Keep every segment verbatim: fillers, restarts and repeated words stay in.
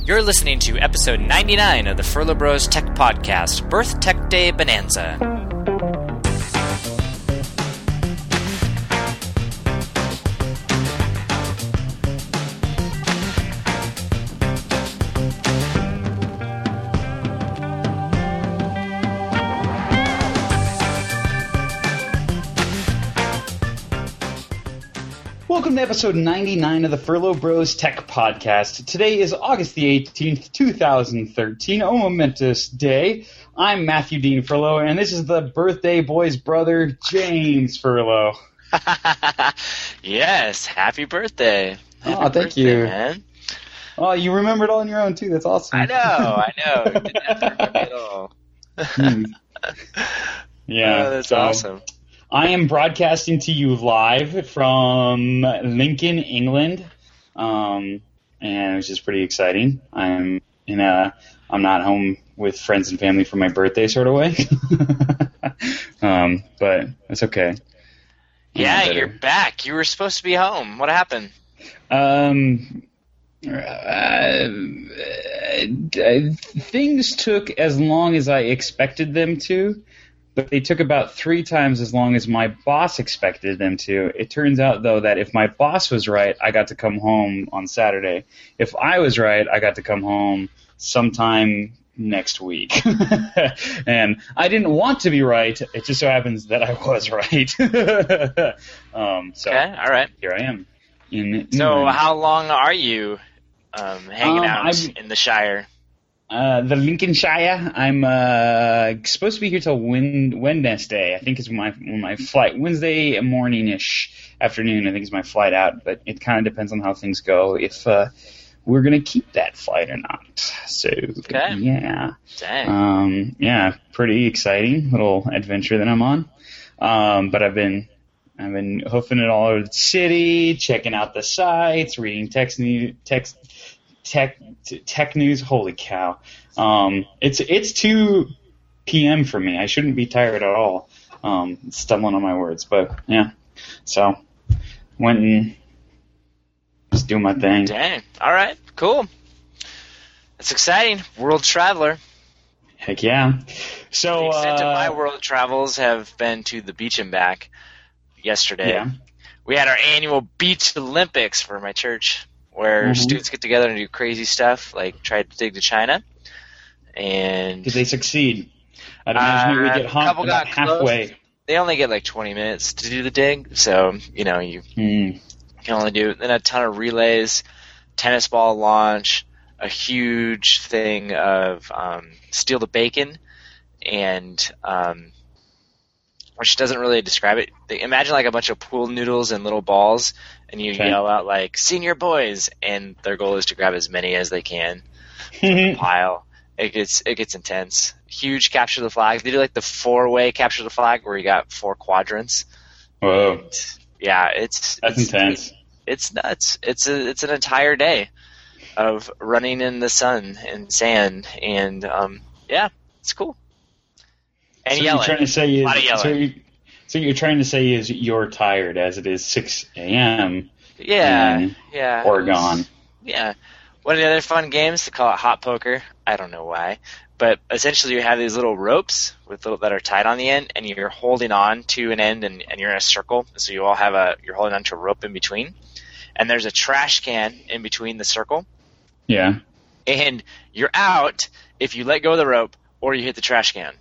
You're listening to episode ninety-nine of the Furlough Bros Tech Podcast, Birth Tech Day Bonanza. Welcome to episode ninety-nine of the Furlough Bros Tech Podcast. Today is August the eighteenth, two thousand thirteen, a momentous day. I'm Matthew Dean Furlough, and this is the birthday boy's brother, James Furlough. Yes, happy birthday. Happy oh, thank birthday, you. Man. Oh, you remembered all on your own, too. That's awesome. I know, I know. You didn't have to remember it all. Hmm. Yeah, oh, that's so awesome. I am broadcasting to you live from Lincoln, England, um, and which is pretty exciting. I'm in a, I'm not home with friends and family for my birthday sort of way, um, but it's okay. Yeah, you're back. You were supposed to be home. What happened? Um, uh, things took as long as I expected them to. But they took about three times as long as my boss expected them to. It turns out, though, that if my boss was right, I got to come home on Saturday. If I was right, I got to come home sometime next week. And I didn't want to be right. It just so happens that I was right. um, so Okay, all right. Here I am. In So England. how long are you um, hanging Um, out I'm- in the Shire? Uh, the Lincolnshire. I'm uh, supposed to be here till Wed- Wednesday. I think is my when my flight. Wednesday morning-ish, afternoon. I think is my flight out. But it kind of depends on how things go. If uh, we're gonna keep that flight or not. So Okay. yeah, Dang. um, yeah, pretty exciting little adventure that I'm on. Um, but I've been I've been hoofing it all over the city, checking out the sites, reading text new text. Tech tech news, holy cow! Um, it's it's two p.m. for me. I shouldn't be tired at all. Um, stumbling on my words, but yeah. So went and just doing my thing. Dang. All right, cool. That's exciting. World traveler. Heck yeah! So The extent uh, of my world travels have been to the beach and back yesterday. yeah. We had our annual Beach Olympics for my church, where Mhm. students get together and do crazy stuff, like try to dig to China. And Did they succeed? I'd imagine Uh, we would get a hung couple about got close. halfway. they only get like twenty minutes to do the dig, so, you know, you Hmm. can only do then a ton of relays, tennis ball launch, a huge thing of um, steal the bacon, and um, which doesn't really describe it. They, imagine like a bunch of pool noodles and little balls, and you Okay. yell out like "Senior boys," and their goal is to grab as many as they can from the pile. It gets it gets intense. Huge capture the flag. They do like the four way capture the flag where you got four quadrants. Whoa, And, yeah, it's that's it's, intense. It's nuts. It's a it's an entire day of running in the sun and sand, and um, yeah, it's cool. And so yelling. you're trying to say A lot of is so, yelling. you, so you're trying to say is you're tired as it is six a.m. Yeah, in yeah. Oregon. Yeah. One of the other fun games, they call it hot poker. I don't know why. But essentially you have these little ropes with little, that are tied on the end, and you're holding on to an end, and, and you're in a circle. So you all have a, you're holding on to a rope in between. And there's a trash can in between the circle. Yeah. And you're out if you let go of the rope or you hit the trash can.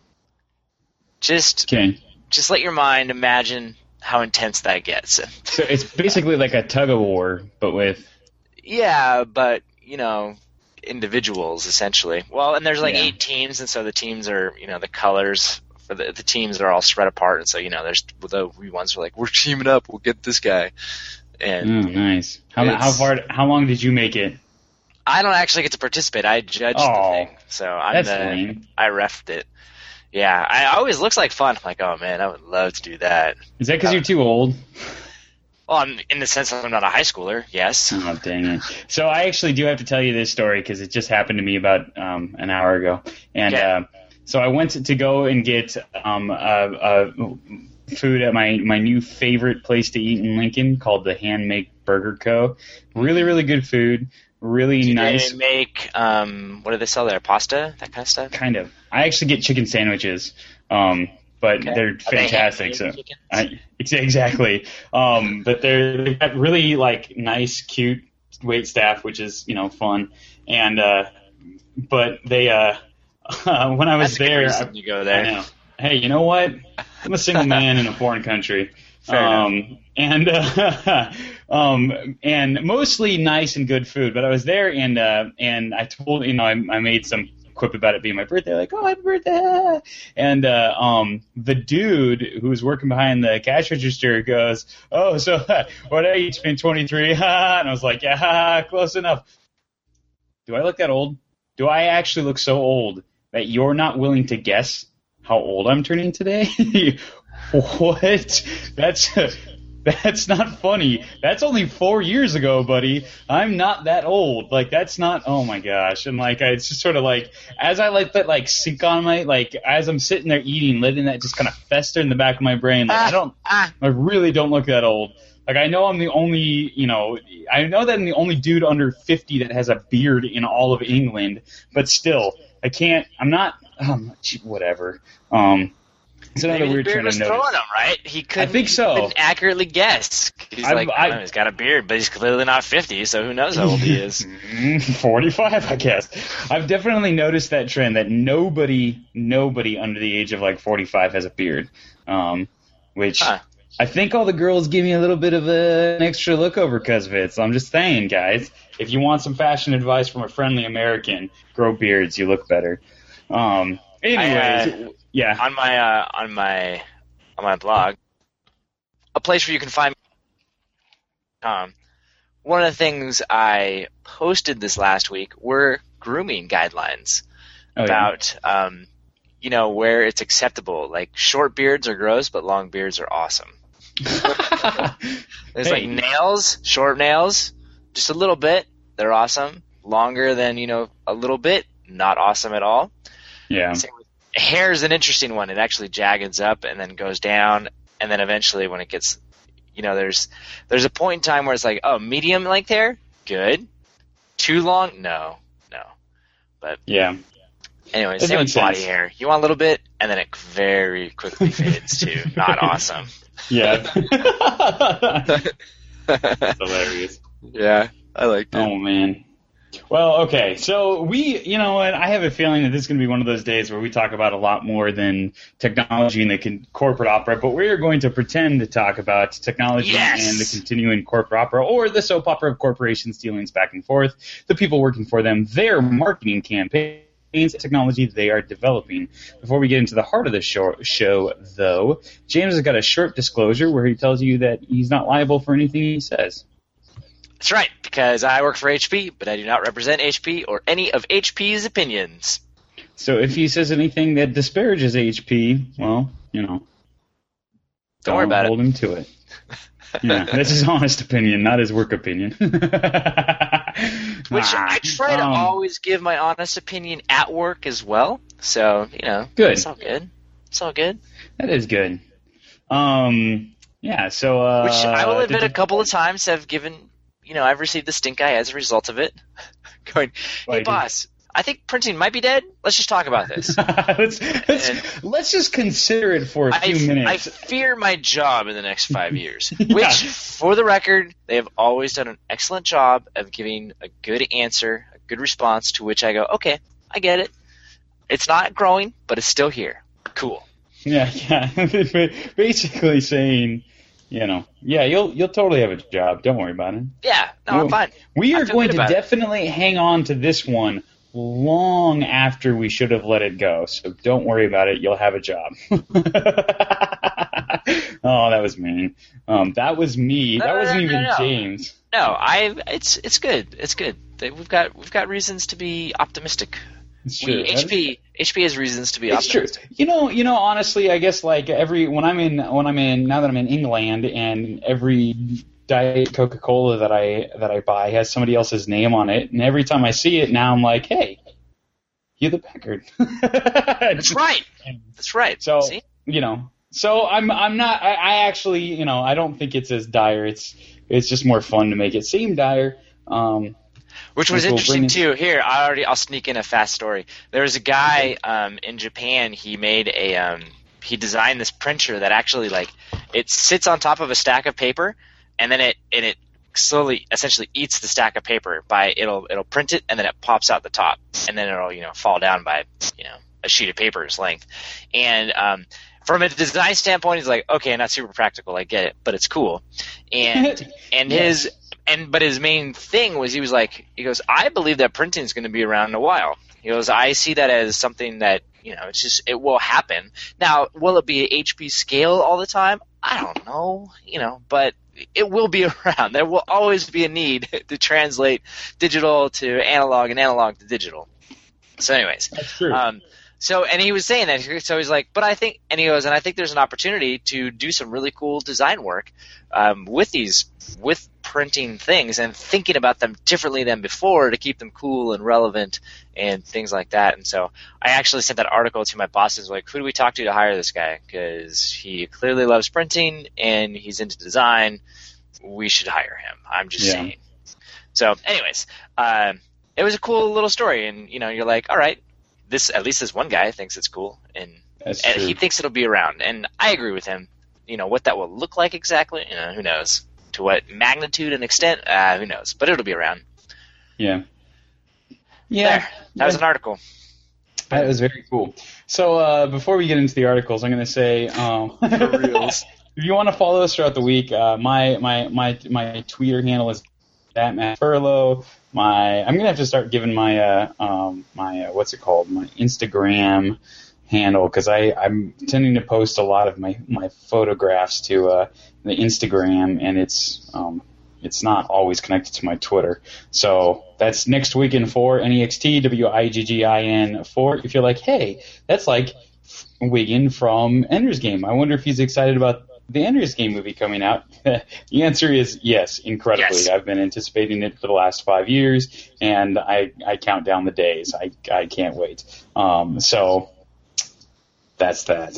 Just, Okay. just let your mind imagine how intense that gets. So it's basically like a tug of war, but with Yeah, but, you know, individuals, essentially. Well, and there's like Yeah. eight teams, and so the teams are, you know, the colors for the, the teams are all spread apart, and so, you know, there's the we ones are like, we're teaming up, we'll get this guy. And oh, nice. How It's- how far? How long did you make it? I don't actually get to participate. I judged Oh, the thing, so I'm That's the, lame. I refed it. Yeah, I always looks like fun. I'm like, oh man, I would love to do that. Is that because you're too old? Well, I'm, in the sense that I'm not a high schooler, yes. Oh, dang it. So I actually do have to tell you this story because it just happened to me about um, an hour ago. And Okay. uh, so I went to, to go and get um, uh, uh, food at my, my new favorite place to eat in Lincoln called the Handmake Burger Co. Really, really good food. really Do nice. they make, um, what do they sell there? Pasta? That kind of stuff? Kind of. I actually get chicken sandwiches, um, but Okay. they're Are they fantastic. So hand-made chickens? I, ex- exactly. Um, but they're they've got really like nice, cute wait staff, which is you know fun. And uh, but they uh, when I was That's a good there, reason I, to go I there. know. Hey, you know what? I'm a single man in a foreign country. Fair um, and uh, um, and mostly nice and good food. But I was there, and uh, and I told you know I, I made some quip about it being my birthday, like oh happy birthday, and uh, um, the dude who was working behind the cash register goes, oh so what are you turning twenty-three? And I was like yeah, close enough. Do I look that old? Do I actually look so old that you're not willing to guess how old I'm turning today? What? That's that's not funny. That's only four years ago, buddy. I'm not that old. Like that's not. Oh my gosh. And like I, it's just sort of like as I let that like sink on my like as I'm sitting there eating, letting that just kind of fester in the back of my brain. Like I don't. I really don't look that old. Like I know I'm the only, you know, I know that I'm the only dude under fifty that has a beard in all of England, but still, I can't. I'm not. Um, whatever. Um. It's another Maybe weird the beard trend was to notice. throwing him, right? He couldn't, I think so. He couldn't accurately guess. He's I've- like, I I've- don't know, he's got a beard, but he's clearly not fifty, so who knows how old he is. forty-five, I guess. I've definitely noticed that trend that nobody, nobody under the age of like forty-five has a beard. Um, which Huh. I think all the girls give me a little bit of a, an extra look over because of it. So I'm just saying, guys, if you want some fashion advice from a friendly American, grow beards. You look better. Um, anyways, I, uh, yeah. On my uh, on my on my blog, a place where you can find um, one of the things I posted this last week were grooming guidelines Oh, yeah. about um, you know where it's acceptable. Like short beards are gross, but long beards are awesome. There's Hey. like nails, short nails, just a little bit, they're awesome. Longer than, you know, a little bit, not awesome at all. Yeah. Same with hair is an interesting one. It actually jaggeds up and then goes down, and then eventually when it gets, you know, there's there's a point in time where it's like, oh, medium length hair, good. Too long, no, no. But Yeah. anyway, That same with makes body sense. hair. You want a little bit, and then it very quickly fades too. Not awesome. Yeah. That's hilarious. Yeah, I like Oh, man. Well, okay. So we, you know what, I have a feeling that this is going to be one of those days where we talk about a lot more than technology and the con- corporate opera, but we are going to pretend to talk about technology Yes! and the continuing corporate opera, or the soap opera of corporations' dealings back and forth, the people working for them, their marketing campaigns, technology they are developing. Before we get into the heart of the show, show, though, James has got a short disclosure where he tells you that he's not liable for anything he says. That's right, because I work for H P, but I do not represent H P or any of H P's opinions. So if he says anything that disparages H P, well, you know, Don't worry about it. hold him to it. Yeah, that's his honest opinion, not his work opinion. Which Ah, I try to um, always give my honest opinion at work as well. So, you know, Good. it's all good. It's all good. That is good. Um, yeah. So, uh, Which I will admit did- a couple of times have given, you know, I've received the stink eye as a result of it. Going, hey, Like- boss, I think printing might be dead. Let's just talk about this. let's let's, And- let's just consider it for a I, few I minutes. fear my job in the next five years. Yeah. Which, for the record, they have always done an excellent job of giving a good answer, a good response, to which I go, okay, I get it. It's not growing, but it's still here. Cool. Yeah, yeah. Basically saying, you know, yeah, you'll you'll totally have a job. Don't worry about it. Yeah, no, Well, I'm fine. We I are feel going good to about it. definitely hang on to this one long after we should have let it go. So don't worry about it. You'll have a job. Oh, that was mean. Um, that was me. No, that no, wasn't no, even no, no. James. No, I. It's it's good. It's good. They- We've got we've got reasons to be optimistic. It's We, true. That is- H P H P has reasons to be It's true. optimistic. You know, you know. Honestly, I guess like every when I'm in when I'm in now that I'm in England, and every Diet Coca-Cola that I that I buy has somebody else's name on it, and every time I see it now, I'm like, hey, you're the Packard. That's right. That's right. So See? you know, so I'm I'm not. I, I actually, you know, I don't think it's as dire. It's it's just more fun to make it seem dire. Um, Which was Cool, interesting bring too. Here, I already I'll sneak in a fast story. There was a guy um, in Japan. He made a um, he designed this printer that actually like it sits on top of a stack of paper, and then it and it slowly essentially eats the stack of paper by it'll it'll print it and then it pops out the top, and then it'll you know fall down by you know a sheet of paper's length. And um, from a design standpoint, he's like, okay, not super practical, I get it, but it's cool. And and Yeah. his And but his main thing was he was like he goes, I believe that printing is going to be around in a while. He goes, I see that as something that you know it's just it will happen. Now, will it be H P scale all the time? I don't know, you know, but it will be around. There will always be a need to translate digital to analog and analog to digital. So, anyways, That's true. Um, so, and he was saying that, so he's like, but I think, and he goes, and I think there's an opportunity to do some really cool design work um, with these, with printing things and thinking about them differently than before to keep them cool and relevant and things like that. And so I actually sent that article to my bosses, like, who do we talk to to hire this guy? Because he clearly loves printing and he's into design. We should hire him. I'm just Yeah. saying. So, anyways, uh, it was a cool little story, and you know, you're like, all right. This at least this one guy thinks it's cool, and, That's and true. he thinks it'll be around, and I agree with him. You know what that will look like exactly? You know, who knows? To what magnitude and extent? Uh, who knows? But it'll be around. Yeah. Yeah. There. That was an article. That was very cool. So uh, before we get into the articles, I'm going to say, um, reals. if you want to follow us throughout the week, uh, my my my my Twitter handle is at Matt Furlow. My I'm gonna have to start giving my uh, um, my uh, what's it called my Instagram handle because I I'm tending to post a lot of my, my photographs to uh, the Instagram, and it's um, it's not always connected to my Twitter. So that's next week in four N E X T W I G G I N four. If you're like, hey, that's like Wiggin from Ender's Game. I wonder if he's excited about the Ender's Game movie coming out. The answer is yes, incredibly. Yes. I've been anticipating it for the last five years, and I, I count down the days. I I can't wait. Um, so that's that.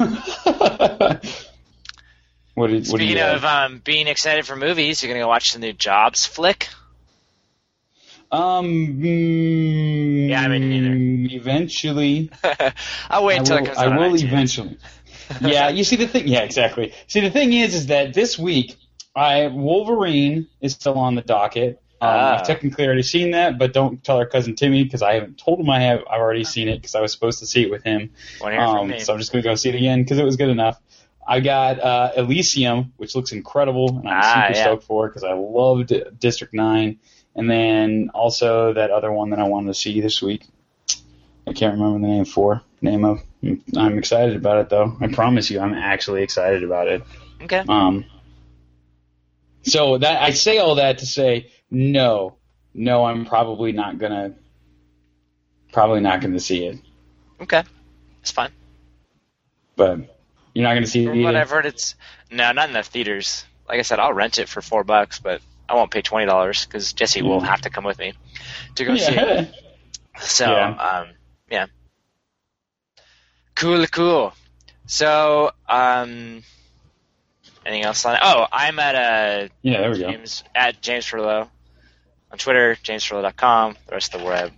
what did, what do Speaking you of have? um, being excited for movies, you're gonna go watch the new Jobs flick. Um, mm, Yeah, I mean, neither. Eventually. I'll wait until I will, it comes I out. on will iTunes. eventually. Yeah, you see the thing. Yeah, exactly. See, the thing is, is that this week, I Wolverine is still on the docket. Um, Ah. I've technically already seen that, but don't tell our cousin Timmy because I haven't told him I have. I've already seen it because I was supposed to see it with him. Wanna hear from Um, me. so I'm just gonna go see it again because it was good enough. I got uh, Elysium, which looks incredible, and I'm Ah, super yeah. stoked for it because I loved District nine, and then also that other one that I wanted to see this week. I can't remember the name for name of. I'm excited about it though. I promise you, I'm actually excited about it. Okay. Um. So that I say all that to say no, no, I'm probably not gonna, probably not gonna see it. Okay. It's fine. But you're not gonna see it From what either. I've heard, it's no, not in the theaters. Like I said, I'll rent it for four bucks, but I won't pay twenty dollars because Jesse will have to come with me to go see it. Yeah. So, Yeah. um, yeah. Cool, cool. So, um, anything else on it? Oh, I'm at uh, Yeah. There we go. James at James Furlow on Twitter, james furlow dot com. The rest of the web.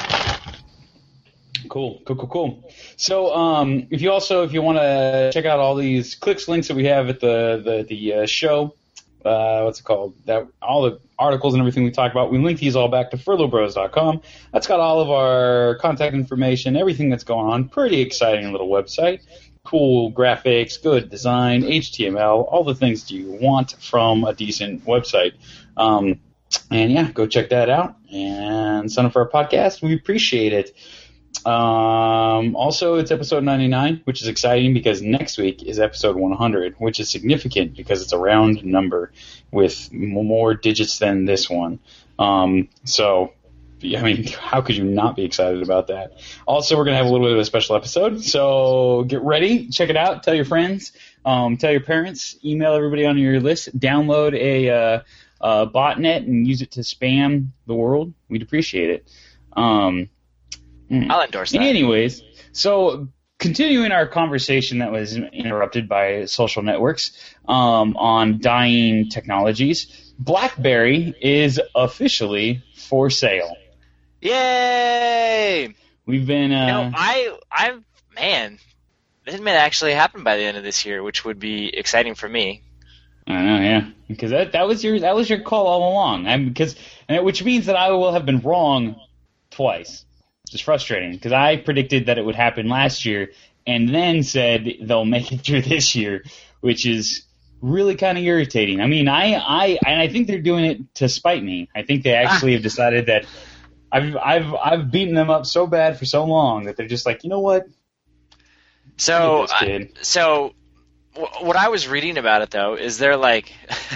Cool, cool, cool, cool. So, um, if you also if you want to check out all these clicks links that we have at the the the uh, show, uh, what's it called? That all the articles and everything we talk about, we link these all back to furlow bros dot com. That's got all of our contact information, everything that's going on. Pretty exciting little website. Cool graphics, good design, H T M L, all the things you want from a decent website. Um, and yeah, go check that out and sign up for our podcast. We appreciate it. Um, also, it's episode ninety-nine, which is exciting because next week is episode one hundred, which is significant because it's a round number with m- more digits than this one. Um, so, I mean, how could you not be excited about that? Also, we're going to have a little bit of a special episode, so get ready, check it out, tell your friends, um, tell your parents, email everybody on your list, download a uh, uh, botnet and use it to spam the world. We'd appreciate it. Um, I'll endorse that. Anyways, so continuing our conversation that was interrupted by social networks um, on dying technologies, BlackBerry is officially for sale. Yay! We've been. Uh, You know, I, I, man, this may actually happen by the end of this year, which would be exciting for me. I don't know, yeah, because that that was your that was your call all along. I'm because and it, which means that I will have been wrong twice. Which is frustrating because I predicted that it would happen last year and then said they'll make it through this year, which is really kind of irritating. I mean, I I and I think they're doing it to spite me. I think they actually have decided that I've I've I've beaten them up so bad for so long that they're just like, you know what? So, Look at this uh, kid. so w- what I was reading about it though is they're like,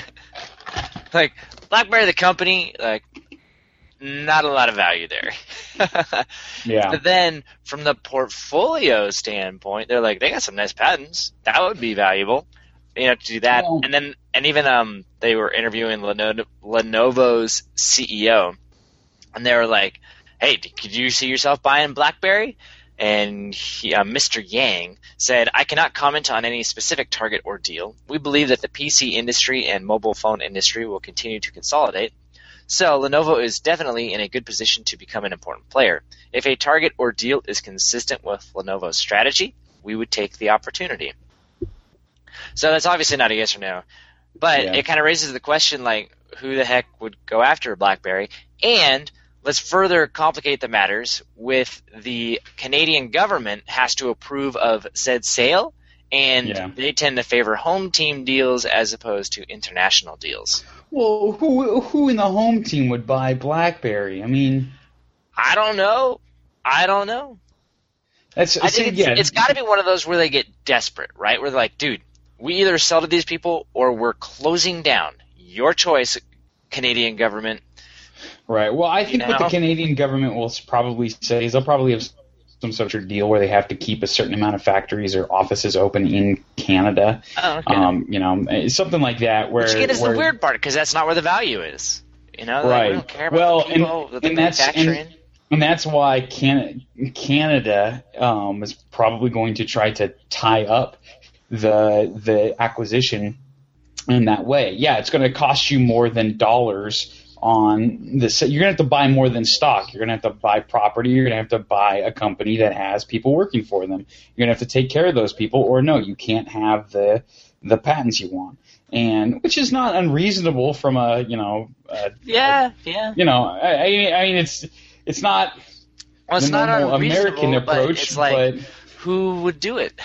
like BlackBerry the company, like not a lot of value there. Yeah. But then from the portfolio standpoint, they're like they got some nice patents that would be valuable, you know, to do that. Well- and then and even um they were interviewing Lenovo, Lenovo's C E O, and they were like, hey, could you see yourself buying BlackBerry? And he, uh, Mister Yang said, I cannot comment on any specific target or deal. We believe that the P C industry and mobile phone industry will continue to consolidate. So Lenovo is definitely in a good position to become an important player. If a target or deal is consistent with Lenovo's strategy, we would take the opportunity. So that's obviously not a yes or no. But Yeah. it kind of raises the question, like, who the heck would go after BlackBerry? And let's further complicate the matters with the Canadian government has to approve of said sale, and Yeah. they tend to favor home team deals as opposed to international deals. Well, who who in the home team would buy BlackBerry? I mean, I don't know. I don't know. that's I see, think it's, yeah. it's got to be one of those where they get desperate, right? Where they're like, dude, we either sell to these people or we're closing down. Your choice, Canadian government. Right. Well, I think You what the know? Canadian government will probably say is they'll probably have some sort of deal where they have to keep a certain amount of factories or offices open in Canada. Oh, okay. Um, you know, it's something like that. Where, Which again is where, the weird part, because that's not where the value is. You know, like, Right. we don't care about Well, the people and- that they're and that's- and- manufacturing. And that's why Can- Canada um, is probably going to try to tie up the the acquisition in that way. Yeah, it's going to cost you more than dollars on this. You're going to have to buy more than stock. You're going to have to buy property. You're going to have to buy a company that has people working for them. You're going to have to take care of those people, or no, you can't have the the patents you want. And which is not unreasonable from a you know a, Yeah, yeah. you know I, I I mean it's it's not Well, it's the not normal unreasonable, American but approach, it's like, but who would do it?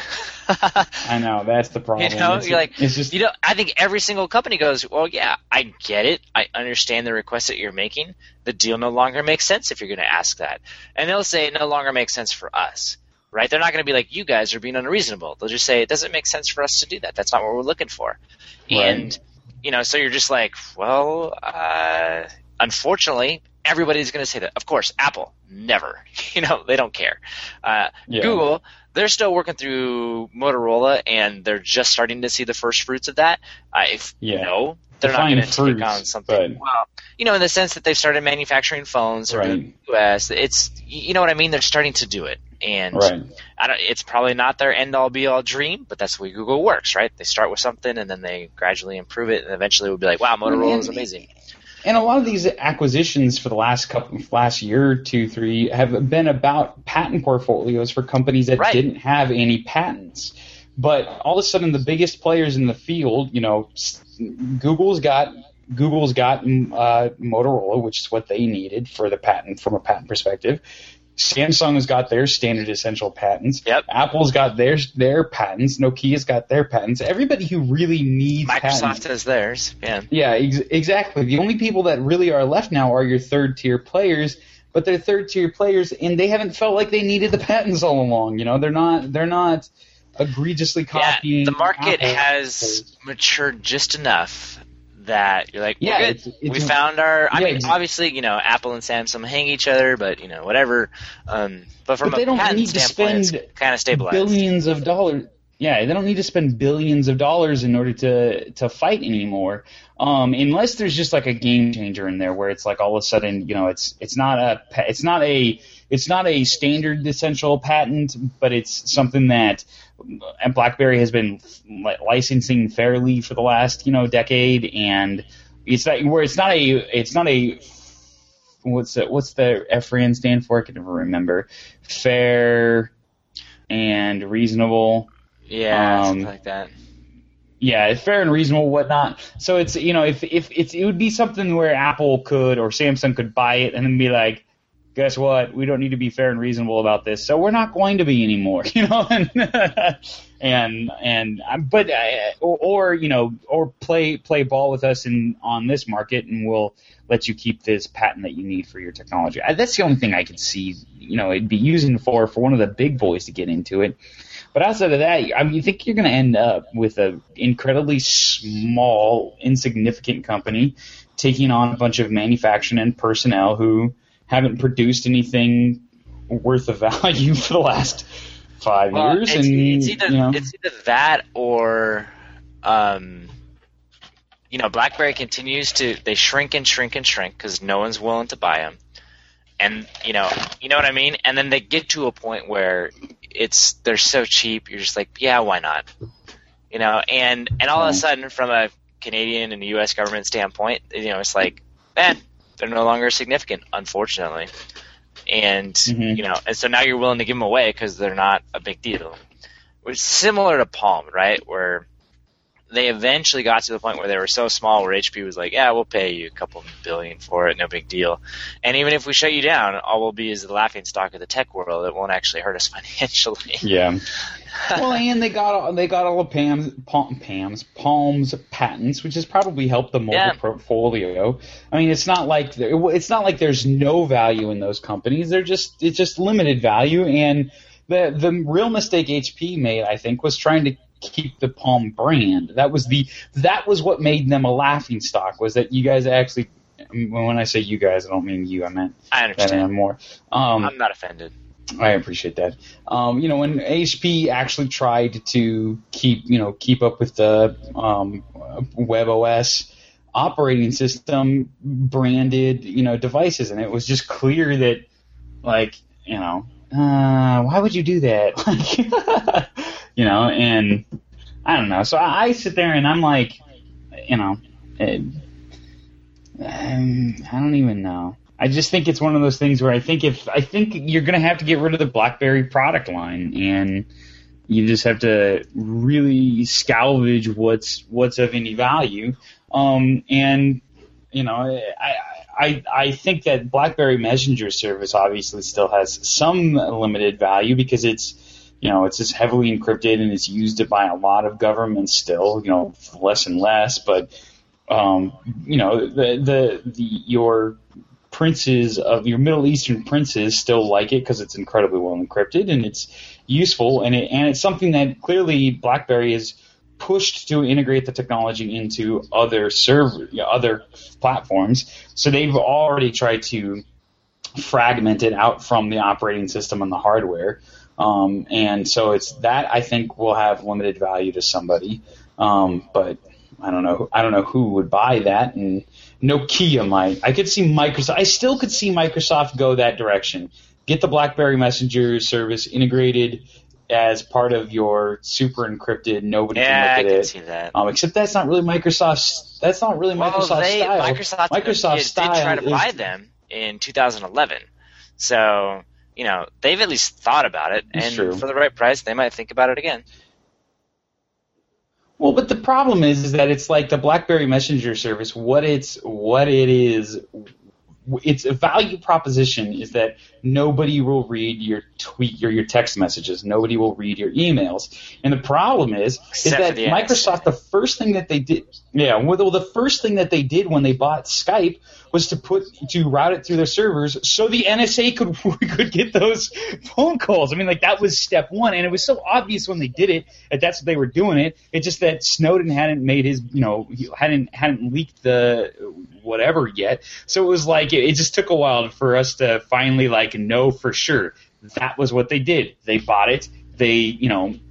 I know that's the problem. You know, it's, you're like, it's just you know, I think every single company goes, well, yeah, I get it. I understand the request that you're making. The deal no longer makes sense if you're going to ask that. And they'll say it no longer makes sense for us, right? They're not going to be like, you guys are being unreasonable. They'll just say, it doesn't make sense for us to do that. That's not what we're looking for. Right. And, you know, so you're just like, well, uh, unfortunately, everybody's going to say that. Of course, Apple, never. You know, they don't care. Uh, Yeah. Google, they're still working through Motorola, and they're just starting to see the first fruits of that. I Yeah. know they're not Define going to take fruits, on something. but- Well, you know, in the sense that they've started manufacturing phones or Right. in the U S. It's, you know what I mean? They're starting to do it. And right. I don't, it's probably not their end-all, be-all dream, but that's the way Google works, right? They start with something, and then they gradually improve it, and eventually we'll be like, wow, Motorola is amazing. And a lot of these acquisitions for the last couple, last year, two, three, have been about patent portfolios for companies that Right. didn't have any patents. But all of a sudden, the biggest players in the field, you know, s- Google's got Google's got uh, Motorola, which is what they needed for the patent from a patent perspective. Samsung's got their standard essential patents. Yep. Apple's got their their patents. Nokia's got their patents. Everybody who really needs Microsoft patents. has theirs, yeah. Yeah, ex- exactly. The only people that really are left now are your third tier players, but they're third tier players, and they haven't felt like they needed the patents all along. You know, they're not they're not egregiously Yeah, copying. the market Apple. has matured just enough that you're like, we're Yeah, good. it's- it's- we found our. I yeah, mean, ex- obviously, you know, Apple and Samsung hang each other, but you know, whatever. Um, but from But they a don't patent need to standpoint, spend it's kind of stabilized. billions of dollars. Yeah, they don't need to spend billions of dollars in order to to fight anymore, um, unless there's just like a game changer in there where it's like all of a sudden, you know, it's it's not a pa- it's not a it's not a standard essential patent, but it's something that and BlackBerry has been li- licensing fairly for the last you know decade, and it's not where it's not a it's not a what's the what's the F R A N stand for? I can never remember. Fair and reasonable. Yeah, um, something like that. Yeah, it's fair and reasonable, whatnot. So it's you know if if it's it would be something where Apple could or Samsung could buy it and then be like, guess what? We don't need to be fair and reasonable about this, so we're not going to be anymore. You know, and and and but uh, or, or you know or play play ball with us in on this market, and we'll let you keep this patent that you need for your technology. That's the only thing I could see. You know, it'd be using for for one of the big boys to get into it. But outside of that, I mean, you think you're going to end up with an incredibly small, insignificant company taking on a bunch of manufacturing and personnel who haven't produced anything worth of value for the last five well, years. It's, and it's, either, you know. it's either that or, um, you know, BlackBerry continues to they shrink and shrink and shrink because no one's willing to buy them. And you know, you know what I mean. And then they get to a point where it's they're so cheap. You're just like, yeah, why not? You know, and and all of a sudden, from a Canadian and U S government standpoint, you know, it's like, man, they're no longer significant, unfortunately. And mm-hmm. you know, and so now you're willing to give them away because they're not a big deal. Which is similar to Palm, right? Where they eventually got to the point where they were so small where H P was like, yeah, we'll pay you a couple billion for it, no big deal. And even if we shut you down, all we'll be is the laughing stock of the tech world. It won't actually hurt us financially. Yeah. Well, and they got they got all of Pam's, Palm, Pam's Palm's patents, which has probably helped the mobile Yeah. portfolio. I mean, it's not like there- it's not like there's no value in those companies. They're just it's just limited value. And the the real mistake H P made, I think, was trying to keep the Palm brand. That was the that was what made them a laughing stock. Was that you guys actually? When I say you guys, I don't mean you. I meant I understand. that more. Um, I'm not offended. I appreciate that. Um, you know, when H P actually tried to keep, you know, keep up with the um, WebOS operating system branded, you know, devices, and it was just clear that, like, you know, uh, why would you do that? Like, you know, and I don't know. So I, I sit there and I'm like, you know, it, um, I don't even know. I just think it's one of those things where I think if I think you're going to have to get rid of the BlackBerry product line, and you just have to really salvage what's what's of any value. Um, and you know, I, I I think that BlackBerry Messenger service obviously still has some limited value because it's you know it's just heavily encrypted and it's used by a lot of governments still. You know, less and less, but um, you know the the the your princes of your Middle Eastern princes still like it because it's incredibly well encrypted and it's useful, and it and it's something that clearly BlackBerry has pushed to integrate the technology into other server you know, other platforms. So they've already tried to fragment it out from the operating system and the hardware, um, and so it's that I think will have limited value to somebody, um, but I don't know. I don't know who would buy that, and Nokia might. I could see Microsoft. I still could see Microsoft go that direction. Get the BlackBerry Messenger service integrated as part of your super encrypted. Nobody Yeah, can look I at can it. see that. Um, except that's not really Microsoft's. That's not really Well, Microsoft's they, style. Microsoft, Microsoft did, style did try to is, buy them in two thousand eleven. So, you know, they've at least thought about it, That's and true. for the right price, they might think about it again. Well, but the problem is, is that it's like the BlackBerry Messenger service. What it's what it is, its a value proposition is that nobody will read your tweet or your text messages. Nobody will read your emails. And the problem is, Except is for that the Microsoft, the first thing that they did, yeah, well, the first thing that they did when they bought Skype was to put to route it through their servers so the N S A could could get those phone calls. I mean, like that was step one, and it was so obvious when they did it that that's what they were doing it. It's just that Snowden hadn't made his, you know, he hadn't hadn't leaked the whatever yet. So it was like it, it just took a while for us to finally like know for sure that was what they did. They bought it. They, you know,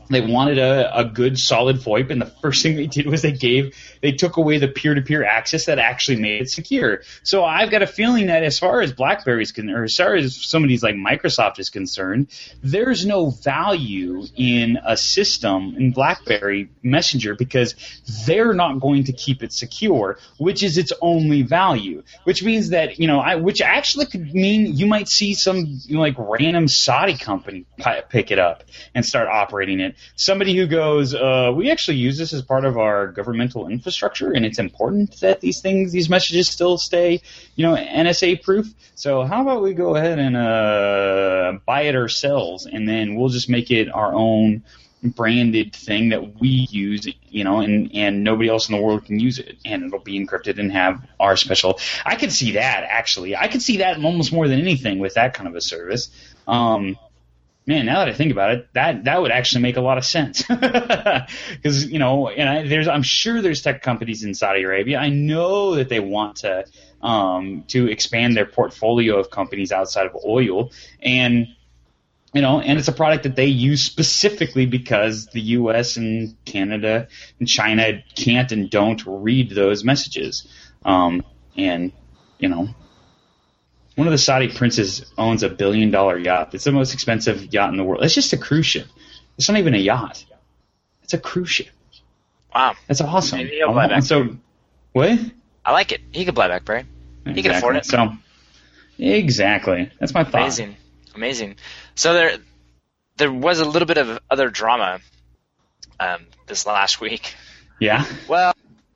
They wanted a, a good, solid VoIP, and the first thing they did was they gave, they took away the peer-to-peer access that actually made it secure. So I've got a feeling that as far as BlackBerry's con- or as far as somebody's like Microsoft is concerned, there's no value in a system in BlackBerry Messenger because they're not going to keep it secure, which is its only value. Which means that, you know, I, which actually could mean you might see some, you know, like random Saudi company p- pick it up and start operating it. Somebody who goes, uh, we actually use this as part of our governmental infrastructure, and it's important that these things, these messages still stay, you know, N S A proof. So how about we go ahead and uh, buy it ourselves, and then we'll just make it our own branded thing that we use, you know, and, and nobody else in the world can use it, and it'll be encrypted and have our special. I could see that, actually. I could see that almost more than anything with that kind of a service. Um, Man, now that I think about it, that, that would actually make a lot of sense. Because, you know, and I, there's, I'm sure there's tech companies in Saudi Arabia. I know that they want to um, to expand their portfolio of companies outside of oil. And, you know, and it's a product that they use specifically because the U S and Canada and China can't and don't read those messages. Um, and, you know, one of the Saudi princes owns a billion dollar yacht. It's the most expensive yacht in the world. It's just a cruise ship. It's not even a yacht. It's a cruise ship. Wow. That's awesome. Maybe he'll buy back. So, what? I like it. He could buy BlackBerry. He Exactly. can afford it. So, exactly. That's my thought. Amazing. Amazing. So there there was a little bit of other drama um, this last week. Yeah? Well,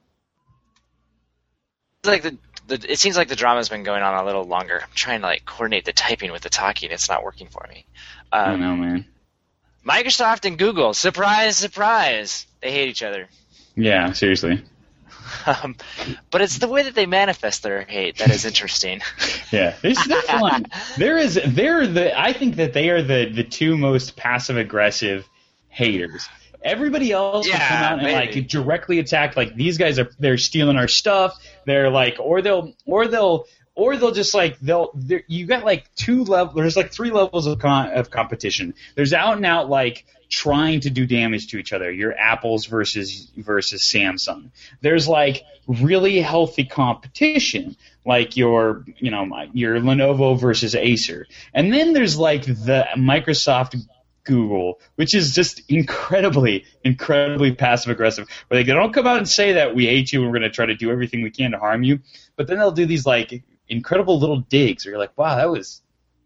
it's like the, the it seems like the drama's been going on a little longer. I'm trying to like coordinate the typing with the talking. It's not working for me. Um, I don't know, man. Microsoft and Google, surprise, surprise, they hate each other. Yeah, seriously. Um, but it's the way that they manifest their hate that is interesting. Yeah, it's they're fun. There is, they're the. I think that they are the the two most passive aggressive haters. Everybody else Yeah, will come out and maybe. like directly attack. Like these guys are, they're stealing our stuff. They're like, or they'll, or they'll, or they'll just like they'll. they're- You got like two levels. There's like three levels of con- of competition. There's out and out like trying to do damage to each other. Your Apples versus versus Samsung. There's like really healthy competition, like your you know your Lenovo versus Acer. And then there's like the Microsoft Google, which is just incredibly, incredibly passive aggressive. Where they don't come out and say that we hate you and we're going to try to do everything we can to harm you, but then they'll do these like incredible little digs where you're like, wow, that was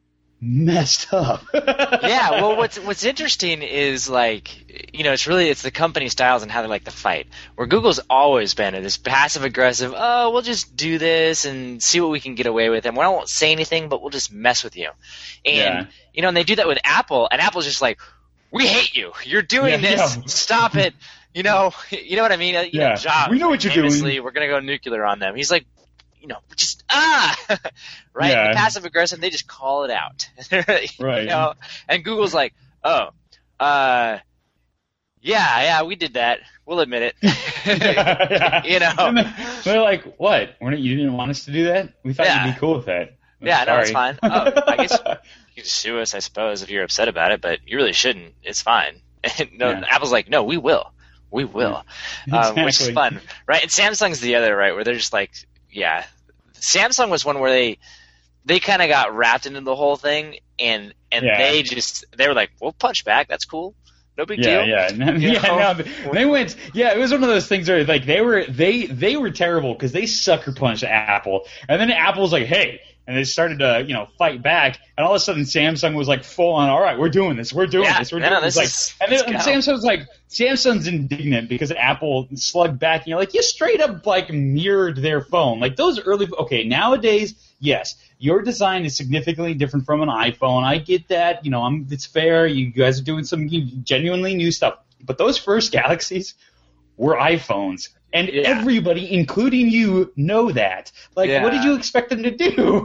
messed up. Yeah, well, what's what's interesting is like, you know, it's really it's the company styles and how they like to fight. Where Google's always been this passive aggressive, oh, we'll just do this and see what we can get away with, and we won't say anything, but we'll just mess with you. And Yeah. you know, and they do that with Apple, and Apple's just like, we hate you. You're doing Yeah, this. yeah. Stop it. You know, you know what I mean? You Yeah. know, Jobs, We know what you're famously, doing. We're gonna go nuclear on them. He's like, you know, just ah, right? Yeah. The passive aggressive, they just call it out, Right. You know? And Google's like, oh, uh, yeah, yeah, we did that. We'll admit it. Yeah. You know? And they- they're like, what? We're not, you didn't want us to do that? We thought Yeah. you'd be cool with that. I'm Yeah, no, it's sorry. fine. Oh, I guess you can sue us, I suppose, if you're upset about it, but you really shouldn't. It's fine. And no, Yeah. Apple's like, no, we will. We will. Um, which is Exactly. fun, right? And Samsung's the other, right, where they're just like, yeah. Samsung was one where they they kind of got wrapped into the whole thing, and and Yeah. they just they were like, we'll punch back. That's cool. No big Yeah, deal. yeah, no, You yeah. know? No, they went. Yeah, it was one of those things where like they were they they were terrible because they sucker punched Apple, and then Apple's like, hey, and they started to you know fight back, and all of a sudden Samsung was like full on. All right, we're doing this. We're doing Yeah, this. We're no, doing this this. is- Like, and, then, and let's go. Samsung's like Samsung's indignant because Apple slugged back, and you're like, you straight up like mirrored their phone. Like those early. Okay, nowadays, yes. Your design is significantly different from an iPhone. I get that. You know, I'm, it's fair. You guys are doing some genuinely new stuff. But those first Galaxies were iPhones. And Yeah. everybody, including you, know that. Like, what did Yeah. you expect them to do?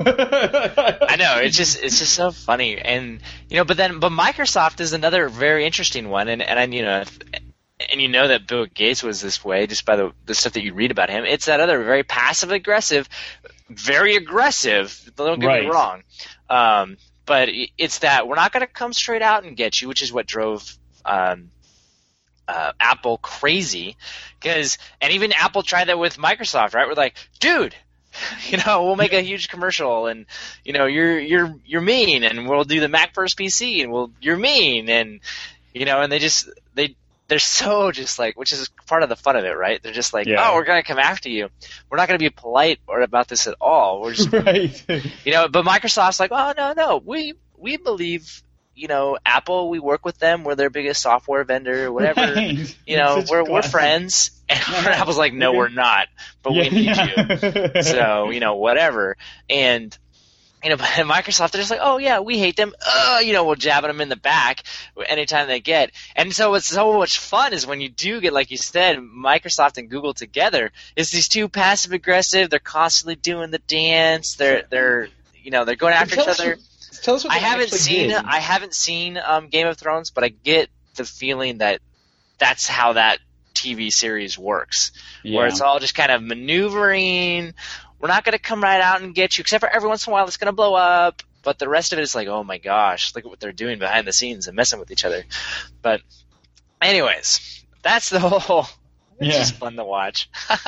I know, it's just it's just so funny, and you know, but then but Microsoft is another very interesting one, and and I, you know, and you know that Bill Gates was this way just by the the stuff that you read about him. It's that other very passive aggressive, very aggressive. Don't get Right. me wrong, um, but it's that we're not going to come straight out and get you, which is what drove um, uh, Apple crazy, because and even Apple tried that with Microsoft, right? We're like, dude, you know, we'll make a huge commercial, and you know, you're you're you're mean, and we'll do the Mac first P C, and we'll you're mean, and you know, and they just they they're so just like, which is part of the fun of it, right? They're just like, Yeah. oh, we're gonna come after you. We're not gonna be polite or about this at all. We're just, Right. you know. But Microsoft's like, oh no no, we we believe. You know, Apple, we work with them. We're their biggest software vendor, whatever. Right. You know, It's such we're we're classic. friends. And Yeah. Apple's like, no, we're not. But we need Yeah. you. So, you know, whatever. And, you know, but at Microsoft, they're just like, oh, yeah, we hate them. Uh, you know, we'll jab at them in the back anytime they get. And so what's so much fun is when you do get, like you said, Microsoft and Google together, is these two passive-aggressive. They're constantly doing the dance. They're, they're you know, they're going after Tell each us other. what- Tell us what I they haven't actually seen did. I haven't seen um, Game of Thrones, but I get the feeling that that's how that T V series works, Yeah. where it's all just kind of maneuvering. We're not going to come right out and get you, except for every once in a while it's going to blow up. But the rest of it is like, oh my gosh, look at what they're doing behind the scenes and messing with each other. But anyways, that's the whole. It's Yeah. just fun to watch.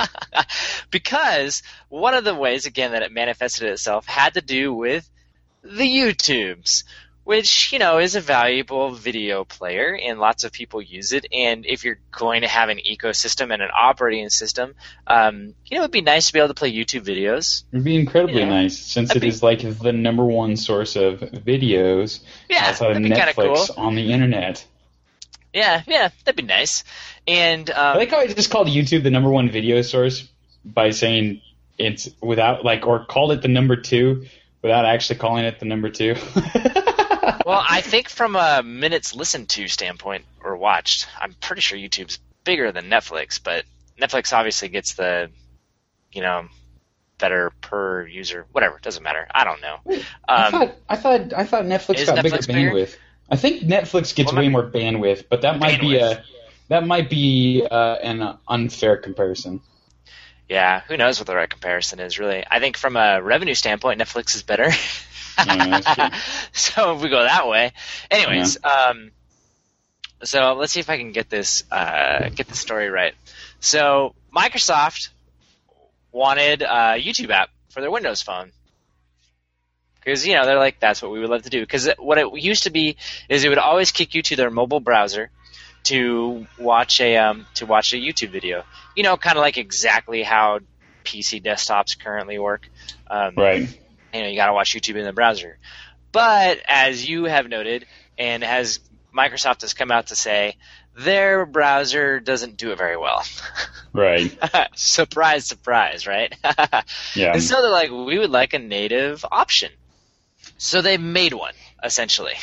Because one of the ways, again, that it manifested itself had to do with the YouTubes, which, you know, is a valuable video player, and lots of people use it. And if you're going to have an ecosystem and an operating system, um, you know, it'd be nice to be able to play YouTube videos. It'd be incredibly Yeah. nice, since That'd it be- is like the number one source of videos Yeah, outside of that'd be kinda Netflix cool. on the internet. Yeah, yeah, that'd be nice. And I um, like how I just called YouTube the number one video source by saying it's without, like, or called it the number two without actually calling it the number two. well, I think from a minutes listened to standpoint or watched, I'm pretty sure YouTube's bigger than Netflix, but Netflix obviously gets the, you know, better per user, whatever. It doesn't matter. I don't know. I Um, thought I thought I thought Netflix is got bigger Netflix bigger? bandwidth. I think Netflix gets Well, way my- more bandwidth, but that might be Bandwidth. a that might be uh, an unfair comparison. yeah, who knows what the right comparison is, really. I think from a revenue standpoint, Netflix is better. Yeah, that's true. So if we go that way. Anyways, um, so let's see if I can get this uh, get the story right. So Microsoft wanted a YouTube app for their Windows Phone. Because, you know, they're like, that's what we would love to do. Because what it used to be is it would always kick you to their mobile browser to watch a um, to watch a YouTube video. You know, kind of like exactly how P C desktops currently work. Um, Right. You know, you got to watch YouTube in the browser. But as you have noted, and as Microsoft has come out to say, their browser doesn't do it very well. Right. Surprise, surprise, right? Yeah. And so they're like, we would like a native option. So they made one, essentially.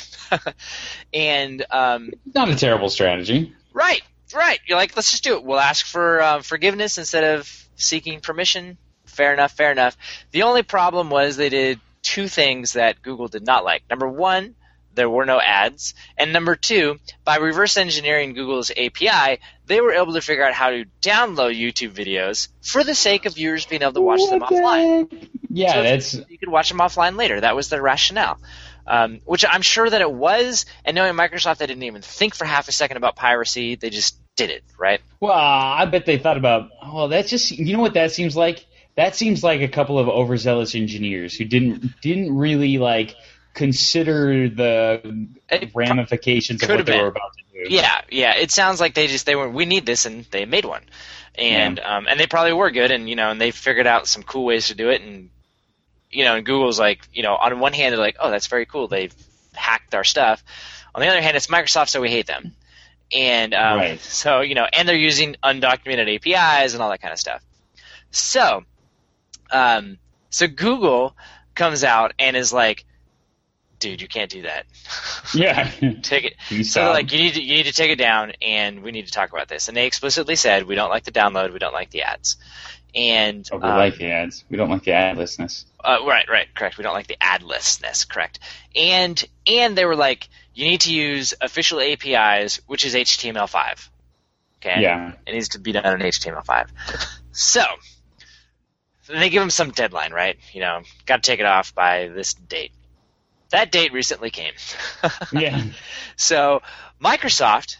and um, Not a terrible strategy. right, right. You're like, let's just do it. We'll ask for um, forgiveness instead of seeking permission. Fair enough, fair enough. The only problem was they did two things that Google did not like. Number one, there were no ads. And number two, by reverse engineering Google's A P I, they were able to figure out how to download YouTube videos for the sake of viewers being able to watch them What the offline. heck? Yeah, So that's you could watch them offline later. That was their rationale. Um, which I'm sure that it was, and knowing Microsoft, they didn't even think for half a second about piracy. They just did it, right? well. I bet they thought about. Oh, that's just. You know what that seems like? That seems like a couple of overzealous engineers who didn't didn't really like consider the It ramifications of could what have they been. were about to do. Yeah, yeah. It sounds like they just they were we need this, and they made one, and um, and they probably were good, and you know, and they figured out some cool ways to do it, and you know, and Google's like, you know, on one hand they're like, oh, that's very cool, they've hacked our stuff. On the other hand, it's Microsoft, so we hate them, and um, Right. so you know, and they're using undocumented A P Is and all that kind of stuff. So, um, so Google comes out and is like, dude, you can't do that. Yeah. Take it. Peace So they're out. like, you need to you need to take it down, and we need to talk about this. And they explicitly said, we don't like the download, we don't like the ads. And Oh, we um, like the ads. We don't like the adlessness. uh, right, right, correct. We don't like the adlessness, correct. And and they were like, you need to use official A P Is, which is H T M L five. Okay. Yeah. It needs to be done in H T M L five. So they give them some deadline, right? You know, got to take it off by this date. That date recently came. Yeah. So Microsoft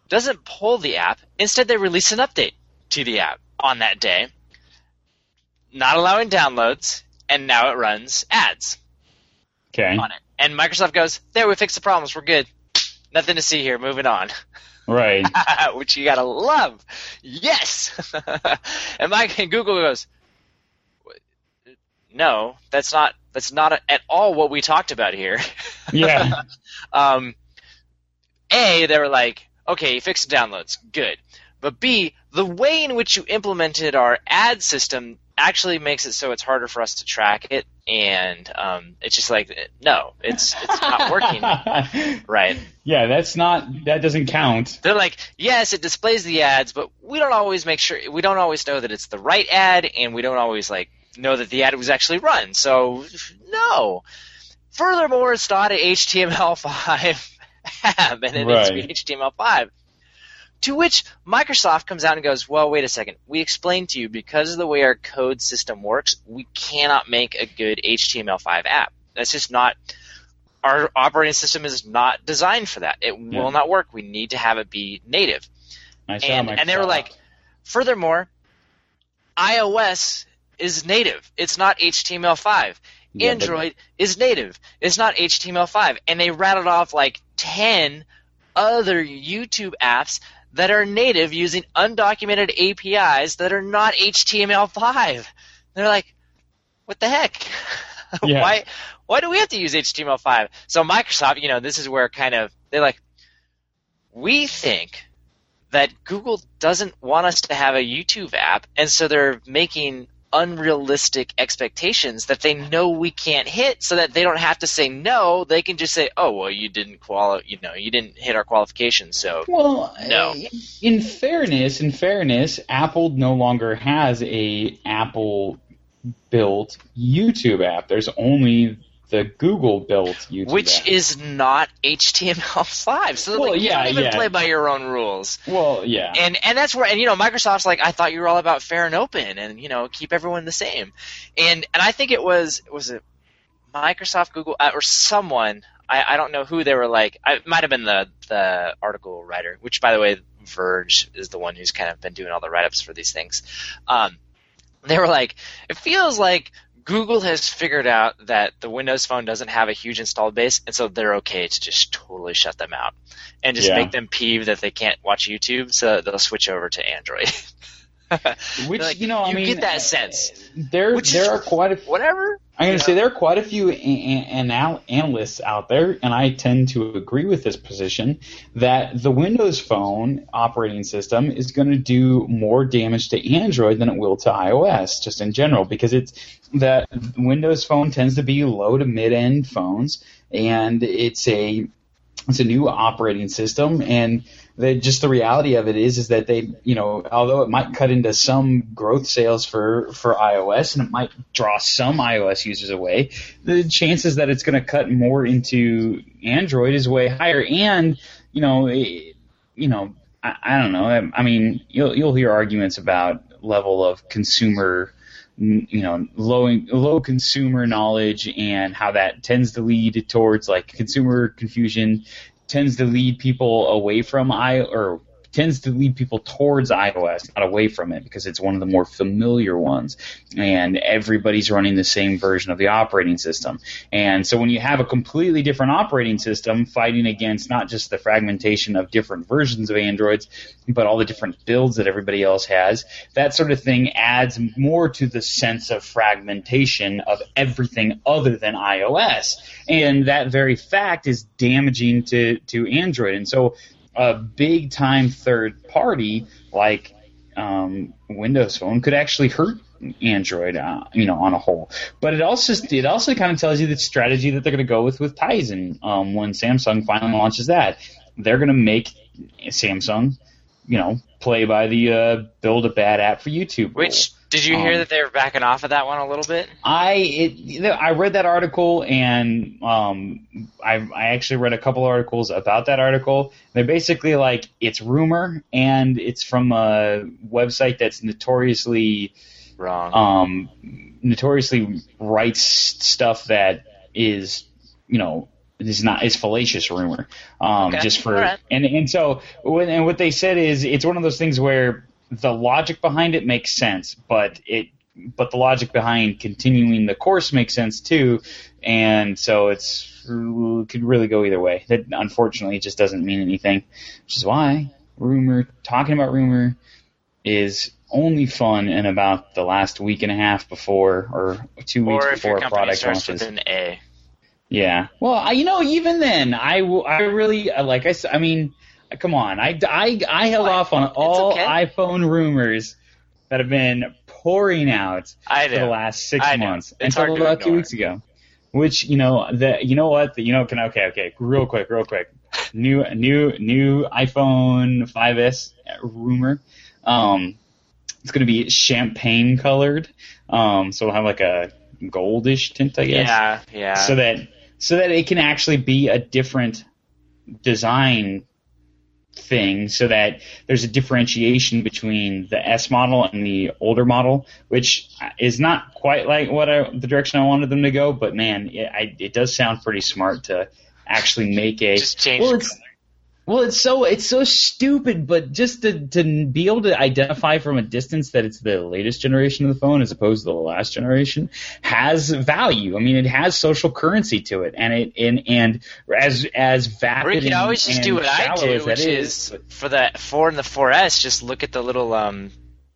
doesn't pull the app. Instead, they release an update to the app on that day, not allowing downloads, and now it runs ads Okay. on it. And Microsoft goes, there, we fixed the problems. We're good. Nothing to see here. Moving on. Right. Which you gotta love. Yes. and Mike and Google goes, no, that's not that's not at all what we talked about here. Yeah. um, A, they were like, okay, you fixed the downloads, good. But B, the way in which you implemented our ad system actually makes it so it's harder for us to track it, and um, it's just like, no, it's it's not working. Right. Yeah, that's not that doesn't count. They're like, yes, it displays the ads, but we don't always make sure we don't always know that it's the right ad, and we don't always like know that the ad was actually run. So no. Furthermore, it's not an H T M L five app, and it needs to be Right. H T M L five. To which Microsoft comes out and goes, well, wait a second. We explained to you, because of the way our code system works, we cannot make a good H T M L five app. That's just not – our operating system is not designed for that. It Yeah. will not work. We need to have it be native. I saw And, and they were Microsoft. like, furthermore, iOS is native. It's not H T M L five. Yeah, but- Android is native. It's not H T M L five. And they rattled off like ten other YouTube apps that are native using undocumented A P Is that are not H T M L five. They're like, what the heck? Yeah. why why do we have to use H T M L five? So Microsoft, you know, this is where kind of they're like, we think that Google doesn't want us to have a YouTube app, and so they're making unrealistic expectations that they know we can't hit, so that they don't have to say no. They can just say, "Oh, well, you didn't quali- you know, you didn't hit our qualifications." So, Well, No. uh, in fairness, in fairness, Apple no longer has a Apple-built YouTube app. There's only the Google-built YouTube which app. is not H T M L five. So Well, like, you yeah, don't even yeah. play by your own rules. Well, yeah. And and that's where, and you know, Microsoft's like, I thought you were all about fair and open, and you know, keep everyone the same. And and I think it was was it Microsoft, Google, uh, or someone. I, I don't know who they were like. I, it might have been the the article writer, which by the way, Verge is the one who's kind of been doing all the write ups for these things. Um, they were like, it feels like Google has figured out that the Windows Phone doesn't have a huge installed base, and so they're okay to just totally shut them out and just Yeah. make them peeved that they can't watch YouTube, so they'll switch over to Android. Which, like, you know, I you mean, get that sense. There, Which there is- are quite a Whatever. I'm going You to say know? there are quite a few a- a- anal- analysts out there, and I tend to agree with this position, that the Windows Phone operating system is going to do more damage to Android than it will to iOS, just in general, because it's that Windows Phone tends to be low to mid-end phones, and it's a it's a new operating system, and the, just the reality of it is, is that they, you know, although it might cut into some growth sales for, for iOS and it might draw some iOS users away, the chances that it's going to cut more into Android is way higher. And, you know, it, you know, I, I don't know. I, I mean, you'll you'll hear arguments about level of consumer, you know, low low consumer knowledge and how that tends to lead towards like consumer confusion, tends to lead people away from i or tends to lead people towards iOS, not away from it, because it's one of the more familiar ones, and everybody's running the same version of the operating system. And so when you have a completely different operating system fighting against not just the fragmentation of different versions of Androids, but all the different builds that everybody else has, that sort of thing adds more to the sense of fragmentation of everything other than iOS. And that very fact is damaging to, to Android. And so a big-time third party like um, Windows Phone could actually hurt Android, uh, you know, on a whole. But it also it also kind of tells you the strategy that they're going to go with with Tizen um, when Samsung finally launches that. They're going to make Samsung, you know, play by the uh, build a bad app for YouTube. Which, rule. did you hear Um, that they were backing off of that one a little bit? I it, you know, I read that article, and um, I I actually read a couple articles about that article. They're basically like, it's rumor, and it's from a website that's notoriously Wrong. um, notoriously writes stuff that is, you know, is not is fallacious rumor. Um, Okay. just for All right. and and so when, and what they said is it's one of those things where the logic behind it makes sense, but it but the logic behind continuing the course makes sense too, and so it's it could really go either way. That unfortunately just doesn't mean anything, which is why rumor talking about rumor is only fun in about the last week and a half before or two weeks Or if before your a company product starts launches. with an A. Yeah. Well, I, you know, even then, I, w- I really, uh, like I said, I mean, come on. I, I, I held What? off on all okay. iPhone rumors that have been pouring out I for the know. last six I know. months It's until hard to about two ignore. weeks ago. Which, you know, the, you know what, the, you know, can, okay, okay, real quick, real quick. New, new, new iPhone five S rumor. Um, it's going to be champagne colored. Um, so it'll have like a goldish tint, I guess. Yeah, yeah. So that so that it can actually be a different design thing, so that there's a differentiation between the S model and the older model, which is not quite like what I, the direction I wanted them to go. But man, it, I, it does sound pretty smart to actually make a Just change well, the it's, Well, it's so it's so stupid, but just to to be able to identify from a distance that it's the latest generation of the phone as opposed to the last generation has value. I mean, it has social currency to it, and it and and as as vapid Or you can and, always just and do what I shallow do, as that which is, is for the four and the four S, just look at the little um,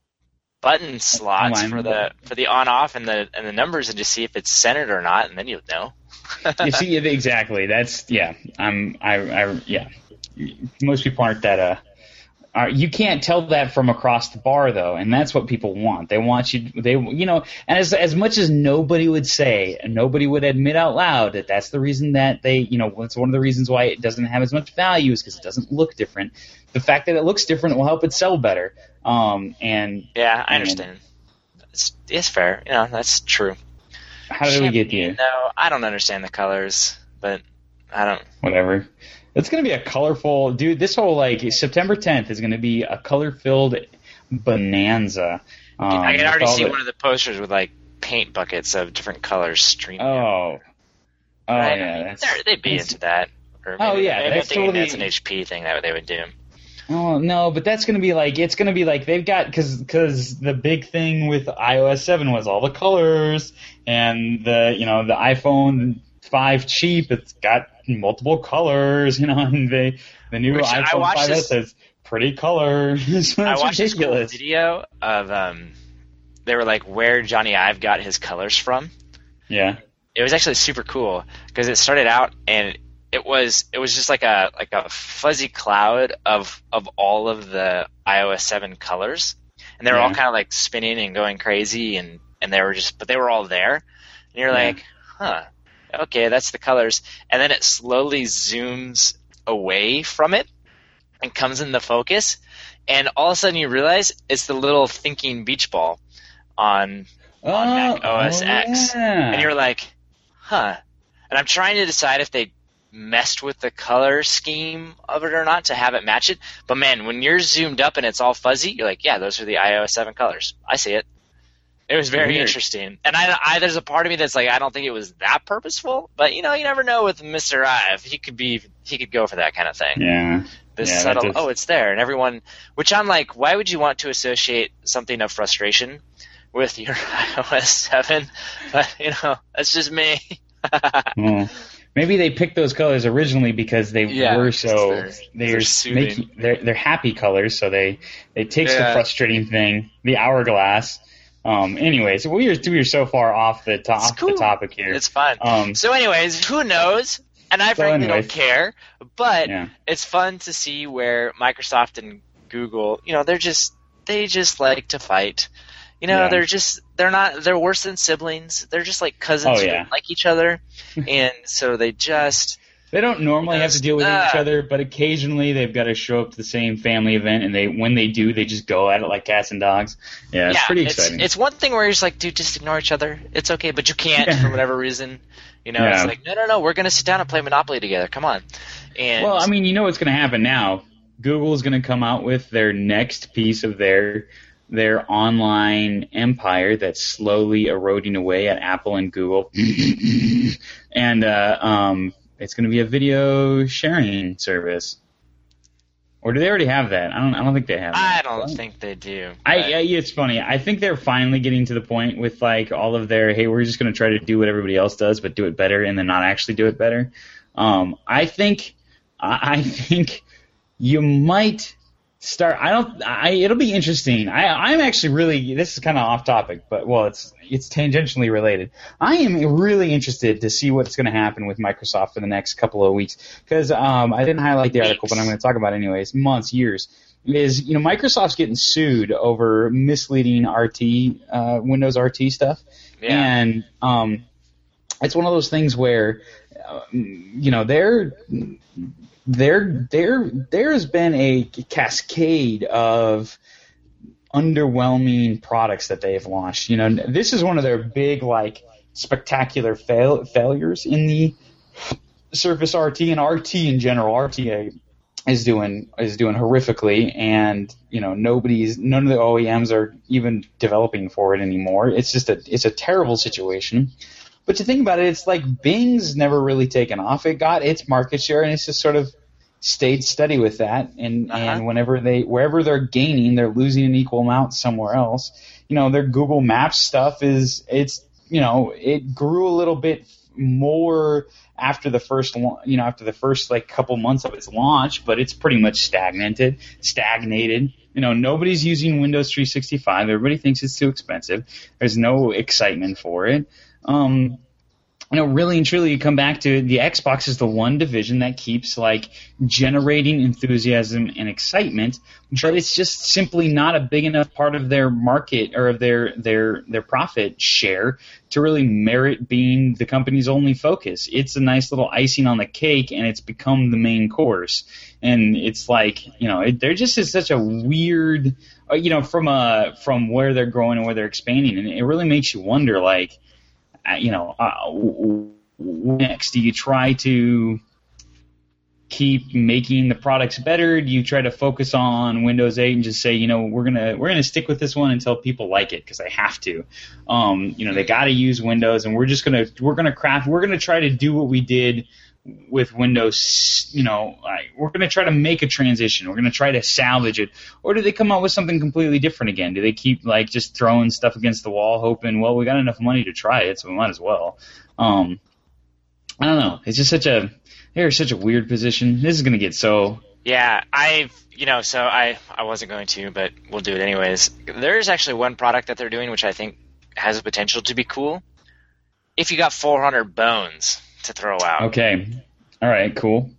button slots Online. for the for the on off and the and the numbers, and just see if it's centered or not, and then you'll know. you see it exactly. That's yeah. I'm I I yeah. Most people aren't that uh. Are, you can't tell that from across the bar though, and that's what people want. They want you. They you know, and as as much as nobody would say, nobody would admit out loud that that's the reason that they you know it's one of the reasons why it doesn't have as much value is because it doesn't look different. The fact that it looks different will help it sell better. Um and Yeah, I and understand. It's it's fair. You know, that's true. How did we get you? No, I don't understand the colors, but I don't. Whatever. It's going to be a colorful, dude. This whole like September tenth is going to be a color-filled bonanza. Um, I can with already all see the- one of the posters with like paint buckets of different colors streaming. Oh, oh Right? yeah, that's, They're- they'd be that's- into that. Or maybe, Oh, yeah, maybe that's I'm thinking totally- that's an H P thing that they would do. Oh no, but that's gonna be like it's gonna be like they've got because because the big thing with iOS seven was all the colors and the you know the iPhone five cheap it's got multiple colors you know and they the new Which I iPhone watched five S this- has pretty colors. It's I watched this cool ridiculous. video of um, they were like where Johnny Ive got his colors from. Yeah. It was actually super cool because it started out and it was it was just like a like a fuzzy cloud of of all of the iOS seven colors, and they were all Yeah. kind of like spinning and going crazy, and and they were just but they were all there, and you're Yeah. like, huh, okay, that's the colors, and then it slowly zooms away from it and comes into focus, and all of a sudden you realize it's the little thinking beach ball on on Mac O S oh, X, yeah. and you're like, huh. And I'm trying to decide if they messed with the color scheme of it or not to have it match it. But man, when you're zoomed up and it's all fuzzy, you're like, yeah, those are the iOS seven colors. I see it. It was very Weird. interesting. And I, I, there's a part of me that's like, I don't think it was that purposeful, but you know, you never know with Mister Ive. He could be, he could go for that kind of thing. Yeah. This Yeah, that subtle, does- oh, it's there, and everyone. Which I'm like, why would you want to associate something of frustration with your iOS seven? But you know, that's just me. Well, maybe they picked those colors originally because they Yeah, were so they're- they're they're soothing. making they're they're happy colors, so they it takes the Yeah. frustrating thing, the hourglass. Um, anyways, we are we are so far off the top It's cool. the topic here. It's fun. Um, So, anyways, who knows? And I So frankly anyways. don't care, but Yeah. it's fun to see where Microsoft and Google, you know, they're just they just like to fight. You know, Yeah. they're just they're not they're worse than siblings. They're just like cousins Oh, who yeah. don't like each other, and so they just They don't normally have to deal with Ah. each other, but occasionally they've got to show up to the same family event, and they when they do, they just go at it like cats and dogs. Yeah, it's yeah, pretty it's, exciting. it's one thing where you're just like, dude, just ignore each other. It's okay, but you can't Yeah. for whatever reason. You know, Yeah. it's like, no, no, no, we're gonna sit down and play Monopoly together. Come on. And Well, I mean, you know what's going to happen now. Google's going to come out with their next piece of their their online empire that's slowly eroding away at Apple and Google. and uh, um, it's going to be a video sharing service. Or do they already have that? I don't. I don't think they have that. I don't think they do. I, I. It's funny. I think they're finally getting to the point with like all of their, hey, we're just going to try to do what everybody else does, but do it better, and then not actually do it better. Um, I think. I think you might start. I don't. I. It'll be interesting. I. I'm actually really. This is kind of off topic, but well, it's it's tangentially related. I am really interested to see what's going to happen with Microsoft for the next couple of weeks because um, I didn't highlight the article, but I'm going to talk about it anyways. Months, years. Is you know Microsoft's getting sued over misleading R T uh, Windows R T stuff, yeah. and um, it's one of those things where uh, you know they're. There, there, there has been a cascade of underwhelming products that they've launched. You know, this is one of their big, like, spectacular fail, failures in the Surface R T and R T in general. R T A is doing is doing horrifically, and you know, nobody's none of the O E Ms are even developing for it anymore. It's just a it's a terrible situation. But to think about it, it's like Bing's never really taken off. It got its market share, and it's just sort of stayed steady with that. And, uh-huh. and whenever they, wherever they're gaining, they're losing an equal amount somewhere else. You know, their Google Maps stuff is, it's, you know, it grew a little bit more after the first, you know, after the first like couple months of its launch, but it's pretty much stagnated, stagnated. You know, nobody's using Windows three sixty-five. Everybody thinks it's too expensive. There's no excitement for it. Um, you know, really and truly, you come back to the Xbox is the one division that keeps like generating enthusiasm and excitement, but it's just simply not a big enough part of their market or of their their their profit share to really merit being the company's only focus. It's a nice little icing on the cake, and it's become the main course. And it's like, you know, it, there just is such a weird, uh, you know, from a from where they're growing and where they're expanding, and it really makes you wonder, like. You know, uh, next, do you try to keep making the products better? Do you try to focus on Windows eight and just say, you know, we're gonna we're gonna stick with this one until people like it because they have to. Um, you know, they got to use Windows, and we're just gonna we're gonna craft we're gonna try to do what we did with Windows. You know, I, we're gonna try to make a transition. We're gonna try to salvage it, or do they come out with something completely different again? Do they keep like just throwing stuff against the wall, hoping, well, we got enough money to try it, so we might as well. Um, I don't know. It's just such a they're such a weird position. This is gonna get so. Yeah, I've you know, so I I wasn't going to, but we'll do it anyways. There's actually one product that they're doing which I think has the potential to be cool. If you got four hundred bones to throw out. Okay. All right. Cool.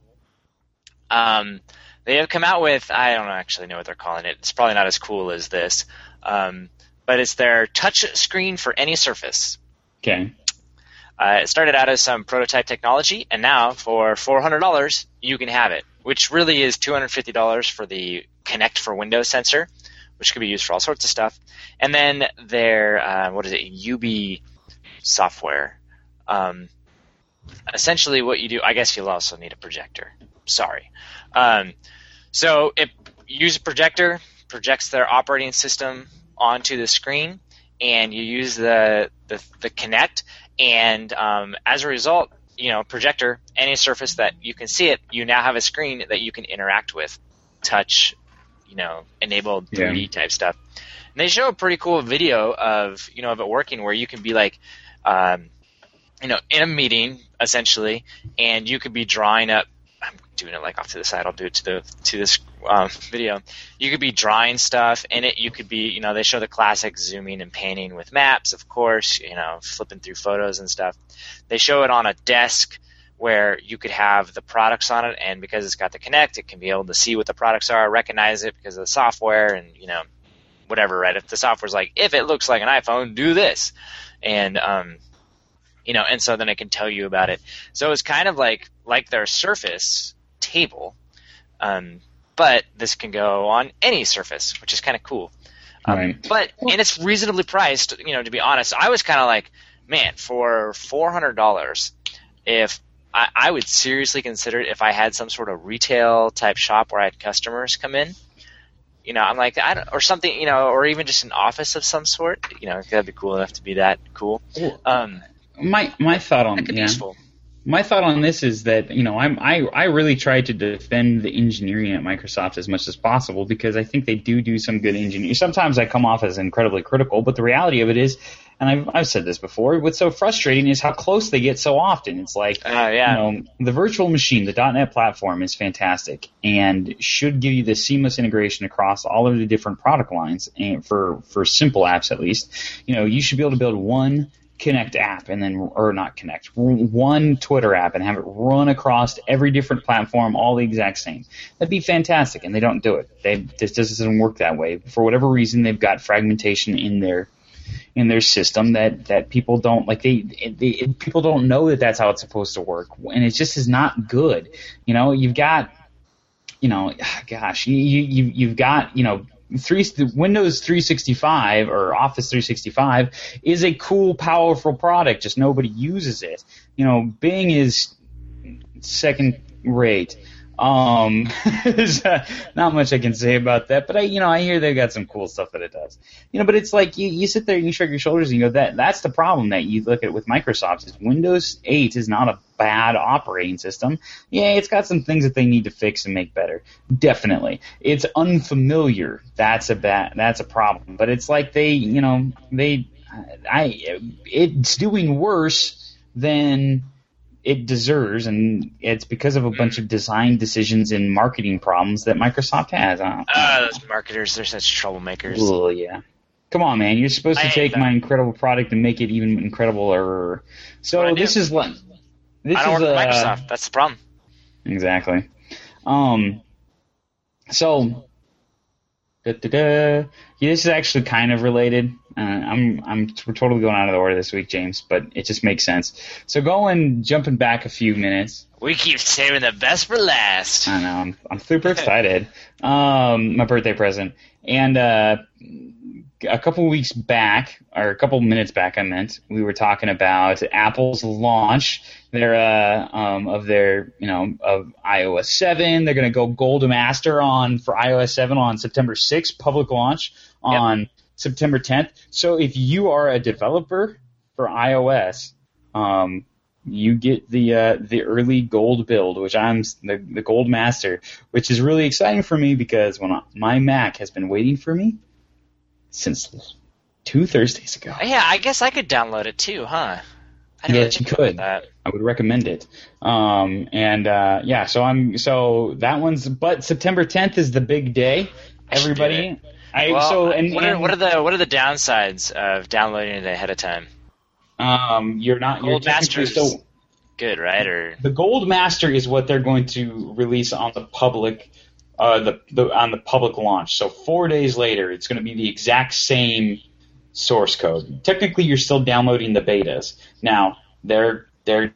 Um, they have come out with, I don't actually know what they're calling it. It's probably not as cool as this. Um, but it's their touch screen for any surface. Okay. Uh, it started out as some prototype technology, and now for four hundred dollars, you can have it, which really is two hundred fifty dollars for the Connect for Windows sensor, which could be used for all sorts of stuff. And then their, uh, what is it, U B software. Um, essentially what you do, I guess you'll also need a projector. Sorry. Um, so it use a projector, projects their operating system onto the screen, and you use the the, the Connect, and um, as a result, you know, projector, any surface that you can see it, you now have a screen that you can interact with, touch, you know, enabled three D yeah. type stuff. And they show a pretty cool video of, you know, of it working where you can be like, um, you know, in a meeting essentially, and you could be drawing up. I'm doing it like off to the side. I'll do it to the to this um, video. You could be drawing stuff in it. You could be, you know, they show the classic zooming and panning with maps, of course. You know, flipping through photos and stuff. They show it on a desk where you could have the products on it, and because it's got the Connect, it can be able to see what the products are, recognize it because of the software, and you know, whatever. Right? If the software's like, if it looks like an iPhone, do this, and um. You know, and so then it can tell you about it. So it's kind of like like their Surface table, um, but this can go on any surface, which is kind of cool. Um, right. But and it's reasonably priced. You know, to be honest, I was kind of like, man, for four hundred dollars, if I, I would seriously consider it if I had some sort of retail type shop where I had customers come in. You know, I'm like, I don't, or something, you know, or even just an office of some sort. You know, that'd be cool enough to be that cool. Um, My my thought on that could be yeah. useful. my thought on this is that, you know, I'm, I, I really try to defend the engineering at Microsoft as much as possible because I think they do do some good engineering. Sometimes I come off as incredibly critical, but the reality of it is, and I've, I've said this before, what's so frustrating is how close they get so often. It's like, uh, yeah. you know, the virtual machine, the .dot net platform is fantastic and should give you the seamless integration across all of the different product lines, and for, for simple apps at least. You know, you should be able to build one Connect app and then, or not Connect, one Twitter app and have it run across every different platform, all the exact same. That'd be fantastic, and they don't do it. They, this doesn't work that way. For whatever reason, they've got fragmentation in their in their system that, that people don't like. They, they people don't know that that's how it's supposed to work, and it just is not good. You know, you've got, you know, gosh, you you you've got, you know. Three, Windows three sixty-five or Office three sixty-five is a cool, powerful product. Just nobody uses it. You know, Bing is second rate. Um, there's uh, not much I can say about that, but I, you know, I hear they've got some cool stuff that it does. You know, but it's like you, you sit there and you shrug your shoulders and you go, that that's the problem that you look at with Microsoft is Windows eight is not a bad operating system. Yeah, it's got some things that they need to fix and make better. Definitely. It's unfamiliar. That's a bad, that's a problem. But it's like they, you know, they, I, it's doing worse than it deserves, and it's because of a bunch of design decisions and marketing problems that Microsoft has. Ah, uh, those marketers, they're such troublemakers. Oh, yeah. Come on, man. You're supposed to I take my incredible product and make it even incredibler. So this is what... This I don't is work a, for Microsoft. That's the problem. Exactly. Um, so... Da, da, da. Yeah, this is actually kind of related. Uh, I'm, I'm, we're totally going out of the order this week, James, but it just makes sense. So going, jumping back a few minutes. We keep saving the best for last. I know. I'm, I'm super excited. Um, my birthday present, and uh, a couple weeks back, or a couple minutes back, I meant, we were talking about Apple's launch. Their uh, um, of their you know of i O S seven. They're going to go gold master on for i O S seven on September sixth, public launch on yep. September tenth. So if you are a developer for iOS, um, you get the uh, the early gold build, which I'm the, the gold master, which is really exciting for me because when I, my Mac has been waiting for me since two Thursdays ago. Yeah, I guess I could download it too, huh? I Yeah, you could. That. I would recommend it. Um, and uh, yeah, so I'm so that one's. But September tenth is the big day. Everybody. I well, so and what are, and, what are the what are the downsides of downloading it ahead of time? Um, you're not. Gold you're Master is so, good, right? Or the Gold Master is what they're going to release on the public. Uh, the, the on the public launch. So four days later, it's going to be the exact same source code. Technically, you're still downloading the betas. Now, they're they're.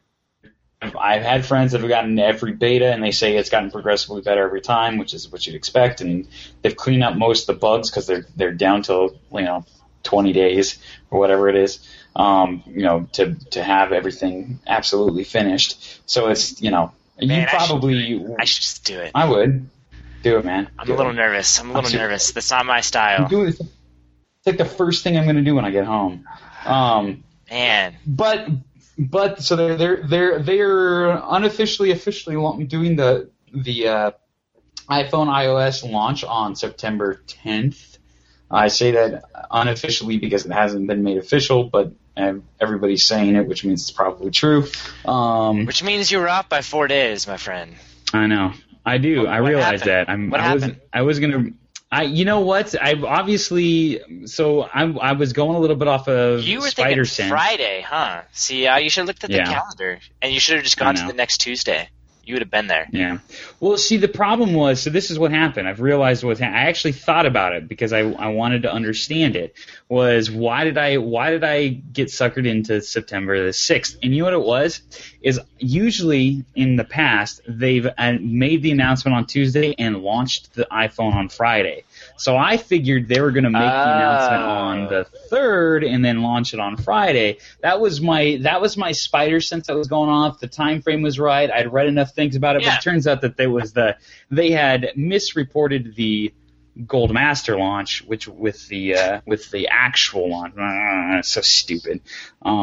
I've had friends that have gotten every beta, and they say it's gotten progressively better every time, which is what you'd expect. And they've cleaned up most of the bugs because they're they're down to you know twenty days or whatever it is. Um, you know to to have everything absolutely finished. So it's you know man, you probably I should, I should just do it. I would. Do it, man. I'm do a little it. nervous. I'm a little I'm nervous. That's not my style. Do it. It's like the first thing I'm going to do when I get home. Um, man. But but so they're they're they're they're unofficially officially doing the the uh, iPhone iOS launch on September tenth. I say that unofficially because it hasn't been made official, but everybody's saying it, which means it's probably true. Um, which means you were out by four days, my friend. I know. I do. What, I realize happened? that. I'm, what I happened? was. I was gonna. I. You know what? I obviously. So I. I was going a little bit off of. You were Spider thinking Sense. Friday, huh? See, uh, you should have looked at the Yeah. calendar, and you should have just gone to the next Tuesday. You would have been there. Yeah. Well, see, the problem was, so this is what happened. I've realized what happened. I actually thought about it because I, I wanted to understand it. Was why did I why did I get suckered into September the sixth? And you know what it was? Is usually in the past they've uh, made the announcement on Tuesday and launched the iPhone on Friday. So I figured they were going to make uh, the announcement on the third and then launch it on Friday. That was my that was my spider sense that was going off. The time frame was right. I'd read enough things about it, yeah. but it turns out that they was the they had misreported the Gold Master launch, which with the uh, with the actual launch. Uh, so stupid. Um,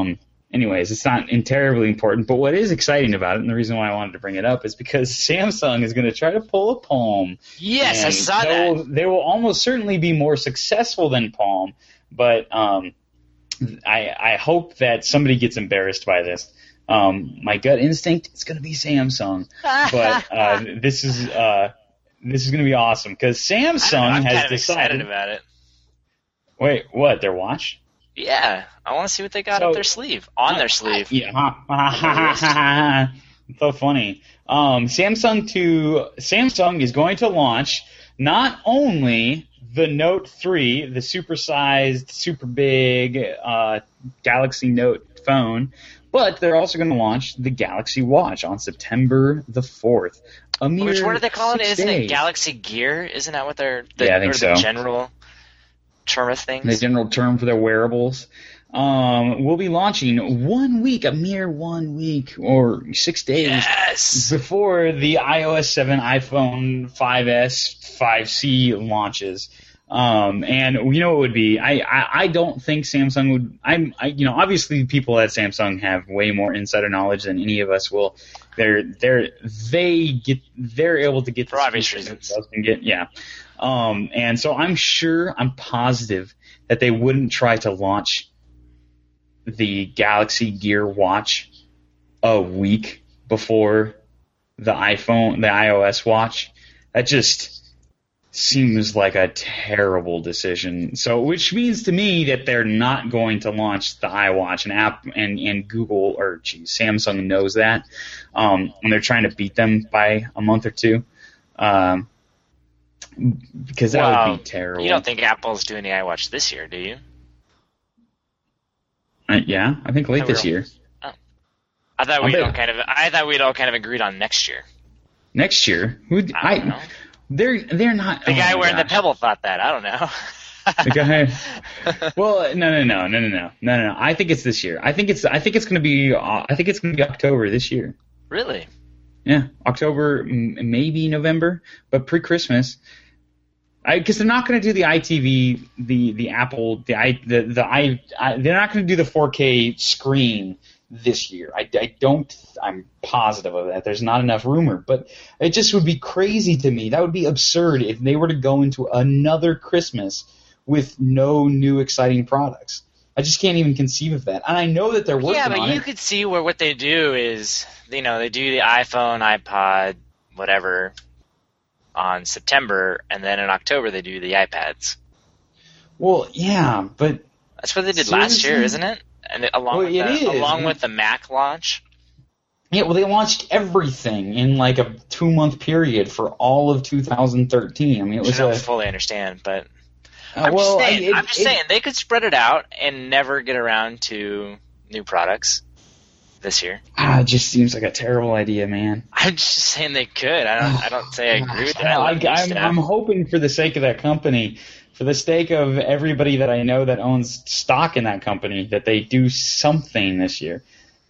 anyways, it's not terribly important. But what is exciting about it, and the reason why I wanted to bring it up, is because Samsung is going to try to pull a Palm. Yes, I saw they will, that. They will almost certainly be more successful than Palm, but um, I, I hope that somebody gets embarrassed by this. Um, my gut instinct is going to be Samsung, but uh, this is uh, this is going to be awesome because Samsung I'm has kind of decided. excited about it. Wait, what? Their watch? Yeah, I want to see what they got So- up their sleeve, on their sleeve. Yeah, so funny. Um, Samsung to Samsung is going to launch not only the Note three, the supersized, super big uh, Galaxy Note phone, but they're also going to launch the Galaxy Watch on September the fourth. A mere Which what are they calling it? six Isn't it days. Galaxy Gear? Isn't that what they're the, Yeah, I think or the so. general term of things? The general term for their wearables. Um, we'll be launching one week, a mere one week or six days Yes. before the iOS seven, iPhone five S, five C launches. Um, and you know what would be? I, I, I don't think Samsung would. I'm, I, you know, obviously people at Samsung have way more insider knowledge than any of us will. They're, they're, they get, they're able to get For the obvious features that reasons. else can get, yeah. Um, and so I'm sure, I'm positive that they wouldn't try to launch the Galaxy Gear Watch a week before the iPhone, the iOS watch. That just seems like a terrible decision. So, which means to me that they're not going to launch the iWatch, and app and, and Google or geez, Samsung knows that, um, and they're trying to beat them by a month or two, um, because that Wow. would be terrible. You don't think Apple's doing the iWatch this year, do you? Uh, yeah, I think late I this will. year. I thought I'll we'd bet. all kind of. I thought we'd all kind of agreed on next year. Next year, who? I don't know. They're they're not. The oh guy my wearing the gosh. Pebble thought that. I don't know. The guy. Well, no, no, no, no, no, no, no, no. I think it's this year. I think it's. I think it's going to be. Uh, I think it's going to be October this year. Really? Yeah, October, m- maybe November, but pre-Christmas. Because they're not going to do the I T V, the the Apple, the I the the I, I they're not going to do the four K screen this year. I, I don't. I'm positive of that. There's not enough rumor, but it just would be crazy to me. That would be absurd if they were to go into another Christmas with no new exciting products. I just can't even conceive of that. And I know that they're working Yeah, but on you it. could see where what they do is, you know, they do the iPhone, iPod, whatever, on September, and then in October they do the iPads. Well, yeah, but That's what they did last year, Seriously? isn't it? And it, along Well, with it the, is, along yeah. with the Mac launch. yeah, well, they launched everything in like a two-month period for all of two thousand thirteen. I mean, it Which was I don't a fully understand, but uh, I'm well, just saying, I- it- I'm just it- saying they could spread it out and never get around to new products this year. ah, it just seems like a terrible idea, man. I'm just saying they could. I don't. I don't say I agree with that. I I, love new I'm, stuff. I'm hoping for the sake of that company, for the sake of everybody that I know that owns stock in that company, that they do something this year.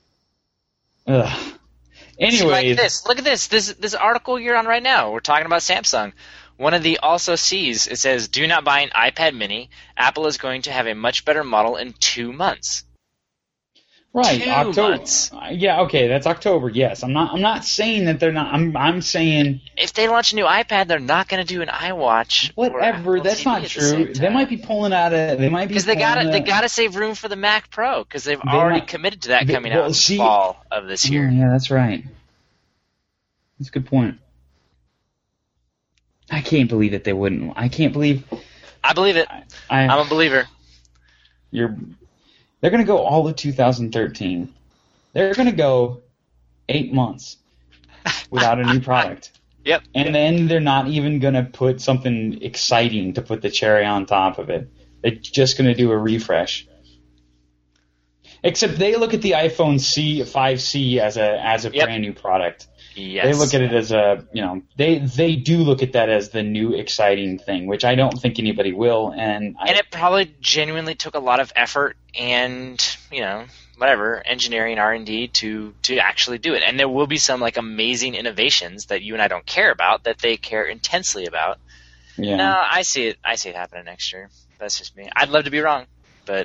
Ugh. See, Anyways, like this. Look at this. This this article you're on right now. We're talking about Samsung. One of the also sees it says, "Do not buy an iPad Mini. Apple is going to have a much better model in two months." right, two October. months. Uh, Yeah, okay, that's October. Yes, I'm not. I'm not saying that they're not. I'm. I'm saying If they launch a new iPad, they're not going to do an iWatch. or whatever. Apple That's T V not at the same true. They time. might be pulling out a. They might be Because they got to pulling they a- got to save room for the Mac Pro because they've They already might- committed to that they- coming well, out in see- the fall of this Oh, year. yeah, that's right. That's a good point. I can't believe that they wouldn't. I can't believe. I believe it. I. I'm a believer. You're. They're gonna go all of two thousand thirteen. They're gonna go eight months without a new product. Yep. And then they're not even gonna put something exciting to put the cherry on top of it. They're just gonna do a refresh. Except they look at the iPhone C five C as a as a Yep. brand new product. Yes. They look at it as a, you know, they they do look at that as the new exciting thing, which I don't think anybody will. And, I, And it probably genuinely took a lot of effort and, you know, whatever, engineering, R and D to, to actually do it. And there will be some, like, amazing innovations that you and I don't care about that they care intensely about. yeah. No, I see it. I see it happening next year. That's just me. I'd love to be wrong, but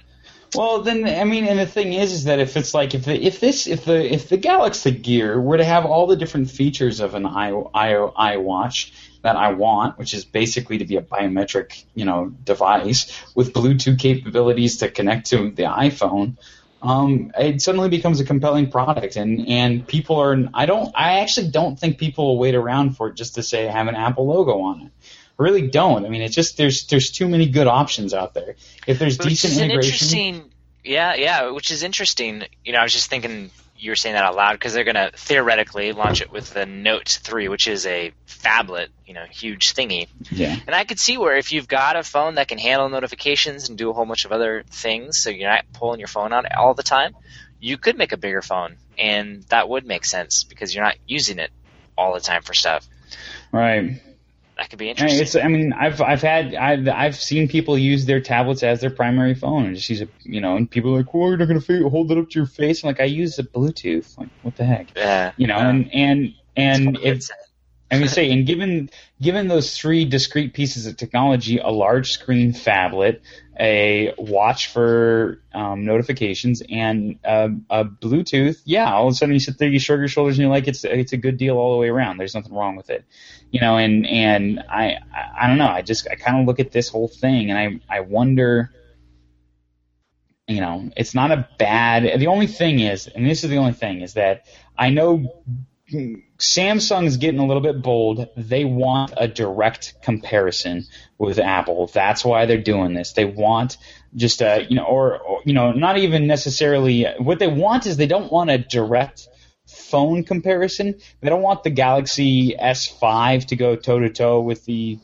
Well, then I mean, and the thing is, is that if it's like if the, if this if the if the Galaxy Gear were to have all the different features of an i i iWatch that I want, which is basically to be a biometric, you know, device with Bluetooth capabilities to connect to the iPhone, um, it suddenly becomes a compelling product, and and people are. I don't. I actually don't think people will wait around for it just to say have an Apple logo on it. I really don't. I mean, it's just there's there's too many good options out there. If there's Which decent is an integration, interesting, yeah, yeah, which is interesting. You know, I was just thinking you were saying that out loud because they're going to theoretically launch it with the Note three, which is a phablet, you know, huge thingy. yeah, And I could see where if you've got a phone that can handle notifications and do a whole bunch of other things, so you're not pulling your phone out all the time, you could make a bigger phone, and that would make sense because you're not using it all the time for stuff. right. That could be I mean, interesting. it's, I mean, I've I've had I've I've seen people use their tablets as their primary phone and just use it, you know. And people are like, "Well, you're not gonna hold it up to your face." I'm like, I use a Bluetooth. Like, what the heck? Yeah, You know, yeah. and and and Totally if I mean, say, and given given those three discrete pieces of technology, a large screen phablet, a watch for um, notifications, and a, a Bluetooth, yeah, all of a sudden you sit there, you shrug your shoulders, and you're like, it's it's a good deal all the way around. There's nothing wrong with it, you know. And and I I, I don't know. I just I kind of look at this whole thing, and I I wonder. You know, it's not a bad. The only thing is, and this is the only thing, is that I know Samsung's getting a little bit bold. They want a direct comparison with Apple. That's why they're doing this. They want just a, you know, or, or you know, not even necessarily. What they want is they don't want a direct phone comparison. They don't want the Galaxy S five to go toe to toe with the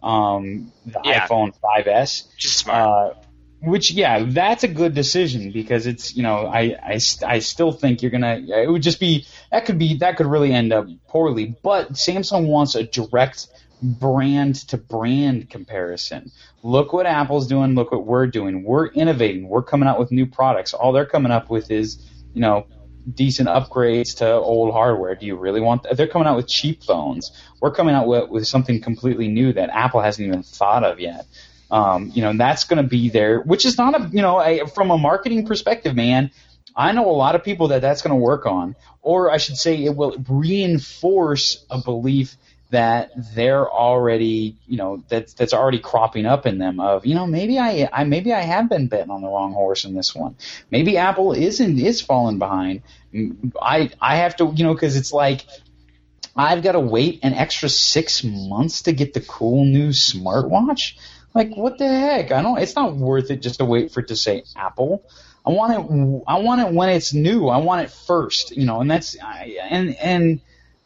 um the Yeah. iPhone five S. Just smart. Uh, Which, yeah, that's a good decision because it's, you know, I, I, I still think you're going to, it would just be, that could be, that could really end up poorly. But Samsung wants a direct brand to brand comparison. Look what Apple's doing. Look what we're doing. We're innovating. We're coming out with new products. All they're coming up with is, you know, decent upgrades to old hardware. Do you really want that? They're coming out with cheap phones. We're coming out with, with something completely new that Apple hasn't even thought of yet. Um, you know, and that's going to be there, which is not a, you know, a, from a marketing perspective, man, I know a lot of people that that's going to work on, or I should say it will reinforce a belief that they're already, you know, that's, that's already cropping up in them of, you know, maybe I, I, maybe I have been betting on the wrong horse in this one. Maybe Apple isn't, is falling behind. I, I have to, you know, cause it's like, I've got to wait an extra six months to get the cool new smartwatch. Like, what the heck? I don't. It's not worth it just to wait for it to say Apple. I want it. I want it when it's new. I want it first. You know, and that's I, and and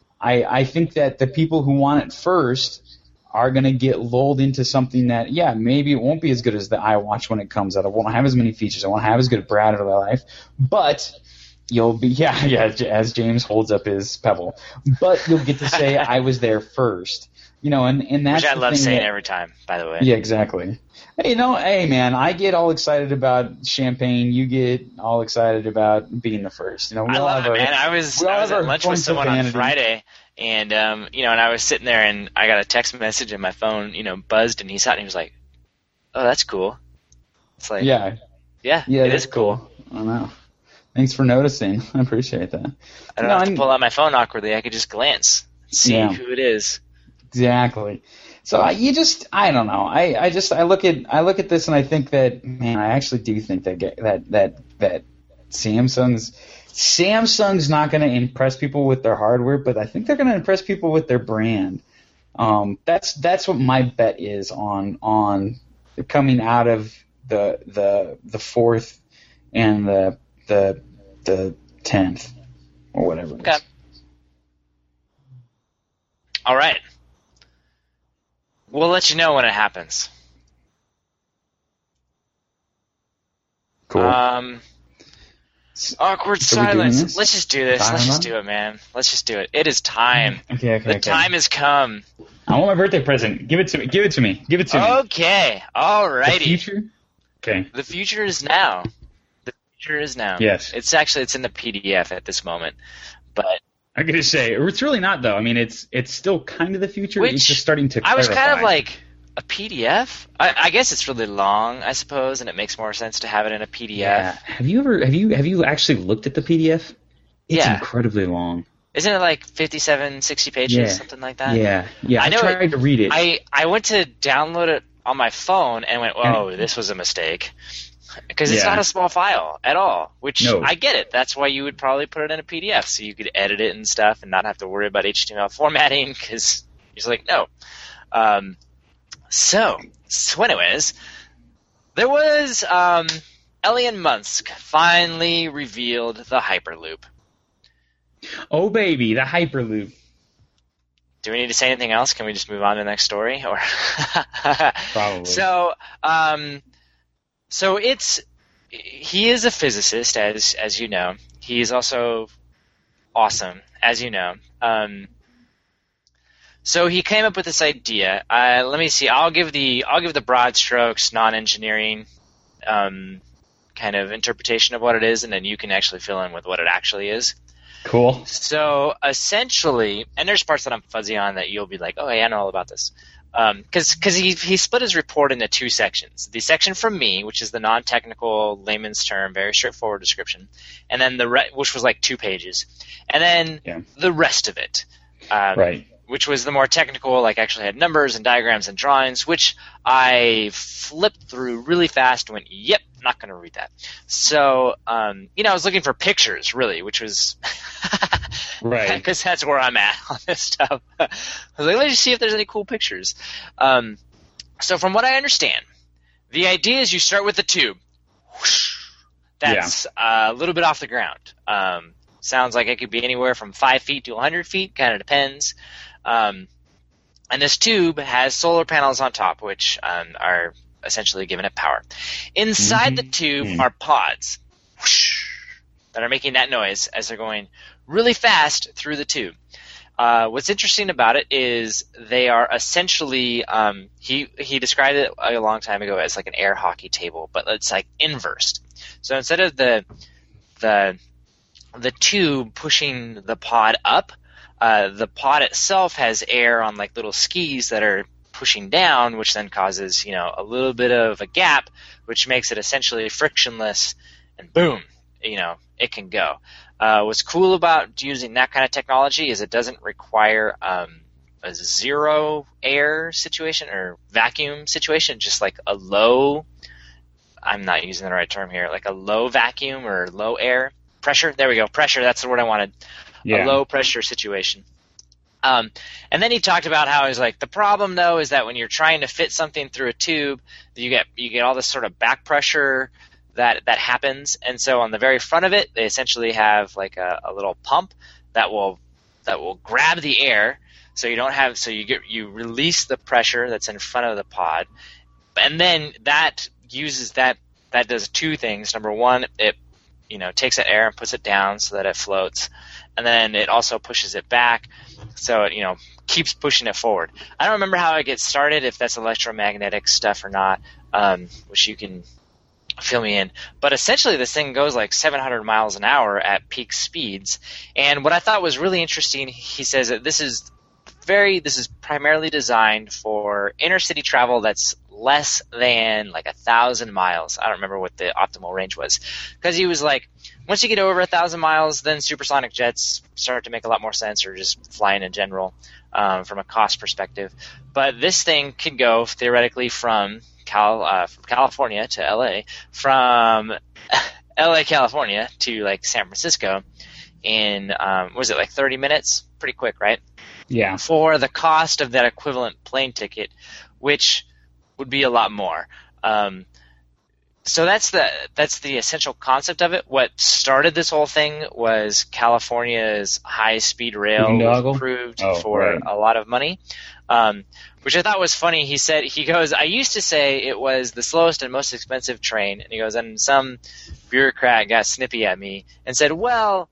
I I think that the people who want it first are going to get lulled into something that, yeah, maybe it won't be as good as the iWatch when it comes out. It won't have as many features. It won't have as good a battery life, but you'll be yeah yeah as James holds up his Pebble, but you'll get to say I was there first. You know, and, and that's Which I the love thing saying that, every time, by the way. Yeah, exactly. Hey, you know, hey, man, I get all excited about champagne. You get all excited about being the first. You know, we I all love have it, our- man. I was we all I was have at our lunch with points of someone on vanity. Friday, and um, you know, and I was sitting there, and I got a text message, and my phone, you know, buzzed, and he saw it, and he was like, "Oh, that's cool." It's like, Yeah, yeah, yeah, it that's is cool. I know. Thanks for noticing. I appreciate that. I don't No, have to and- pull out my phone awkwardly. I could just glance, see Yeah. who it is. Exactly. So I, you just, I don't know. I, I just, I look at, I look at this and I think that, man, I actually do think that get, that that that Samsung's Samsung's not going to impress people with their hardware, but I think they're going to impress people with their brand. Um, that's that's what my bet is on on coming out of the the the fourth and the the the tenth or whatever. It is. Okay. All right. We'll let you know when it happens. Cool. Um, awkward Are we doing silence. this? Let's just do this. Time Let's just on? do it, man. Let's just do it. It is time. okay, okay, The okay. time has come. I want my birthday present. Give it to me. Give it to me. Give it to me. Okay. All The righty. future? Okay. The future is now. The future is now. Yes. It's actually it's in the P D F at this moment, but I gotta say, it's really not though. I mean, it's it's still kind of the future. Which it's just starting to I was kind of clarify. like, A P D F? I, I guess it's really long, I suppose, and it makes more sense to have it in a P D F. Yeah. Have you ever have you have you actually looked at the P D F? It's Yeah. incredibly long. Isn't it like fifty-seven, sixty pages, Yeah. something like that? Yeah. Yeah. I I, know tried it- to read it. I, I went to download it on my phone and went, whoa, this was a mistake. Because it's Yeah. not a small file at all, which No. I get it. That's why you would probably put it in a P D F so you could edit it and stuff and not have to worry about H T M L formatting because you're just like, no. Um, so, so anyways, there was um, Elon Musk finally revealed the Hyperloop. Oh baby, the Hyperloop. Do we need to say anything else? Can we just move on to the next story? Or Probably. So, um, so it's he is a physicist, as as you know. He is also awesome, as you know. Um, so he came up with this idea. Uh, let me see. I'll give the I'll give the broad strokes, non-engineering um, kind of interpretation of what it is, and then you can actually fill in with what it actually is. Cool. So essentially, and there's parts that I'm fuzzy on that you'll be like, oh, hey, I know all about this. Because um, he, he split his report into two sections. The section from me, which is the non-technical layman's term, very straightforward description, and then the re- which was like two pages. And then Yeah. the rest of it, um, Right. which was the more technical, like actually had numbers and diagrams and drawings, which I flipped through really fast and went, yep, not going to read that. So, um, you know, I was looking for pictures, really, which was Right. because that's where I'm at on this stuff. I was like, let's just see if there's any cool pictures. Um, so from what I understand, the idea is you start with the tube. Whoosh. That's uh, a little bit off the ground. Um, sounds like it could be anywhere from five feet to one hundred feet, kind of depends. Um, and this tube has solar panels on top, which um, are essentially giving it power. Inside the tube Mhm. are pods whoosh, that are making that noise as they're going really fast through the tube. Uh, what's interesting about it is they are essentially um, he he described it a long time ago as like an air hockey table, but it's like inversed. So instead of the the the tube pushing the pod up, uh, the pod itself has air on like little skis that are pushing down, which then causes, you know, a little bit of a gap, which makes it essentially frictionless, and boom, you know, it can go. Uh, what's cool about using that kind of technology is it doesn't require um, a zero air situation or vacuum situation, just like a low, I'm not using the right term here, like a low vacuum or low air pressure. There we go, pressure, that's the word I wanted. Yeah. A low pressure situation. Um, and then he talked about how he's like, the problem though is that when you're trying to fit something through a tube, you get you get all this sort of back pressure that that happens. And so on the very front of it, they essentially have like a, a little pump that will that will grab the air, so you don't have so you get you release the pressure that's in front of the pod, and then that uses that that does two things. Number one, it you know takes that air and puts it down so that it floats. And then it also pushes it back, so it, you know, keeps pushing it forward. I don't remember how it gets started, if that's electromagnetic stuff or not, um, which you can fill me in. But essentially, this thing goes like seven hundred miles an hour at peak speeds. And what I thought was really interesting, he says that this is very, this is primarily designed for inner city travel that's less than like a thousand miles. I don't remember what the optimal range was, because he was like, once you get over a thousand miles, then supersonic jets start to make a lot more sense, or just flying in general um, from a cost perspective. But this thing can go theoretically from Cal, uh, from California to L A, from L A, California to like San Francisco in um, was it like thirty minutes? Pretty quick, right? Yeah. For the cost of that equivalent plane ticket, which would be a lot more. Um, so that's the that's the essential concept of it. What started this whole thing was California's high-speed rail Boondoggle? was approved Oh, for right. a lot of money, um, which I thought was funny. He said, he goes, I used to say it was the slowest and most expensive train, and he goes, and some bureaucrat got snippy at me and said, well,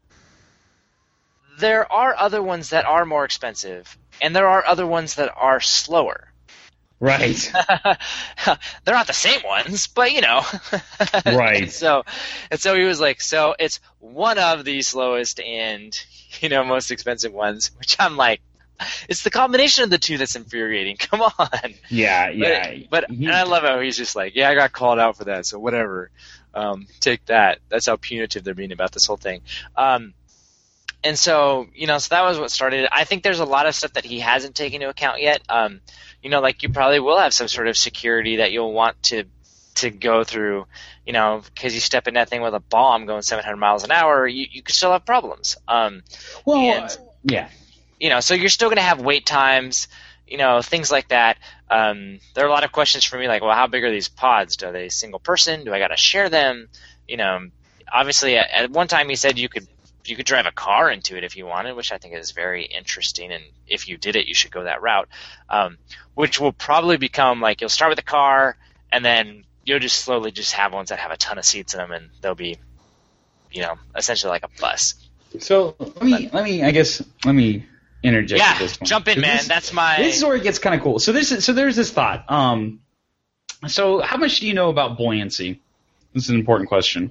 there are other ones that are more expensive, and there are other ones that are slower. Right. They're not the same ones, but you know. Right. and so, and so he was like, so it's one of the slowest and, you know, most expensive ones, which I'm like, It's the combination of the two that's infuriating. Come on. Yeah, yeah. But, but and I love how he's just like, yeah, I got called out for that, so whatever. Um, take that. That's how punitive they're being about this whole thing. Um, and so, you know, so that was what started it. I think there's a lot of stuff that he hasn't taken into account yet. Um, you know, like you probably will have some sort of security that you'll want to to go through, you know, because you step in that thing with a bomb going seven hundred miles an hour, you, you could still have problems. Um, well, and, yeah. You know, so you're still going to have wait times, you know, things like that. Um, there are a lot of questions for me, like, well, how big are these pods? Are they single person? Do I got to share them? You know, obviously, at, at one time he said you could you could drive a car into it if you wanted, which I think is very interesting. And if you did it, you should go that route, um, which will probably become like you'll start with a car and then you'll just slowly just have ones that have a ton of seats in them, and they'll be, you know, essentially like a bus. So let me, let me, I guess, let me interject yeah, at this point. Jump in, man. This, That's my. This is where it gets kind of cool. So this, is, so there's this thought. Um, so how much do you know about buoyancy? This is an important question.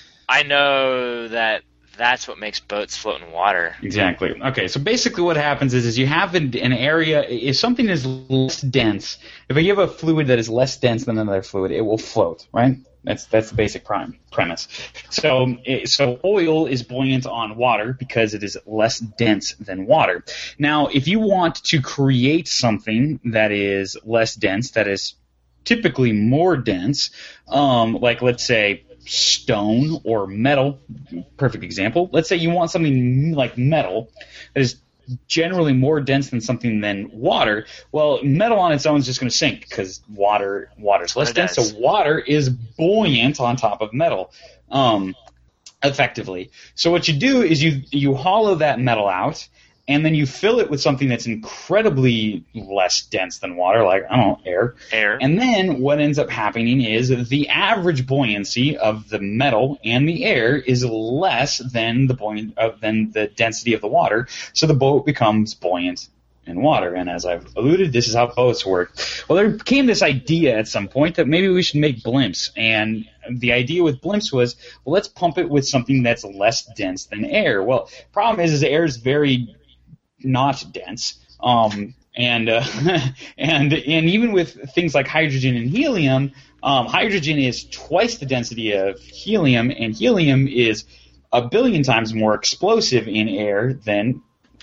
I know that that's what makes boats float in water. Exactly. Okay, so basically what happens is, is you have an, an area, if something is less dense, if you have a fluid that is less dense than another fluid, it will float, right? That's that's the basic prime premise. So so oil is buoyant on water because it is less dense than water. Now, if you want to create something that is less dense, that is typically more dense, um, like let's say stone or metal, perfect example. Let's say you want something like metal that is generally more dense than something than water. Well, metal on its own is just going to sink because water water is less dense. So water is buoyant on top of metal, um, effectively. So what you do is you you hollow that metal out, and then you fill it with something that's incredibly less dense than water, like, I don't know, air. Air. And then what ends up happening is the average buoyancy of the metal and the air is less than the buoyant, uh, than the density of the water, so the boat becomes buoyant in water. And as I've alluded, this is how boats work. Well, there came this idea at some point that maybe we should make blimps. And the idea with blimps was, well, let's pump it with something that's less dense than air. Well, problem is, is air is very not dense, um, and uh, and and even with things like hydrogen and helium, um, hydrogen is twice the density of helium, and helium is a billion times more explosive in air than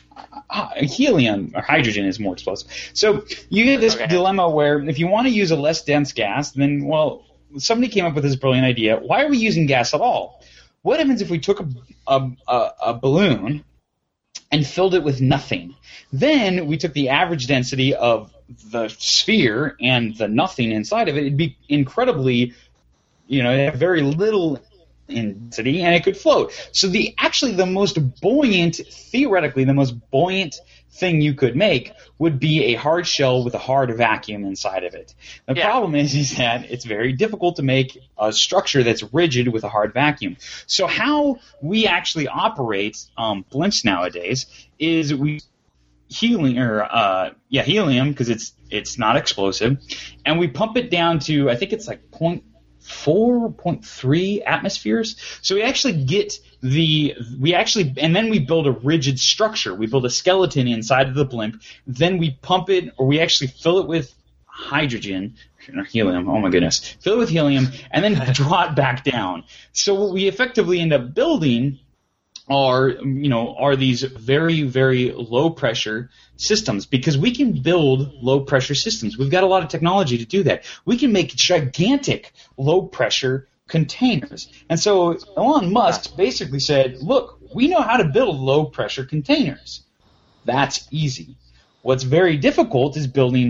uh, helium, or hydrogen is more explosive. So you get this okay. dilemma where if you want to use a less dense gas, then, well, somebody came up with this brilliant idea. Why are we using gas at all? What happens if we took a, a, a, a balloon and filled it with nothing? Then we took the average density of the sphere and the nothing inside of it. It'd be incredibly, you know, it'd have very little density, and it could float. So the actually the most buoyant, theoretically, the most buoyant thing you could make would be a hard shell with a hard vacuum inside of it. The yeah. problem is, is that it's very difficult to make a structure that's rigid with a hard vacuum. So how we actually operate um, blimps nowadays is we helium, or uh, yeah, helium, because it's it's not explosive, and we pump it down to, I think it's like point four, point three atmospheres. So we actually get the, we actually, and then we build a rigid structure. We build a skeleton inside of the blimp. Then we pump it, or we actually fill it with hydrogen, or helium, oh my goodness, fill it with helium, and then draw it back down. So what we effectively end up building are, you know, are these very, very low pressure systems, because we can build low pressure systems. We've got a lot of technology to do that. We can make gigantic low pressure containers. And so Elon Musk basically said, look, we know how to build low pressure containers. That's easy. What's very difficult is building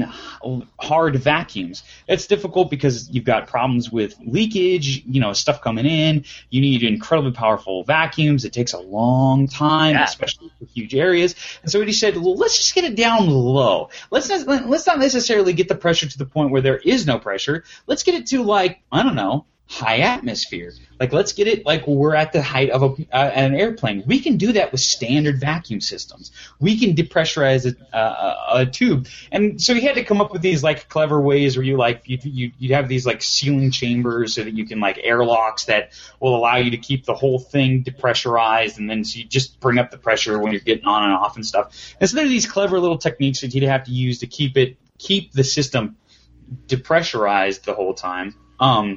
hard vacuums. It's difficult because you've got problems with leakage, you know, stuff coming in. You need incredibly powerful vacuums. It takes a long time, yeah. especially for huge areas. And so he said, well, let's just get it down low. Let's not, let's not necessarily get the pressure to the point where there is no pressure. Let's get it to, like, I don't know, high atmosphere. Like, let's get it like we're at the height of a, uh, an airplane. We can do that with standard vacuum systems. We can depressurize a, uh, a tube. And so he had to come up with these like clever ways where you like you you you have these like sealing chambers so that you can like airlocks that will allow you to keep the whole thing depressurized, and then so you just bring up the pressure when you're getting on and off and stuff. And so there are these clever little techniques that you'd have to use to keep it keep the system depressurized the whole time. Um,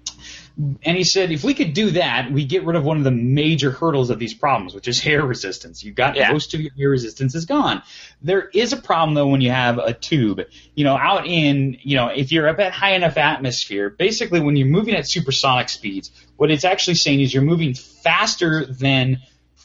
And he said, if we could do that, we get rid of one of the major hurdles of these problems, which is air resistance. You've got yeah. most of your air resistance is gone. There is a problem, though, when you have a tube. You know, out in, you know, if you're up at high enough atmosphere, basically when you're moving at supersonic speeds, what it's actually saying is you're moving faster than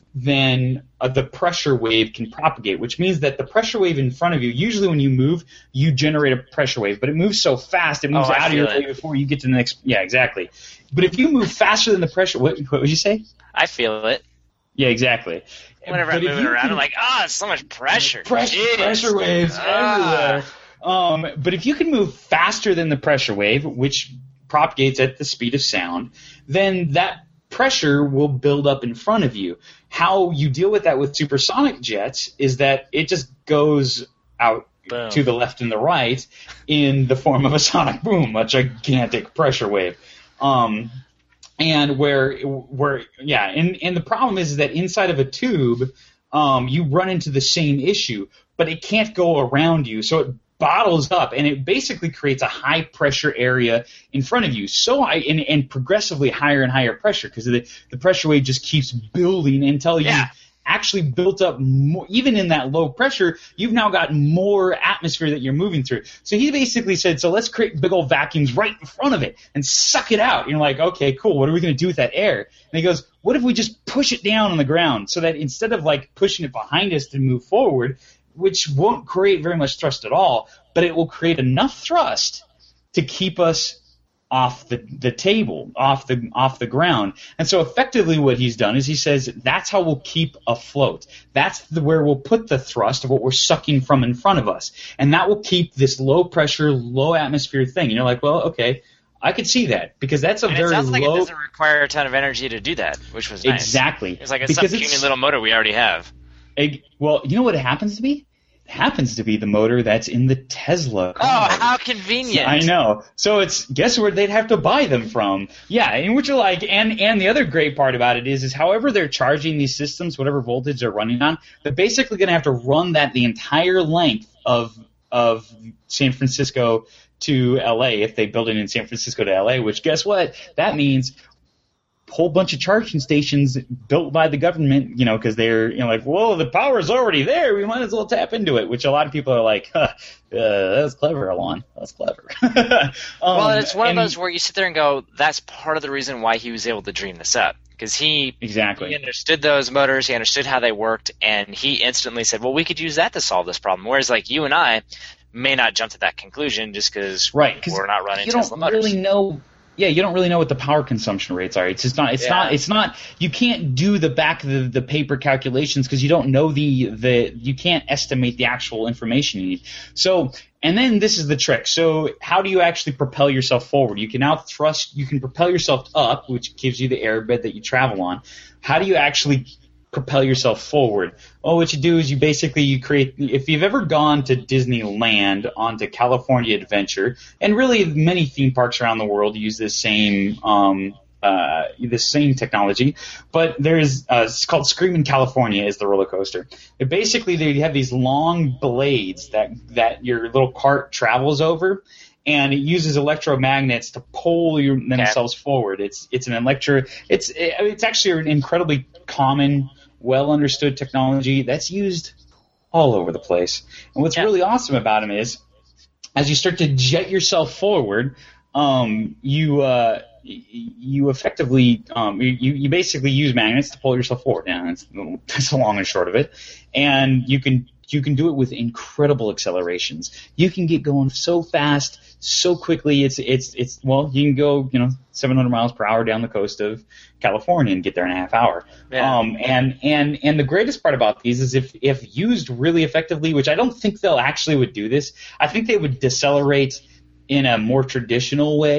than uh, the pressure wave can propagate, which means that the pressure wave in front of you, usually when you move, you generate a pressure wave, but it moves so fast, it moves oh, out of your way before you get to the next. Yeah, exactly. But if you move faster than the pressure, what, what would you say? I feel it. Yeah, exactly. Whenever but I'm moving around, can, I'm like, ah, oh, so much pressure. Pressure, pressure waves ah. everywhere. Um, but if you can move faster than the pressure wave, which propagates at the speed of sound, then that pressure will build up in front of you. How you deal with that with supersonic jets is that it just goes out Boom. To the left and the right in the form of a sonic boom, a gigantic pressure wave. Um, and where, where, yeah, and, and the problem is, is that inside of a tube, um, you run into the same issue, but it can't go around you, so it bottles up, and it basically creates a high pressure area in front of you, so high and, and progressively higher and higher pressure, because the, the pressure wave just keeps building until you yeah. actually built up more. Even in that low pressure, you've now got more atmosphere that you're moving through. So he basically said, so let's create big old vacuums right in front of it and suck it out. And you're like, okay, cool, what are we going to do with that air? And he goes, what if we just push it down on the ground so that instead of like pushing it behind us to move forward, which won't create very much thrust at all, but it will create enough thrust to keep us off the, the table, off the off the ground. And so effectively what he's done is he says that's how we'll keep afloat. That's the, where we'll put the thrust of what we're sucking from in front of us. And that will keep this low pressure, low atmosphere thing. And you're like, well, okay, I could see that, because that's a and very it sounds like low... it doesn't require a ton of energy to do that, which was nice. Exactly. It's like a because subpuny little motor we already have. A, well, you know what it happens to be? It happens to be the motor that's in the Tesla car. Oh, how convenient. I know. So it's, guess where they'd have to buy them from? Yeah, and which are like, and, and the other great part about it is, is however they're charging these systems, whatever voltage they're running on, they're basically going to have to run that the entire length of of San Francisco to L A if they build it in San Francisco to L A, which guess what? That means whole bunch of charging stations built by the government, you know, because they're, you know, like, whoa, the power's already there, we might as well tap into it, which a lot of people are like, huh, uh, that's clever, Alon, that's clever. um, well, it's one and, of those where you sit there and go, that's part of the reason why he was able to dream this up, because he, exactly. he understood those motors, he understood how they worked, and he instantly said, well, we could use that to solve this problem, whereas like you and I may not jump to that conclusion just because right, we're not running you Tesla don't motors. Really know Yeah, you don't really know what the power consumption rates are. It's just not. It's yeah. not. It's not. You can't do the back of the, the paper calculations because you don't know the the. You can't estimate the actual information you need. So, and then this is the trick. So, how do you actually propel yourself forward? You can now thrust. You can propel yourself up, which gives you the airbed that you travel on. How do you actually propel yourself forward? Well, what you do is you basically you create. If you've ever gone to Disneyland, onto California Adventure, and really many theme parks around the world use this same um, uh, this same technology, but there's uh, it's called Screamin' California is the roller coaster. It basically they have these long blades that that your little cart travels over. And it uses electromagnets to pull your, themselves okay. forward. It's it's an electro. It's it's actually an incredibly common, well understood technology that's used all over the place. And what's yeah. really awesome about them is, as you start to jet yourself forward, um, you uh, you effectively um, you you basically use magnets to pull yourself forward. Now that's, that's the long and short of it. And you can. You can do it with incredible accelerations. You can get going so fast, so quickly. It's it's it's well, you can go you know seven hundred miles per hour down the coast of California and get there in a half hour. Yeah. Um, and and and the greatest part about these is if if used really effectively, which I don't think they'll actually would do this. I think they would decelerate in a more traditional way.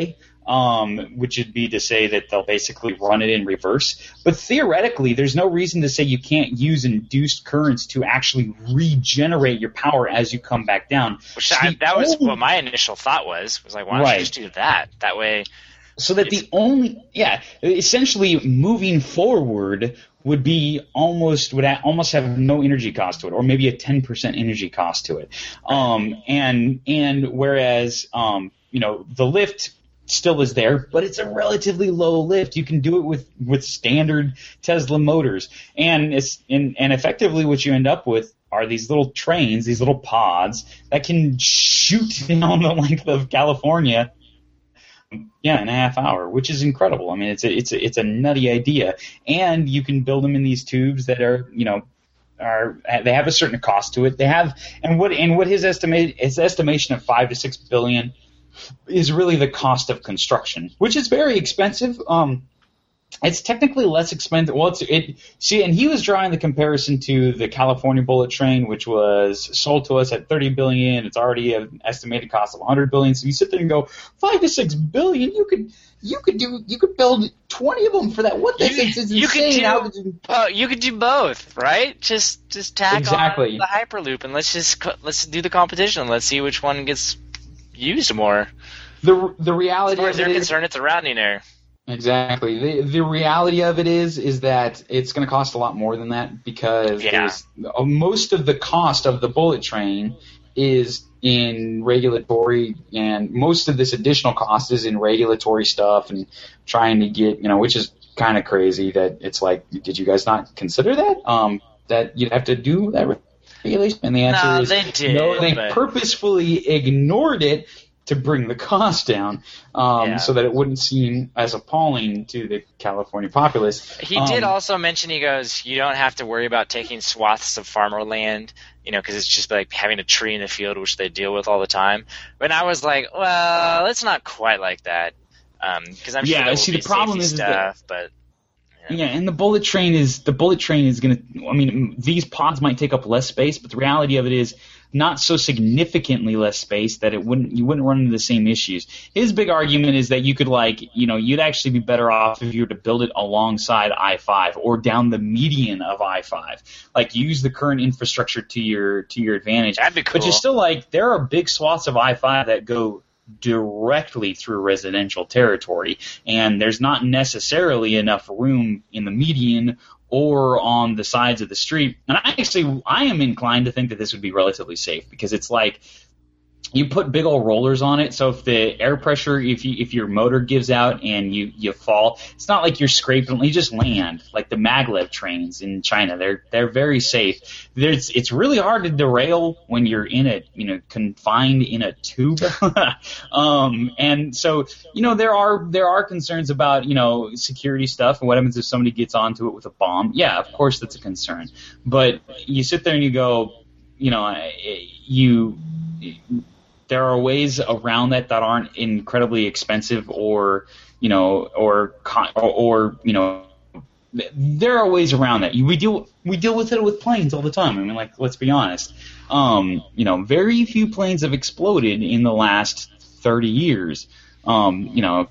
um, which would be to say that they'll basically run it in reverse. But theoretically, there's no reason to say you can't use induced currents to actually regenerate your power as you come back down. Which I, that was what my initial thought was. Was like, why don't Right. you just do that? That way. So that the only, yeah, essentially moving forward would be almost, would almost have no energy cost to it, or maybe a ten percent energy cost to it. Um, and, and whereas, um, you know, the lift still is there, but it's a relatively low lift. You can do it with, with standard Tesla motors. And it's, and, and effectively what you end up with are these little trains, these little pods that can shoot down the length of California. Yeah, in a half hour, which is incredible. I mean, it's a, it's a, it's a nutty idea, and you can build them in these tubes that are, you know, are they have a certain cost to it. They have, and what and what his estimate his estimation of five to six billion is really the cost of construction, which is very expensive. Um, it's technically less expensive. Well, it's it. See, and he was drawing the comparison to the California bullet train, which was sold to us at thirty billion. It's already an estimated cost of one hundred billion. So you sit there and go, five to six billion. You could you could do you could build twenty of them for that. What the You, it's, it's you could insane. do, How could you, uh, you could do both, right? Just just tack Exactly. on the Hyperloop and let's just co- let's do the competition. Let's see which one gets used more. the the As reality far of as they're it is, concerned, it's a routing error. Exactly. The the reality of it is is that it's going to cost a lot more than that because Yeah. there's uh, most of the cost of the bullet train is in regulatory, and most of this additional cost is in regulatory stuff and trying to get, you know, which is kind of crazy that it's like, did you guys not consider that? Um, that you'd have to do that regulation? And the answer No, is they did, no, they but- purposefully ignored it to bring the cost down, um, Yeah. so that it wouldn't seem as appalling to the California populace. He um, did also mention, he goes, you don't have to worry about taking swaths of farmer land, you know, because it's just like having a tree in the field, which they deal with all the time. But I was like, well, it's not quite like that, because I'm sure Yeah, there will see, be the problem safety is- is that- stuff, but Yeah, and the bullet train is the bullet train is going to. I mean, these pods might take up less space, but the reality of it is not so significantly less space that it wouldn't you wouldn't run into the same issues. His big argument is that you could like you know you'd actually be better off if you were to build it alongside I five or down the median of I five. Like use the current infrastructure to your to your advantage. That'd be cool. But you're still like there are big swaths of I five that go directly through residential territory, and there's not necessarily enough room in the median or on the sides of the street. And I actually, I am inclined to think that this would be relatively safe because it's like you put big old rollers on it, so if the air pressure, if you if your motor gives out and you, you fall, it's not like you're scraping, you just land. Like the maglev trains in China, they're they're very safe. There's it's really hard to derail when you're in a you know confined in a tube, um, and so you know there are there are concerns about you know security stuff and what happens if somebody gets onto it with a bomb. Yeah, of course that's a concern, but you sit there and you go, you know, you. There are ways around that that aren't incredibly expensive, or you know, or or, or you know, there are ways around that. We deal we deal with it with planes all the time. I mean, like let's be honest. Um, you know, very few planes have exploded in the last thirty years. Um, you know,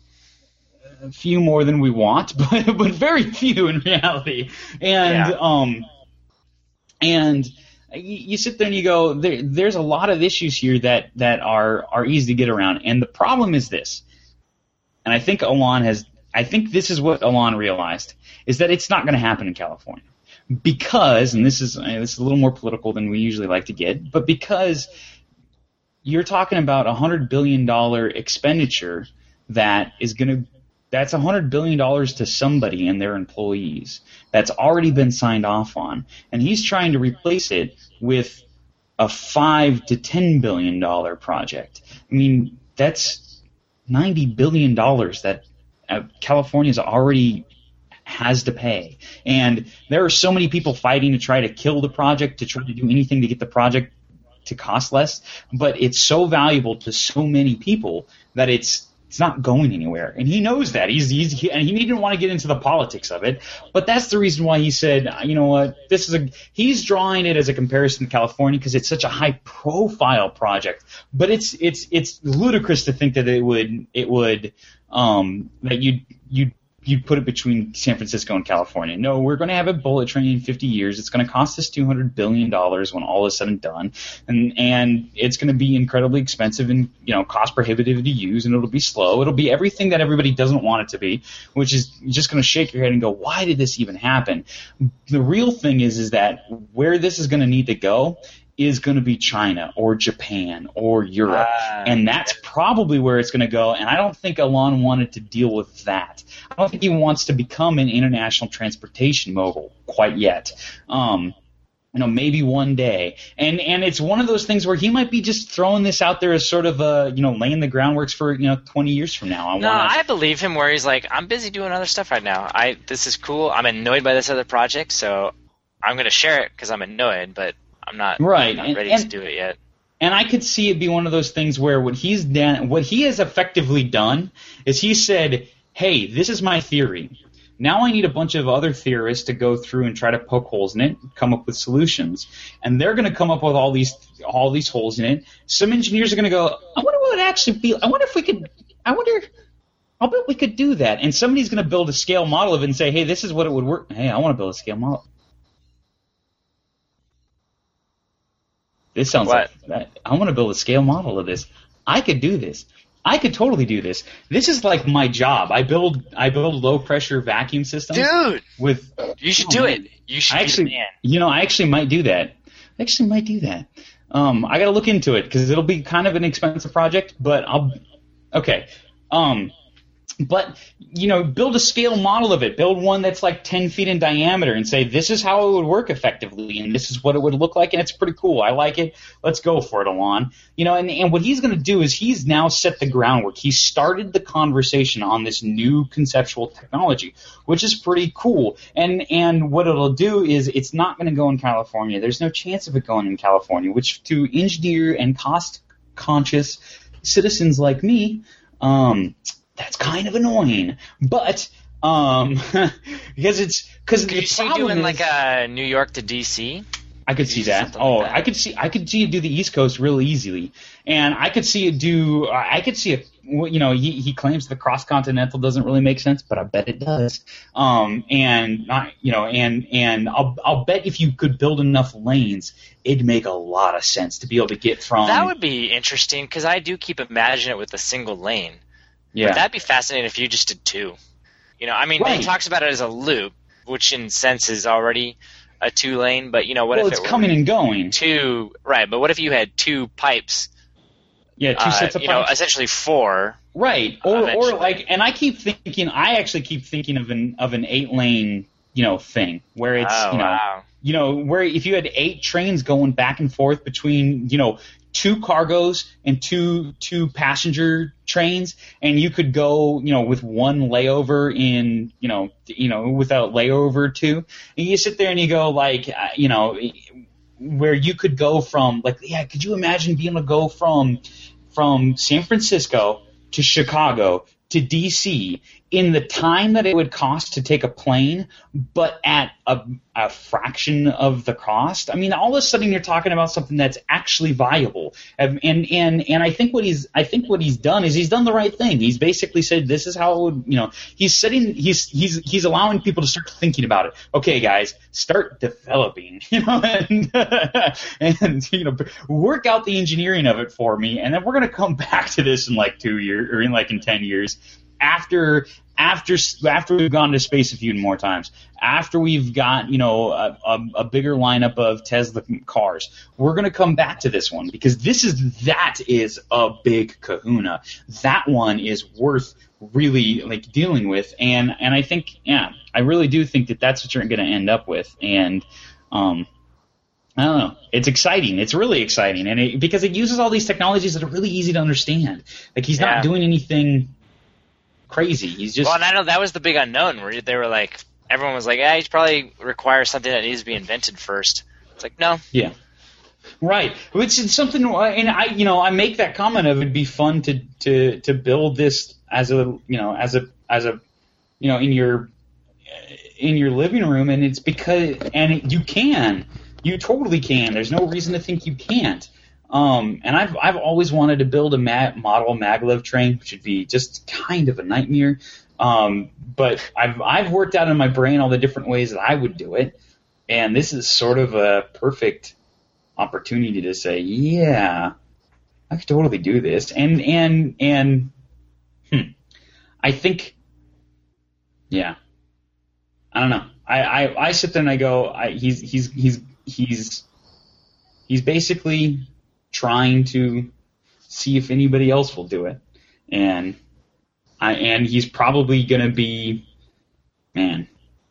a few more than we want, but but very few in reality. And Yeah. um, and. You sit there and you go, there, there's a lot of issues here that, that are, are easy to get around. And the problem is this, and I think Elon has, I think this is what Elon realized, is that it's not going to happen in California. Because, and this is, this is a little more political than we usually like to get, but because you're talking about a one hundred billion dollars expenditure that is going to, that's one hundred billion dollars to somebody and their employees that's already been signed off on. And he's trying to replace it with a five to ten billion dollars project. I mean, that's ninety billion dollars that uh, California's already has to pay. And there are so many people fighting to try to kill the project, to try to do anything to get the project to cost less. But it's so valuable to so many people that it's It's not going anywhere, and he knows that. He's, he's he, and he didn't want to get into the politics of it, but that's the reason why he said, you know what, this is a. He's drawing it as a comparison to California because it's such a high-profile project, but it's it's it's ludicrous to think that it would it would um, that you you. you'd put it between San Francisco and California. No, we're going to have a bullet train in fifty years. It's going to cost us two hundred billion dollars when all is said and done. And, and it's going to be incredibly expensive and, you know, cost prohibitive to use, and it'll be slow. It'll be everything that everybody doesn't want it to be, which is just going to shake your head and go, why did this even happen? The real thing is, is that where this is going to need to go is going to be China or Japan or Europe. Uh, and that's probably where it's going to go. And I don't think Elon wanted to deal with that. I don't think he wants to become an international transportation mogul quite yet. Um, you know, maybe one day. And and it's one of those things where he might be just throwing this out there as sort of a, you know, laying the groundworks for, you know, twenty years from now. I no, wanna... I believe him where he's like, I'm busy doing other stuff right now. I This is cool. I'm annoyed by this other project, so I'm going to share it because I'm annoyed, but I'm not, right. not and, ready and, to do it yet. And I could see it be one of those things where what he's done, what he has effectively done is he said, hey, this is my theory. Now I need a bunch of other theorists to go through and try to poke holes in it, come up with solutions. And they're going to come up with all these all these holes in it. Some engineers are going to go, I wonder what it would actually be. I wonder if we could, I wonder, I'll bet we could do that. And somebody's going to build a scale model of it and say, hey, this is what it would work. Hey, I want to build a scale model. This sounds what? like that. I want to build a scale model of this. I could do this. I could totally do this. This is like my job. I build I build low pressure vacuum systems. Dude, with you should oh, do man. it. You should. I actually, be the man. you know, I actually might do that. I actually might do that. Um, I got to look into it because it'll be kind of an expensive project. But I'll okay. Um, but you know, build a scale model of it. Build one that's like ten feet in diameter and say this is how it would work effectively, and this is what it would look like, and it's pretty cool. I like it. Let's go for it, Elon. You know, and, and what he's going to do is he's now set the groundwork. He started the conversation on this new conceptual technology, which is pretty cool. And and what it'll do is it's not going to go in California. There's no chance of it going in California, which to engineer and cost conscious citizens like me, um. that's kind of annoying, but um, because it's because Could you see doing is, like a New York to D C? I could see that. Oh, like that. I could see I could see it do the East Coast real easily, and I could see it do. I could see it. You know, he he claims the cross continental doesn't really make sense, but I bet it does. Um, and not you know, and and I'll I'll bet if you could build enough lanes, it'd make a lot of sense to be able to get from. That would be interesting because I do keep imagining it with a single lane. Yeah. But that'd be fascinating if you just did two. You know, I mean, right. He talks about it as a loop, which in sense is already a two lane. But you know, what well, if it's it were coming and going? Two, right? But what if you had two pipes? Yeah, two uh, sets of you pipes. know, essentially four. Right, or eventually. or like, and I keep thinking, I actually keep thinking of an of an eight lane, you know, thing where it's oh, you know, wow. you know, where if you had eight trains going back and forth between, you know, two cargos and two two passenger trains, and you could go, you know, with one layover in, you know, you know, without layover two, and you sit there and you go like, uh, you know, where you could go from like, yeah, could you imagine being able to go from from San Francisco to Chicago to D C in the time that it would cost to take a plane, but at a, a fraction of the cost? I mean, all of a sudden you're talking about something that's actually viable. And and and I think what he's I think what he's done is he's done the right thing. He's basically said this is how it would, you know, he's setting he's he's he's allowing people to start thinking about it. Okay, guys, start developing, you know, and and you know, work out the engineering of it for me, and then we're gonna come back to this in like two years or in like in ten years. After after after we've gone to space a few more times, after we've got, you know, a, a, a bigger lineup of Tesla cars, we're going to come back to this one because this is that is a big kahuna. That one is worth really like dealing with, and and I think yeah, I really do think that that's what you're going to end up with, and um. I don't know. It's exciting. It's really exciting, and it, because it uses all these technologies that are really easy to understand. Like he's yeah. not doing anything crazy. He's just well, and I know that was the big unknown where they were like, everyone was like, yeah, he probably requires something that needs to be invented first. It's like, no. Yeah. Right, which is something, and I, you know, I make that comment of it'd be fun to, to, to build this as a, you know, as a, as a, you know, in your, in your living room, and it's because, and it, you can, you totally can. There's no reason to think you can't. Um, and I've, I've always wanted to build a ma- model maglev train, which would be just kind of a nightmare. Um, but I've, I've worked out in my brain all the different ways that I would do it, and this is sort of a perfect opportunity to say, yeah, I could totally do this. And, and, and, hmm, I think, yeah, I don't know. I, I, I sit there and I go, I, he's, he's, he's, he's, he's basically trying to see if anybody else will do it. And I, and he's probably going to be, man,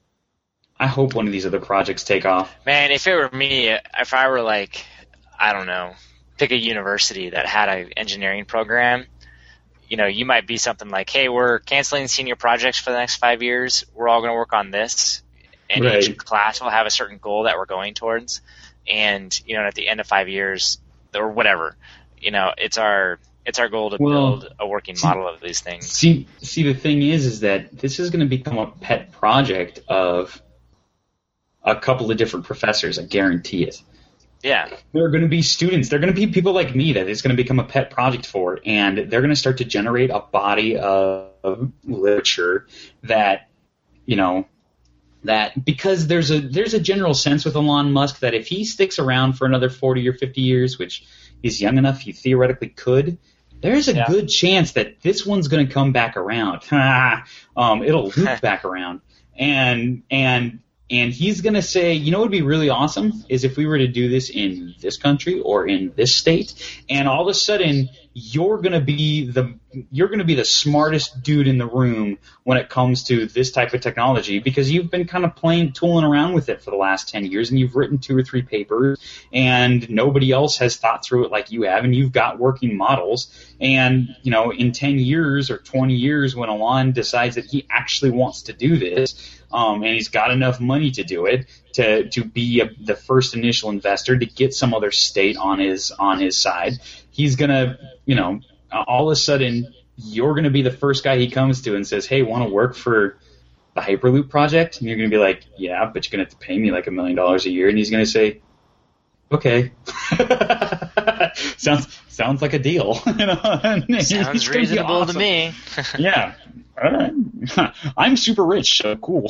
I hope one of these other projects take off. Man, if it were me, if I were like, I don't know, pick a university that had an engineering program, you know, you might be something like, hey, we're canceling senior projects for the next five years. We're all going to work on this. And right. Each class will have a certain goal that we're going towards. And, you know, at the end of five years or whatever, you know, it's our it's our goal to well, build a working see, model of these things. See, see, the thing is, is that this is going to become a pet project of a couple of different professors, I guarantee it. Yeah. There are going to be students, there are going to be people like me that it's going to become a pet project for, and they're going to start to generate a body of, of literature that, you know, that because there's a there's a general sense with Elon Musk that if he sticks around for another forty or fifty years, which he's young enough he theoretically could, there's a yeah. good chance that this one's going to come back around. um, it'll loop back around. And and and he's going to say, you know what would be really awesome is if we were to do this in this country or in this state, and all of a sudden you're going to be the you're going to be the smartest dude in the room when it comes to this type of technology because you've been kind of playing tooling around with it for the last ten years and you've written two or three papers and nobody else has thought through it like you have, and you've got working models. And you know, in ten years or twenty years when Elon decides that he actually wants to do this, um, and he's got enough money to do it, to to be a, the first initial investor to get some other state on his on his side, he's gonna, you know, all of a sudden you're gonna be the first guy he comes to and says, "Hey, want to work for the Hyperloop project?" And you're gonna be like, "Yeah, but you're gonna have to pay me like a million dollars a year." And he's gonna say, "Okay." sounds sounds like a deal. You know? Sounds reasonable awesome. To me. Yeah. All right. I'm super rich, so cool.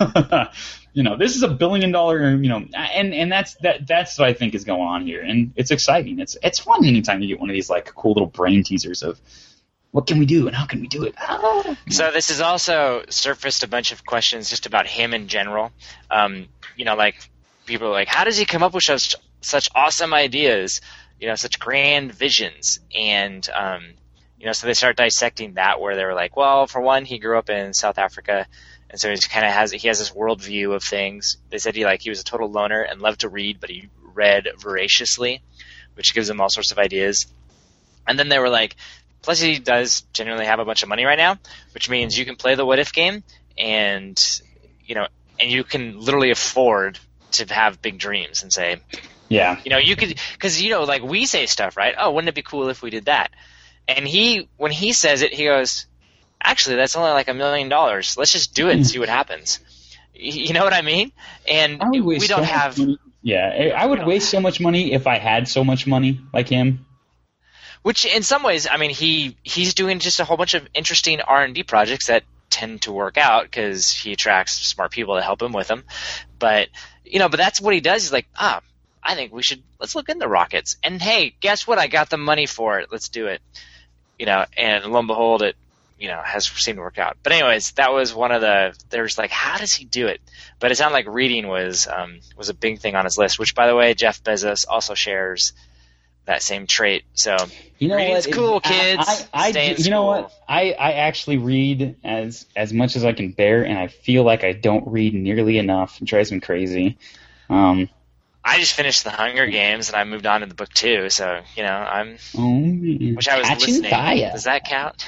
You know, this is a billion dollar, you know, and, and that's that that's what I think is going on here, and it's exciting. It's it's fun anytime you get one of these like cool little brain teasers of what can we do and how can we do it. Ah. So this has also surfaced a bunch of questions just about him in general. Um, you know, like people are like, how does he come up with such such awesome ideas? You know, such grand visions, and um, you know, so they start dissecting that, where they were like, well, for one, he grew up in South Africa, and so he kind of has he has this worldview of things. They said he like he was a total loner and loved to read, but he read voraciously, which gives him all sorts of ideas. And then they were like, plus he does genuinely have a bunch of money right now, which means you can play the what if game, and you know, and you can literally afford to have big dreams and say, yeah, you know, you could, because you know, like we say stuff, right? Oh, wouldn't it be cool if we did that? And he, when he says it, he goes, actually, that's only like a million dollars. Let's just do it and see what happens. You know what I mean? And we don't so have. Yeah, I would waste so much money if I had so much money like him. Which, in some ways, I mean, he he's doing just a whole bunch of interesting R and D projects that tend to work out because he attracts smart people to help him with them. But you know, but that's what he does. He's like, ah, I think we should let's look into rockets. And hey, guess what? I got the money for it. Let's do it. You know, and lo and behold, it you know has seemed to work out. But anyways, that was one of the. There's like, how does he do it? But it sounded like reading was um, was a big thing on his list. Which, by the way, Jeff Bezos also shares that same trait. So you know reading's what? cool, kids. I, I, I you know what? I, I actually read as as much as I can bear, and I feel like I don't read nearly enough. It drives me crazy. Um, I just finished the Hunger Games, and I moved on to the book two. So you know, I'm oh, which I was catching listening. Fire. Does that count?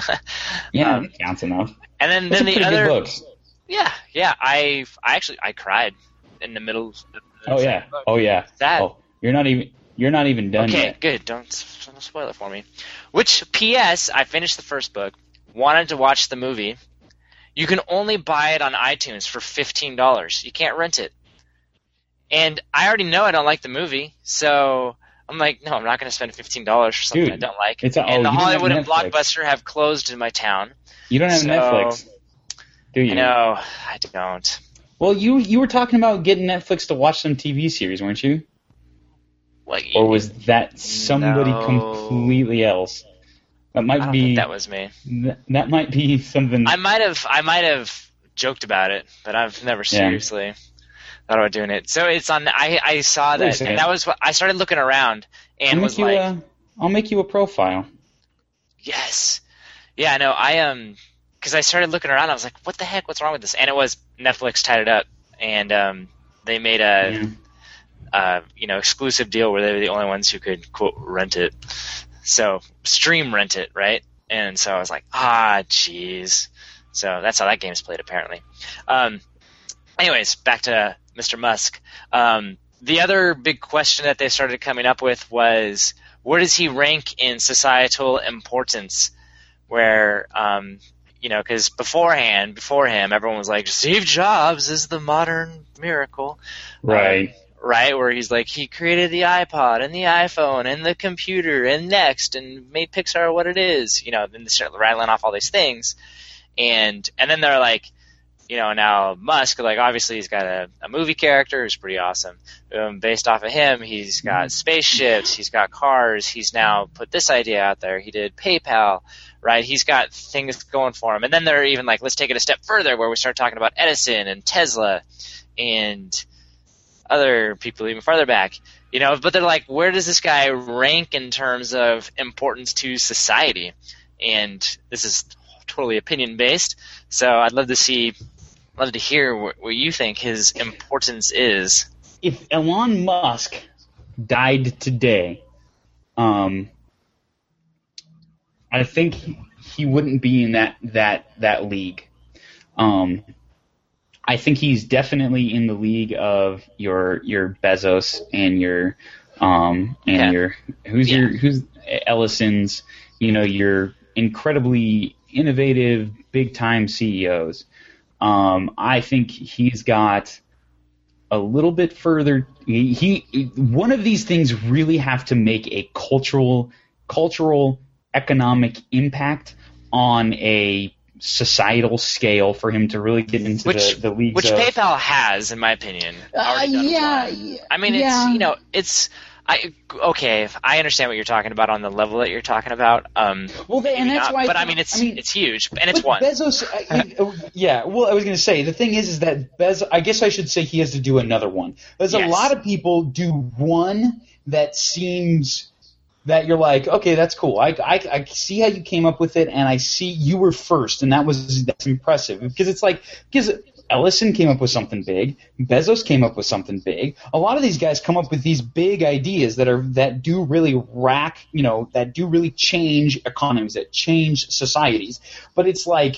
Yeah, um, it counts enough. And then, Those then are the pretty other good books. Yeah, yeah. I I actually I cried in the middle. Of the oh yeah, book. oh yeah. Sad. Oh, you're not even. You're not even done okay, yet. good. Don't, don't spoil it for me. Which, P S, I finished the first book, wanted to watch the movie. You can only buy it on iTunes for fifteen dollars. You can't rent it. And I already know I don't like the movie, so I'm like, no, I'm not going to spend fifteen dollars for something Dude, I don't like. it's a, and oh, the you don't have Hollywood and Netflix. Blockbuster have closed in my town. You don't have So- Netflix, do you? No, I don't. Well, you you were talking about getting Netflix to watch some T V series, weren't you? Well, Or was that somebody No. completely else? That might I don't be think that was me. th- that might be something. I might have I might have joked about it, but I've never seriously thought about doing it. So it's on. I I saw Wait a that, second. and that was what I started looking around I'll and make was you like, a, I'll make you a profile. yes, yeah, no, I um, because I started looking around, I was like, what the heck, what's wrong with this? And it was Netflix tied it up, and um, they made a. Yeah. Uh, you know, exclusive deal where they were the only ones who could quote rent it. So stream rent it, right? And so I was like, ah, jeez. So that's how that game's played, apparently. Um, anyways, back to Mister Musk. Um, the other big question that they started coming up with was, where does he rank in societal importance? Where, um, you know, because beforehand, before him, everyone was like, Steve Jobs is the modern miracle. Right. Um, right, where he's like, he created the iPod and the iPhone and the computer and Next and made Pixar what it is. You know, then they start rattling off all these things. And and then they're like, you know, now Musk, like, obviously he's got a, a movie character who's pretty awesome. Um, based off of him, he's got spaceships, he's got cars, he's now put this idea out there. He did PayPal, right? He's got things going for him. And then they're even like, let's take it a step further, where we start talking about Edison and Tesla and other people even farther back, you know, but they're like, where does this guy rank in terms of importance to society? And this is totally opinion based, so I'd love to see, love to hear what, what you think his importance is. If Elon Musk died today, um, I think he, he wouldn't be in that that that league. Um, I think he's definitely in the league of your your Bezos and your um and Yeah. your who's Yeah. your who's Ellison's, you know, your incredibly innovative big time C E Os. Um, I think he's got a little bit further. He, he one of these things really have to make a cultural cultural economic impact on a societal scale for him to really get into Which, the, the leagues which of, PayPal has, in my opinion. Uh, already done yeah, well. yeah, I mean, yeah. it's, you know, it's, I okay, I understand what you're talking about on the level that you're talking about. Um, Well, they, and maybe that's not, why. but I mean, it's I mean, it's huge, and it's but one. Bezos, I, I- yeah. Well, I was going to say the thing is, is that Bezos. I guess I should say he has to do another one. There's a Yes. lot of people do one that seems that you're like, okay, that's cool. I, I I see how you came up with it, and I see you were first, and that was that's impressive because it's like because Ellison came up with something big, Bezos came up with something big. A lot of these guys come up with these big ideas that are that do really rack, you know, that do really change economies, that change societies. But it's like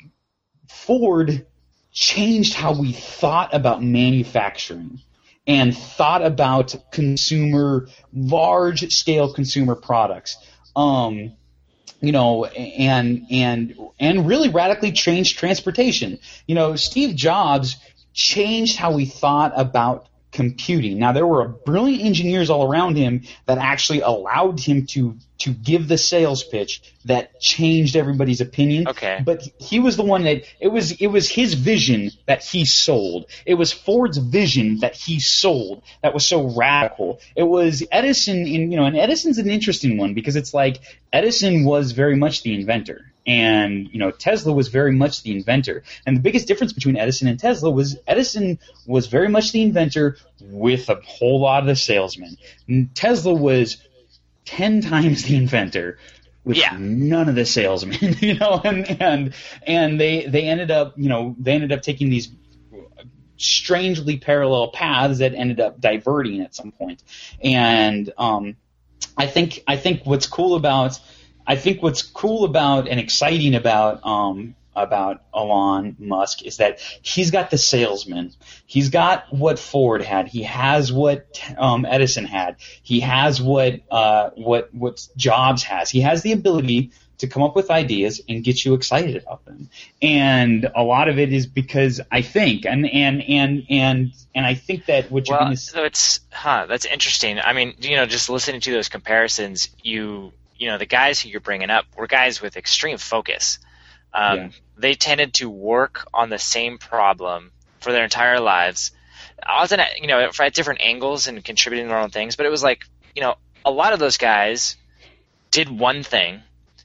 Ford changed how we thought about manufacturing and thought about consumer, large-scale consumer products. Um, you know, and and and really radically changed transportation. You know, Steve Jobs changed how we thought about computing. Now, there were brilliant engineers all around him that actually allowed him to to give the sales pitch that changed everybody's opinion. Okay. But he was the one that it was it was his vision that he sold. It was Ford's vision that he sold that was so radical. It was Edison in you know, and Edison's an interesting one because it's like Edison was very much the inventor. And, you know, Tesla was very much the inventor. And the biggest difference between Edison and Tesla was Edison was very much the inventor with a whole lot of the salesman. And Tesla was ten times the inventor with Yeah. none of the salesmen, you know, and, and, and they, they ended up, you know, they ended up taking these strangely parallel paths that ended up diverting at some point. And, um, I think, I think what's cool about, I think what's cool about and exciting about um, about Elon Musk is that he's got the salesman. He's got what Ford had. He has what um, Edison had. He has what uh, what what Jobs has. He has the ability to come up with ideas and get you excited about them. And a lot of it is because I think, and and and and and I think that what you're well, going to so it's huh, that's interesting. I mean, you know, just listening to those comparisons, you you know, the guys who you're bringing up were guys with extreme focus. Um, Yeah. They tended to work on the same problem for their entire lives, often at, you know, at different angles and contributing their own things. But it was like, you know, a lot of those guys did one thing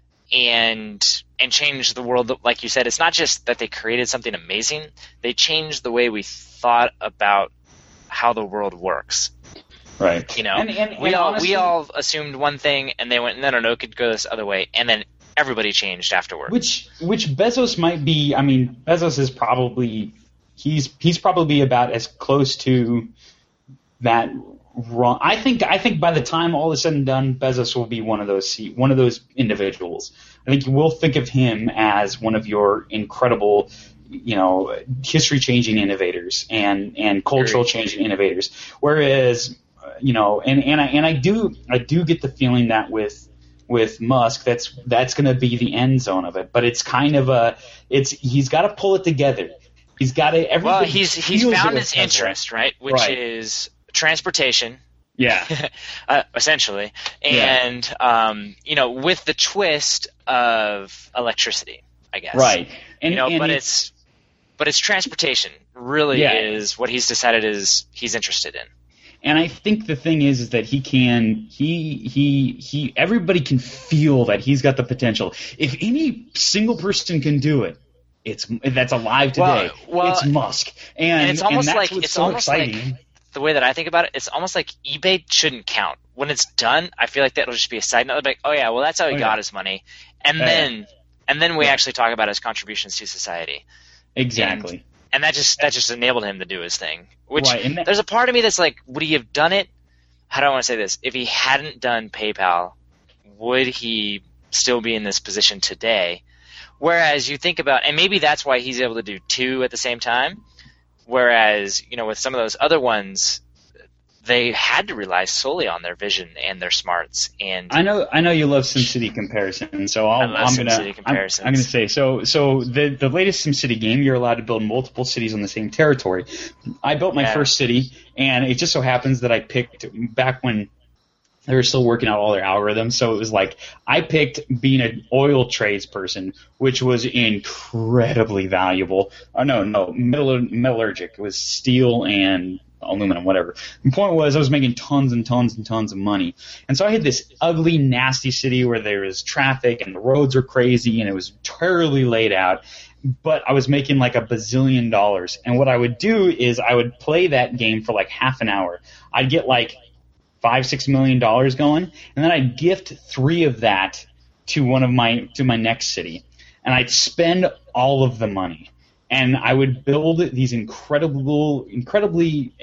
and and changed the world. Like you said, it's not just that they created something amazing; they changed the way we thought about how the world works. right. You know, And- and- we and all honestly- we all assumed one thing, and they went, no, no, no, it could go this other way, and then everybody changed afterward. Which which Bezos might be. I mean, Bezos is probably he's he's probably about as close to that wrong. I think I think by the time all is said and done, Bezos will be one of those one of those individuals. I think you will think of him as one of your incredible, you know, history-changing innovators and and cultural-changing innovators. Whereas, uh, you know, and and I and I do I do get the feeling that with with Musk, that's that's going to be the end zone of it. But it's kind of a it's he's got to pull it together. He's got to. Everybody Well, he's he's feels found it his with Tesla. interest, right, which Right. is transportation, Yeah, uh, essentially, and um, you know, with the twist of electricity, I guess. right. And You know, and but it's but it's transportation really Yeah. is what he's decided is he's interested in. And I think the thing is, is that he can, he, he, he, everybody can feel that he's got the potential. If any single person can do it, it's that's alive today. Well, well, it's Musk, and, And it's almost that's like what's it's so almost exciting. like the way that I think about it. It's almost like eBay shouldn't count when it's done. I feel like that'll just be a side note. Like, oh yeah, well that's how he Oh, got yeah. his money, and Yeah, then and then we Yeah. actually talk about his contributions to society. Exactly. And that just that just enabled him to do his thing. Which Right, and that- there's a part of me that's like, would he have done it? How do I want to say this? If he hadn't done PayPal, would he still be in this position today? Whereas you think about, and maybe that's why he's able to do two at the same time. Whereas, you know, with some of those other ones, they had to rely solely on their vision and their smarts. And I know, I know you love SimCity comparisons, so I'll, I love I'm gonna, SimCity I'm, comparisons. I'm gonna say, so, so the the latest SimCity game, you're allowed to build multiple cities on the same territory. I built my Yeah. first city, and it just so happens that I picked back when they were still working out all their algorithms. So it was like I picked being an oil trades person, which was incredibly valuable. Oh no, no, metall- metallurgic. It was steel and aluminum, whatever. The point was I was making tons and tons and tons of money. And so I had this ugly, nasty city where there was traffic and the roads were crazy and it was terribly laid out. But I was making like a bazillion dollars. And what I would do is I would play that game for like half an hour. I'd get like five, six million dollars going, and then I'd gift three of that to one of my to my next city. And I'd spend all of the money. And I would build these incredible, incredibly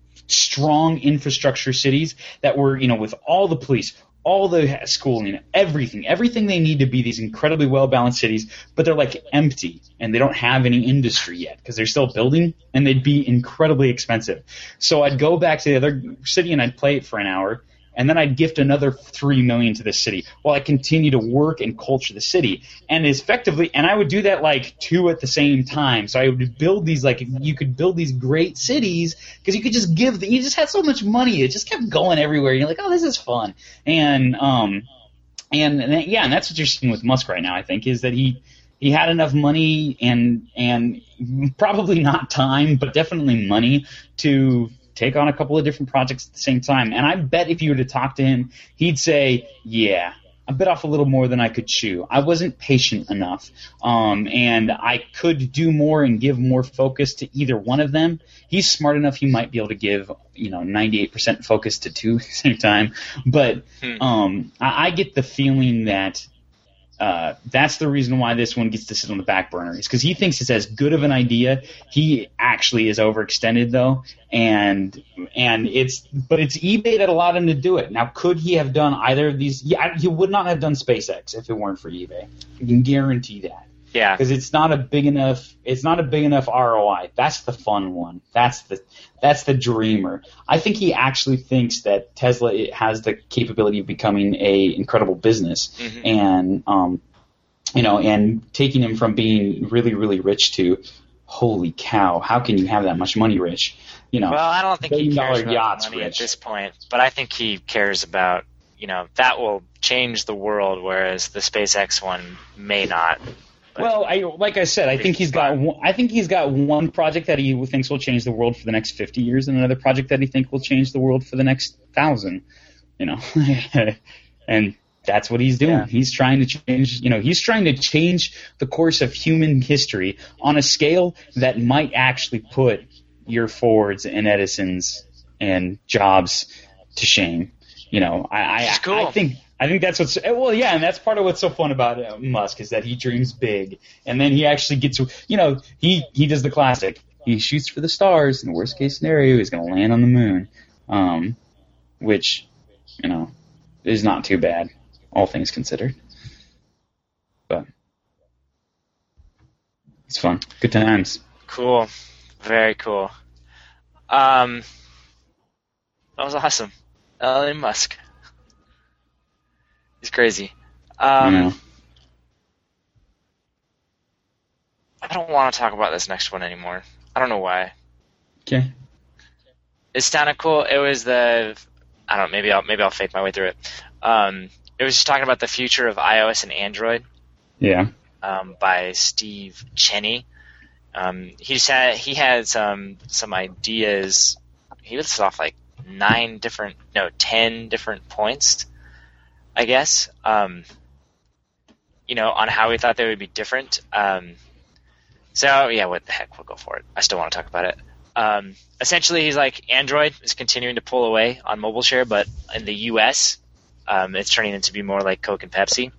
strong infrastructure cities that were, you know, with all the police, all the schooling, everything, everything they need to be these incredibly well-balanced cities, but they're like empty and they don't have any industry yet because they're still building and they'd be incredibly expensive. So I'd go back to the other city and I'd play it for an hour. And then I'd gift another three million to the city while I continue to work and culture the city. And effectively, and I would do that like two at the same time. So I would build these like you could build these great cities because you could just give the, you just had so much money. It just kept going everywhere. You're like, oh, this is fun. And um, and, and yeah, and that's what you're seeing with Musk right now. I think is that he he had enough money and and probably not time, but definitely money to take on a couple of different projects at the same time. And I bet if you were to talk to him, he'd say, yeah, I bit off a little more than I could chew. I wasn't patient enough. Um, and I could do more and give more focus to either one of them. He's smart enough he might be able to give, you know, ninety-eight percent focus to two at the same time. But um, I, I get the feeling that Uh, that's the reason why this one gets to sit on the back burner. Is because he thinks it's as good of an idea. He actually is overextended though, and and it's but it's eBay that allowed him to do it. Now, could he have done either of these? Yeah, he would not have done SpaceX if it weren't for eBay. I can guarantee that. Yeah. Because it's not a big enough. It's not a big enough R O I. That's the fun one. That's the that's the dreamer. I think he actually thinks that Tesla has the capability of becoming a incredible business, mm-hmm. and um, you know, and taking him from being really really rich to, holy cow, how can you have that much money, rich? You know, well, I don't think he cares about yachts, money rich. at this point, but I think he cares about, you know, that will change the world, whereas the SpaceX one may not. But well, I like I said, I think he's got one, I think he's got one project that he thinks will change the world for the next fifty years, and another project that he thinks will change the world for the next thousand. You know, and that's what he's doing. Yeah. He's trying to change. You know, he's trying to change the course of human history on a scale that might actually put your Fords and Edisons and Jobs to shame. You know, I I, cool. I think I think that's what's well, yeah, and that's part of what's so fun about uh, Musk is that he dreams big, and then he actually gets, you know, he he does the classic. He shoots for the stars. In the worst case scenario, he's going to land on the moon, um, which, you know, is not too bad, all things considered. But it's fun, good times. Cool, very cool. Um, that was awesome. Elon Musk. He's crazy. Um, I know. I don't want to talk about this next one anymore. I don't know why. Okay. It's kind of cool. It was the, I don't know, maybe I'll maybe I'll fake my way through it. Um, it was just talking about the future of iOS and Android. Yeah. Um, by Steve Cheney. Um, he just had he had some some ideas. He listed off like nine different, no, ten different points, I guess. Um, you know, on how he thought they would be different. Um, so yeah, what the heck, we'll go for it. I still want to talk about it. Um, essentially, he's like, Android is continuing to pull away on mobile share, but in the U S, um, it's turning into be more like Coke and Pepsi.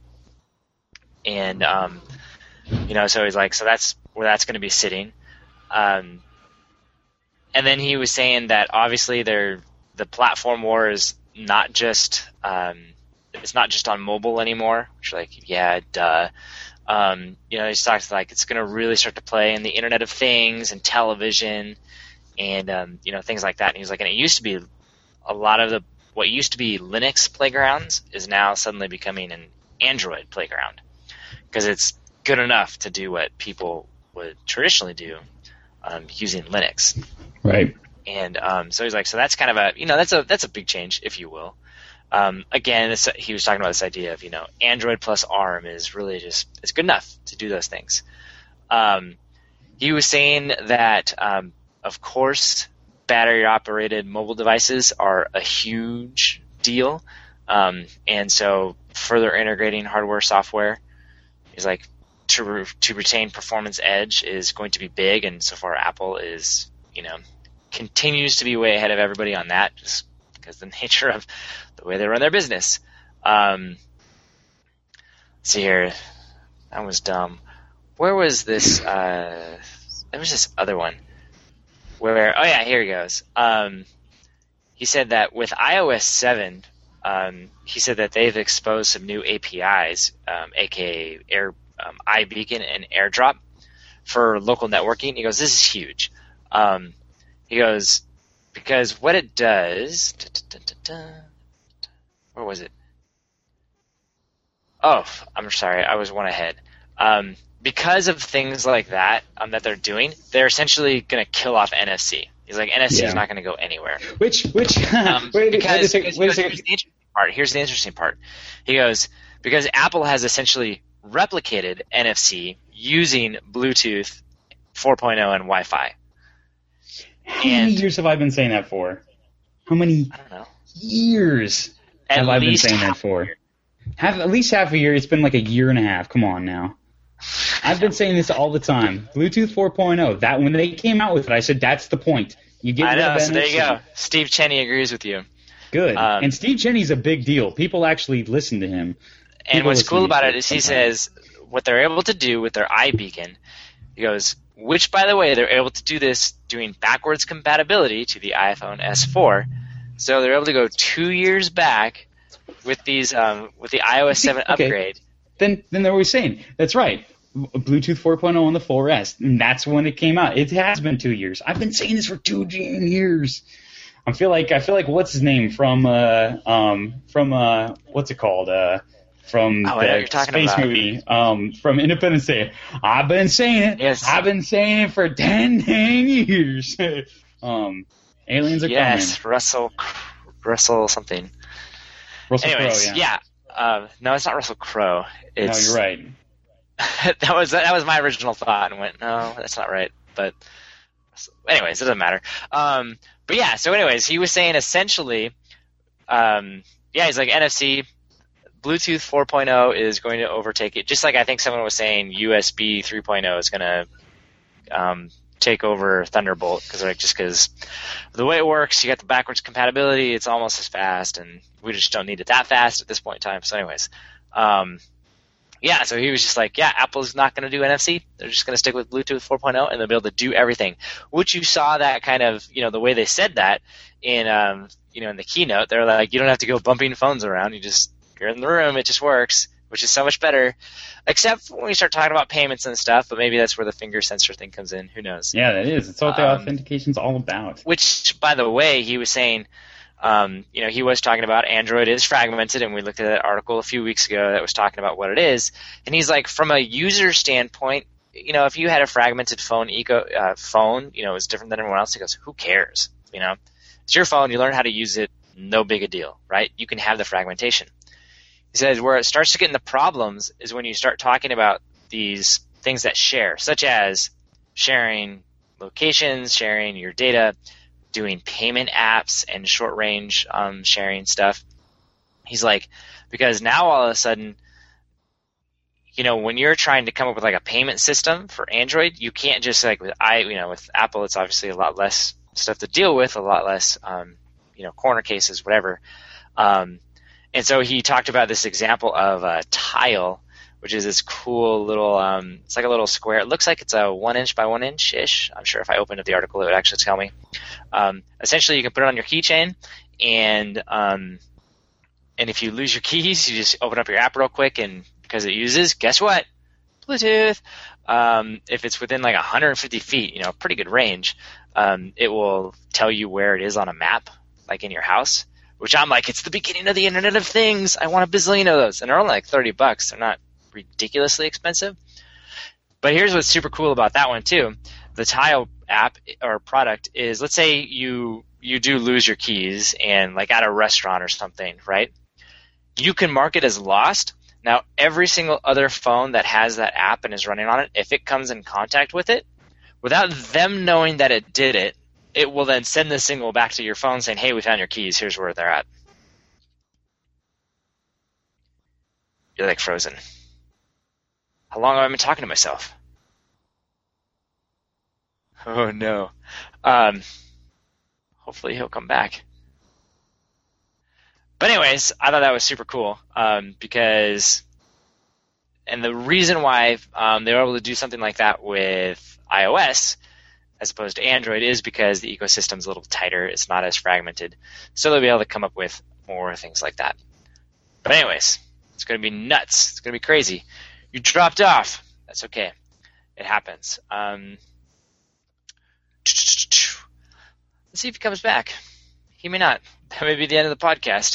And um, you know, so he's like, so that's where that's going to be sitting. Um, and then he was saying that obviously they're, the platform war is not just um, it's not just on mobile anymore. Which, like, yeah, duh. Um, you know, he talks like it's going to really start to play in the Internet of Things and television, and um, you know, things like that. And he was like, and it used to be a lot of the what used to be Linux playgrounds is now suddenly becoming an Android playground because it's good enough to do what people would traditionally do um, using Linux. Right. And um, so he's like, so that's kind of a, you know, that's a that's a big change, if you will. Um, again, this, he was talking about this idea of, you know, Android plus ARM is really just, it's good enough to do those things. Um, he was saying that, um, of course, battery-operated mobile devices are a huge deal. Um, and so further integrating hardware, software, he's like, to re- to retain performance edge is going to be big, and so far Apple is, you know, continues to be way ahead of everybody on that, just because of the nature of the way they run their business. Um, let's see here. That was dumb. Where was this? Uh, there was this other one. Where? Oh yeah, here he goes. Um, he said that with iOS seven, um, he said that they've exposed some new A P Is, um, aka Air, um, iBeacon and AirDrop, for local networking. He goes, this is huge. Um, he goes, because what it does, da, da, da, da, where was it? Oh, I'm sorry, I was one ahead. Um, because of things like that um, that they're doing, they're essentially going to kill off N F C. He's like, N F C yeah. is not going to go anywhere. Which, which, um, wait, because, wait a second, wait a second. Here's the interesting part. Here's the interesting part. He goes, because Apple has essentially replicated N F C using Bluetooth four point oh and Wi-Fi. How and, many years have I been saying that for? How many I don't know. years at have I been saying half that for? Half, at least half a year. It's been like a year and a half. Come on now. I've been saying this all the time. Bluetooth four point oh. That when they came out with it, I said that's the point. You get I rid know. of So there N F C. you go. Steve Cheney agrees with you. Good. Um, and Steve Cheney's a big deal. People actually listen to him. And People what's cool about it is he sometimes. says what they're able to do with their iBeacon. He goes, which, by the way, they're able to do this doing backwards compatibility to the iPhone S four. So they're able to go two years back with these um, with the iOS seven okay. upgrade. Then, then they were saying that's right. Bluetooth four point oh on the four S, and that's when it came out. It has been two years. I've been saying this for two years. I feel like I feel like what's his name from uh um from uh what's it called uh from oh, the space about. movie um from Independence Day. I've been saying it. Yes. I've been saying it for ten, ten years. um, aliens are yes, coming. Russell Russell something. Russell Anyways, Crowe, yeah. yeah. Uh, no, it's not Russell Crowe. It's, no, you're right. that was that was my original thought, and went, no, that's not right. But anyways, it doesn't matter. Um, but yeah, so anyways, he was saying essentially, um, yeah, he's like N F C, Bluetooth four point oh is going to overtake it. Just like I think someone was saying, U S B three point oh is going to um, take over Thunderbolt because like just because the way it works, you got the backwards compatibility, it's almost as fast, and we just don't need it that fast at this point in time. So anyways. Um, Yeah, so he was just like, yeah, Apple's not going to do N F C. They're just going to stick with Bluetooth four point oh, and they'll be able to do everything. Which you saw that kind of, you know, the way they said that in, um, you know, in the keynote. They're like, you don't have to go bumping phones around. You just, you're in the room, it just works, which is so much better. Except when we start talking about payments and stuff, but maybe that's where the finger sensor thing comes in. Who knows? Yeah, that is. It's what the um, authentication's all about. Which, by the way, he was saying, Um, you know, he was talking about Android is fragmented, and we looked at that article a few weeks ago that was talking about what it is. And he's like, from a user standpoint, you know, if you had a fragmented phone eco uh, phone, you know, it's different than everyone else. He goes, who cares? You know, it's your phone. You learn how to use it. No big a deal, right? You can have the fragmentation. He says where it starts to get into problems is when you start talking about these things that share, such as sharing locations, sharing your data, doing payment apps and short range um, sharing stuff. He's like, because now all of a sudden, you know, when you're trying to come up with like a payment system for Android, you can't just like with I, you know, with Apple, it's obviously a lot less stuff to deal with, a lot less, um, you know, corner cases, whatever. Um, and so he talked about this example of a Tile, which is this cool little, um, it's like a little square. It looks like it's a one inch by one inch ish. I'm sure if I opened up the article, it would actually tell me. Um, essentially, you can put it on your keychain, and um, and if you lose your keys, you just open up your app real quick, and because it uses, guess what? Bluetooth. Um, if it's within like one hundred fifty feet, you know, pretty good range, um, it will tell you where it is on a map, like in your house. Which I'm like, it's the beginning of the Internet of Things. I want a bazillion of those, and they're only like thirty bucks. They're not ridiculously expensive. But here's what's super cool about that one too. The Tile app or product is, let's say you you do lose your keys and like at a restaurant or something, right? You can mark it as lost. Now every single other phone that has that app and is running on it, if it comes in contact with it, without them knowing that it did it, it will then send the signal back to your phone saying, hey, we found your keys, here's where they're at. You're like frozen. How long have I been talking to myself? Oh, no. Um, hopefully he'll come back. But anyways, I thought that was super cool um, because – and the reason why um, they were able to do something like that with iOS as opposed to Android is because the ecosystem's a little tighter. It's not as fragmented. So they'll be able to come up with more things like that. But anyways, it's going to be nuts. It's going to be crazy. You dropped off. That's okay. It happens. Um, let's see if he comes back. He may not. That may be the end of the podcast.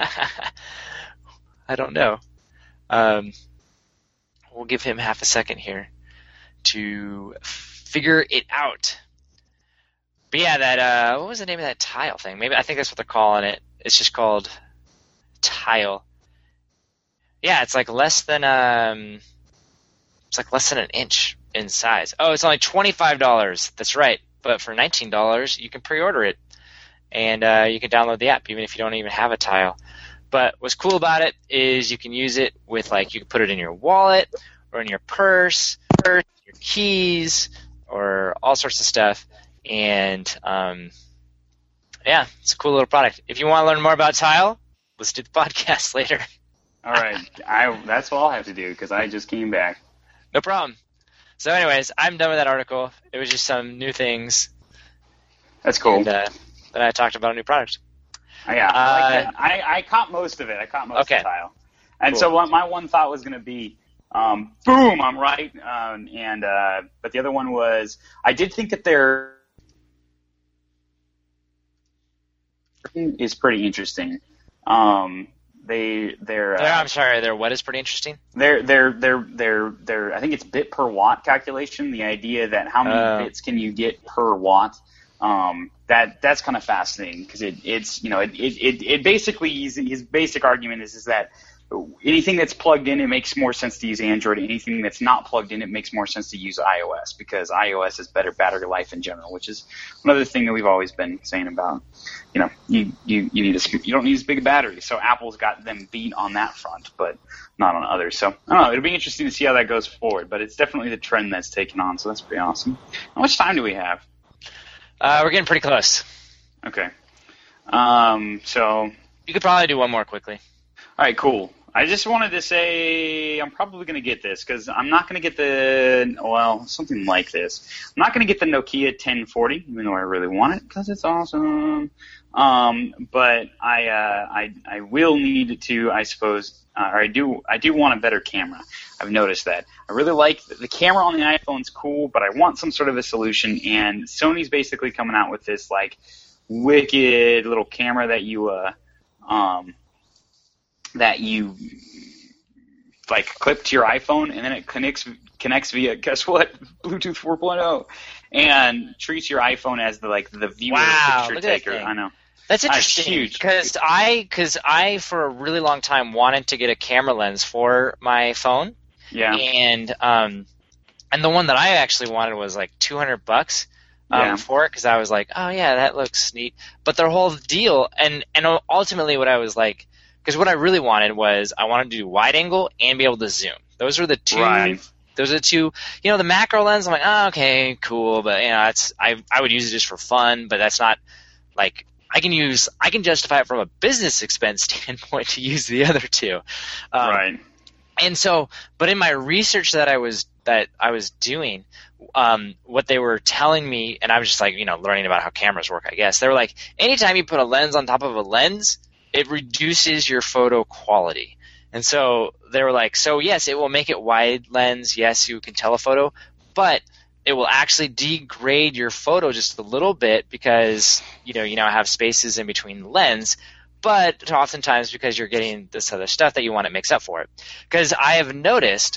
I don't know. Um, we'll give him half a second here to figure it out. But yeah, that uh, what was the name of that Tile thing? Maybe I think that's what they're calling it. It's just called Tile. Yeah, it's like less than um, it's like less than an inch in size. Oh, it's only twenty-five dollars. That's right. But for nineteen dollars, you can pre-order it, and uh, you can download the app even if you don't even have a Tile. But what's cool about it is you can use it with like you can put it in your wallet or in your purse, or your keys, or all sorts of stuff. And um, yeah, it's a cool little product. If you want to learn more about Tile, let's do the podcast later. All right, I that's what I'll have to do because I just came back. No problem. So anyways, I'm done with that article. It was just some new things. That's cool. And, uh, then I talked about a new product. Oh, yeah, I, like that. I, I caught most of it. I caught most okay. of the Tile. And cool. so what my one thought was going to be, Um, boom, I'm right. Um, and uh, but the other one was I did think that their is pretty interesting. Um, they they're uh, I'm sorry, their what is pretty interesting? They're they're they're they're they're I think it's bit per watt calculation. The idea that how many Uh. bits can you get per watt. Um, that that's kind of fascinating because it, it's you know it it, it, it basically his, his basic argument is is that anything that's plugged in, it makes more sense to use Android. Anything that's not plugged in, it makes more sense to use iOS because iOS has better battery life in general, which is another thing that we've always been saying about. You know, you you you need a you don't need as big a battery, so Apple's got them beat on that front, but not on others. So I don't know. It'll be interesting to see how that goes forward, but it's definitely the trend that's taken on. So that's pretty awesome. How much time do we have? Uh, we're getting pretty close. Okay. Um. So. You could probably do one more quickly. All right. Cool. I just wanted to say I'm probably going to get this because I'm not going to get the, well, something like this. I'm not going to get the Nokia ten forty, even though I really want it because it's awesome. Um, but I, uh, I, I will need to, I suppose, uh, or I do, I do want a better camera. I've noticed that. I really like the, the camera on the iPhone's cool, but I want some sort of a solution. And Sony's basically coming out with this like wicked little camera that you, uh, um. that you like clip to your iPhone and then it connects connects via guess what Bluetooth four point oh and treats your iPhone as the like the viewer Wow, picture look at that taker. thing. I know That's That's interesting huge. because I because I for a really long time wanted to get a camera lens for my phone. Yeah. And um, and the one that I actually wanted was like two hundred bucks um, Yeah. for it because I was like, oh yeah, that looks neat. But their whole deal, and and ultimately what I was like, because what I really wanted was I wanted to do wide angle and be able to zoom. Those were the two. Right. Those are the two. You know, the macro lens. I'm like, oh, okay, cool, but you know, it's I I would use it just for fun, but that's not like. I can use, I can justify it from a business expense standpoint to use the other two. Um, right. And so, but in my research that I was, that I was doing, um, what they were telling me, and I was just like, you know, learning about how cameras work, I guess. They were like, anytime you put a lens on top of a lens, it reduces your photo quality. And so they were like, so yes, it will make it wide lens. Yes, you can telephoto, but it will actually degrade your photo just a little bit because, you know, you now have spaces in between the lens, but oftentimes because you're getting this other stuff that you want to mix up for it. Because I have noticed,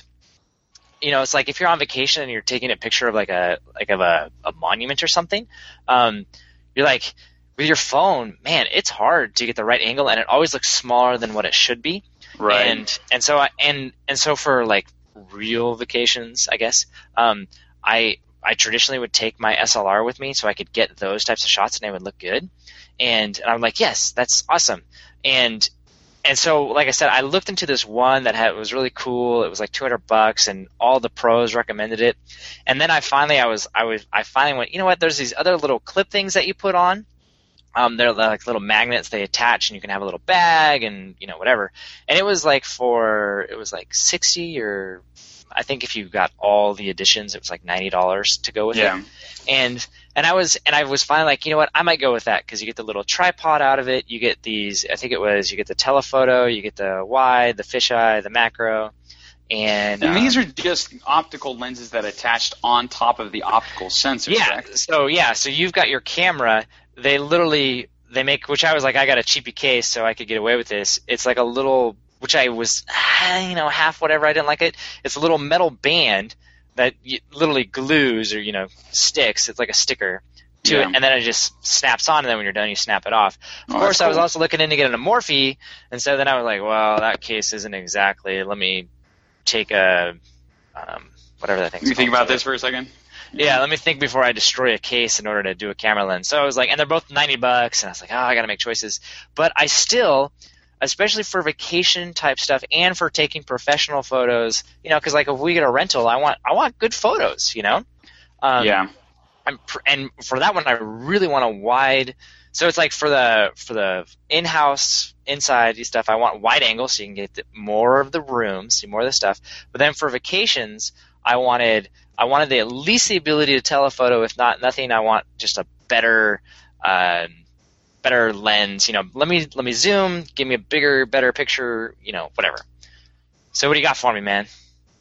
you know, it's like if you're on vacation and you're taking a picture of like a like of a, a monument or something, um, you're like, with your phone, man, it's hard to get the right angle, and it always looks smaller than what it should be. Right. And and so I, and and so for like real vacations, I guess, um, I I traditionally would take my S L R with me so I could get those types of shots and they would look good. And, and I'm like, yes, that's awesome. And and so, like I said, I looked into this one that had, was really cool. It was like two hundred bucks, and all the pros recommended it. And then I finally, I was, I was, I finally went, you know what? There's these other little clip things that you put on. Um, they're like little magnets they attach, and you can have a little bag, and you know whatever. And it was like for, it was like sixty or. I think if you got all the editions, it was like ninety dollars to go with Yeah. it. And and I was and I was finally like, you know what, I might go with that because you get the little tripod out of it. You get these, I think it was, you get the telephoto, you get the wide, the fisheye, the macro, and, And um, these are just optical lenses that attached on top of the optical sensor. yeah. correct? So yeah, so you've got your camera. They literally they make, which I was like, I got a cheapy case so I could get away with this. It's like a little. Which I was, you know, half whatever. I didn't like it. It's a little metal band that you, literally glues or, you know, sticks. It's like a sticker to Yeah. it, and then it just snaps on, and then when you're done, you snap it off. Of Oh, course, that's I was cool. also looking into getting a Morphe, and so then I was like, well, that case isn't exactly. Let me take a, um, whatever that thing's Let me think called. about this for a second. Yeah, let me think before I destroy a case in order to do a camera lens. So I was like, and they're both ninety bucks, and I was like, oh, I got to make choices. But I still, especially for vacation type stuff and for taking professional photos, you know, because like if we get a rental, I want I want good photos, you know. Um, Yeah. I'm pr- and for that one, I really want a wide. So it's like for the for the in-house inside stuff, I want wide angle so you can get the, more of the room, see more of the stuff. But then for vacations, I wanted I wanted the, at least the ability to telephoto, if not nothing. I want just a better. Uh, better lens, you know, let me let me zoom, give me a bigger, better picture, you know, whatever. So what do you got for me, man?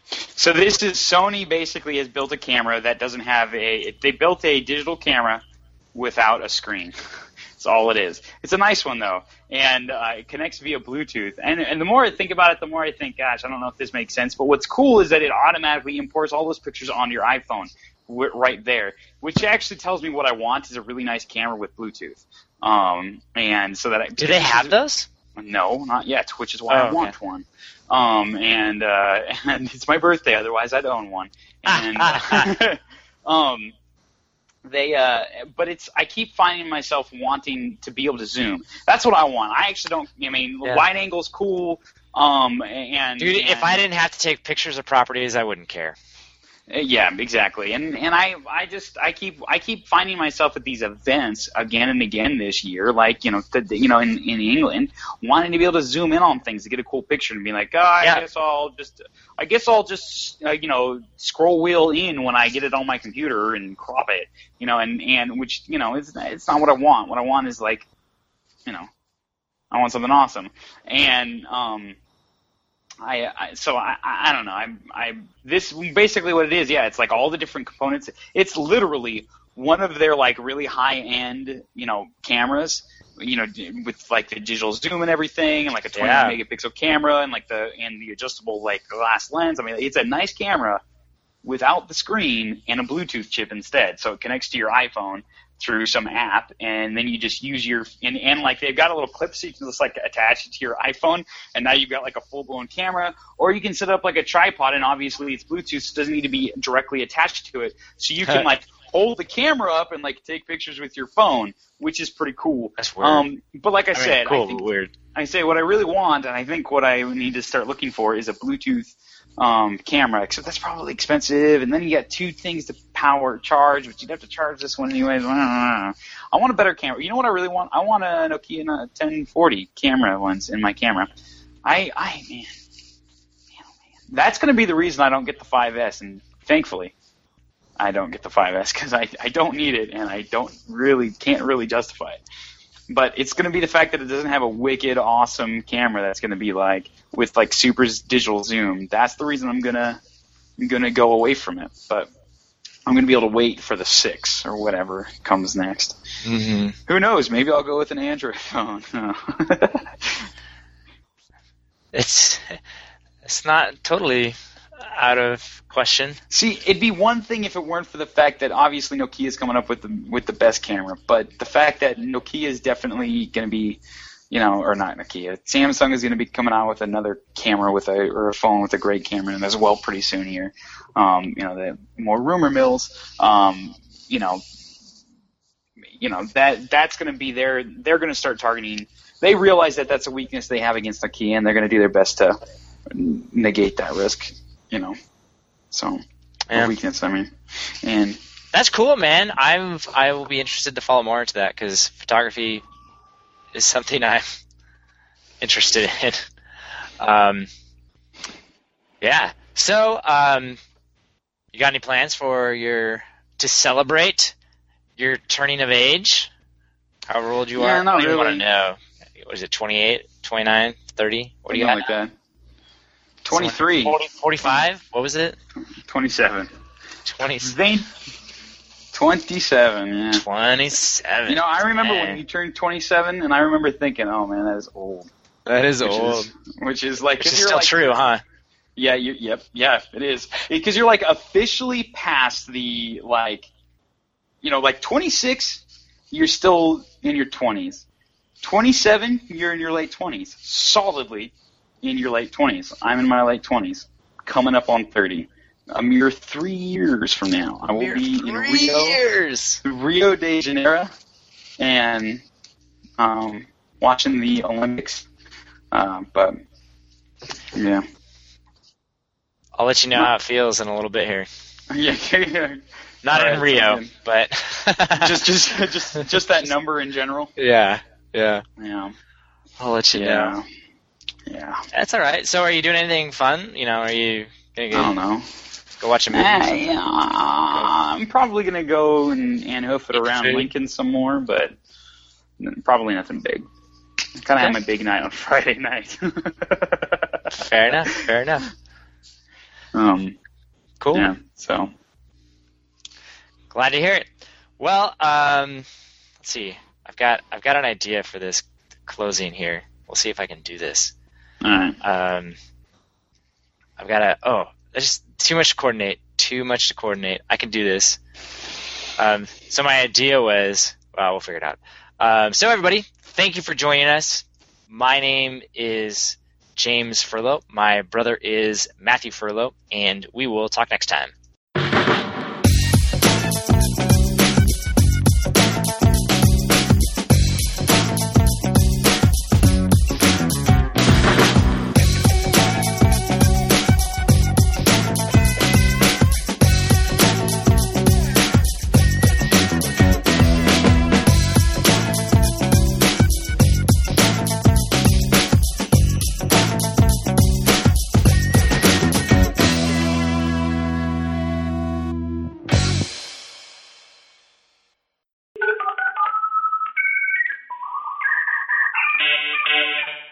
So this is Sony basically has built a camera that doesn't have a. They built a digital camera without a screen. That's all it is. It's a nice one though, and uh, it connects via Bluetooth. And and the more I think about it, the more I think, gosh, I don't know if this makes sense. But what's cool is that it automatically imports all those pictures onto your iPhone w- right there, which actually tells me what I want is a really nice camera with Bluetooth. Um, and so that I, do they have those? No, not yet, which is why oh, I want okay. one. Um, and uh, and it's my birthday, otherwise I'd own one. And um, they, uh, but it's I keep finding myself wanting to be able to zoom. That's what I want. I actually don't. I mean, yeah. wide angle's cool. Um, and dude, and, if I didn't have to take pictures of properties, I wouldn't care. Yeah, exactly. And and I I just I keep I keep finding myself at these events again and again this year, like you know the, you know in, in England, wanting to be able to zoom in on things to get a cool picture and be like, oh, I yeah. guess I'll just I guess I'll just uh, you know scroll wheel in when I get it on my computer and crop it, you know, and and which you know it's it's not what I want. What I want is like, you know, I want something awesome, and um. I, I so I I don't know I I this basically what it is. Yeah, it's like all the different components. It's literally one of their like really high end you know cameras, you know with like the digital zoom and everything, and like a twenty yeah. megapixel camera and like the and the adjustable like glass lens. I mean, it's a nice camera without the screen and a Bluetooth chip instead, so it connects to your iPhone through some app, and then you just use your and, and like they've got a little clip so you can just like attach it to your iPhone, and now you've got like a full blown camera. Or you can set up like a tripod, and obviously it's Bluetooth, so it doesn't need to be directly attached to it, so you can like hold the camera up and like take pictures with your phone, which is pretty cool. That's weird. Um, but like I, I mean, said, cool, I think, but weird. I say what I really want, and I think what I need to start looking for is a Bluetooth um, camera, except that's probably expensive, and then you got two things to power charge, but you'd have to charge this one anyways. I want a better camera. You know what I really want? I want a Nokia ten forty camera lens in my camera. I, I man, man, oh man. That's going to be the reason I don't get the five S, and thankfully I don't get the five S because I, I don't need it, and I don't really can't really justify it. But it's going to be the fact that it doesn't have a wicked awesome camera that's going to be like with like super digital zoom. That's the reason I'm gonna I'm gonna go away from it. But I'm gonna be able to wait for the six or whatever comes next. Mm-hmm. Who knows? Maybe I'll go with an Android phone. it's it's not totally out of question. See, it'd be one thing if it weren't for the fact that obviously Nokia is coming up with the with the best camera, but the fact that Nokia is definitely going to be, you know, or not Nokia, Samsung is going to be coming out with another camera with a or a phone with a great camera as well pretty soon here. Um, you know, the more rumor mills. Um, you know, you know that that's going to be their. They're going to start targeting. They realize that that's a weakness they have against Nokia, and they're going to do their best to negate that risk. You know, so yeah. a weakness. I mean, and that's cool, man. I'm I will be interested to follow more into that because photography is something I'm interested in. Um, yeah. So, um, you got any plans for your to celebrate your turning of age? However old you yeah, are. Not I don't really. want to know. What is it? twenty-eight, twenty-nine, thirty? What do you got? Like that. twenty-three. forty, forty-five? What was it? twenty-seven. twenty. twenty-seven, yeah. twenty-seven. You know, I remember man. when you turned twenty-seven, and I remember thinking, oh, man, that is old. That is which old. Is, which is like... Which is you're still like, true, huh? Yeah, you, yep, yeah, it is. Because you're, like, officially past the, like... You know, like, twenty-six, you're still in your twenties. twenty-seven, you're in your late twenties. Solidly in your late twenties. I'm in my late twenties. Coming up on thirty. A mere three years from now, I will mere be in three Rio, years. Rio de Janeiro, and um, watching the Olympics. Uh, but yeah, I'll let you know how it feels in a little bit here. yeah, yeah. Not All in right, Rio, but just, just, just, just that number in general. Yeah, yeah. Yeah, I'll let you yeah, know. yeah. That's all right. So, are you doing anything fun? You know, are you gonna I go, don't know. go watch a movie? Uh, yeah, I'm probably gonna go and, and hoof it around Food. Lincoln some more, but probably nothing big. I kind of Okay. have my big night on Friday night. Fair enough. Fair enough. Um, Cool. Yeah. So. Glad to hear it. Well, um, let's see. I've got I've got an idea for this closing here. We'll see if I can do this. All right. Um, I've got to. Oh, there's just too much to coordinate. Too much to coordinate. I can do this. Um, so my idea was, well, we'll figure it out. Um, so everybody, thank you for joining us. My name is James Furlow. My brother is Matthew Furlow, and we will talk next time. Thank you.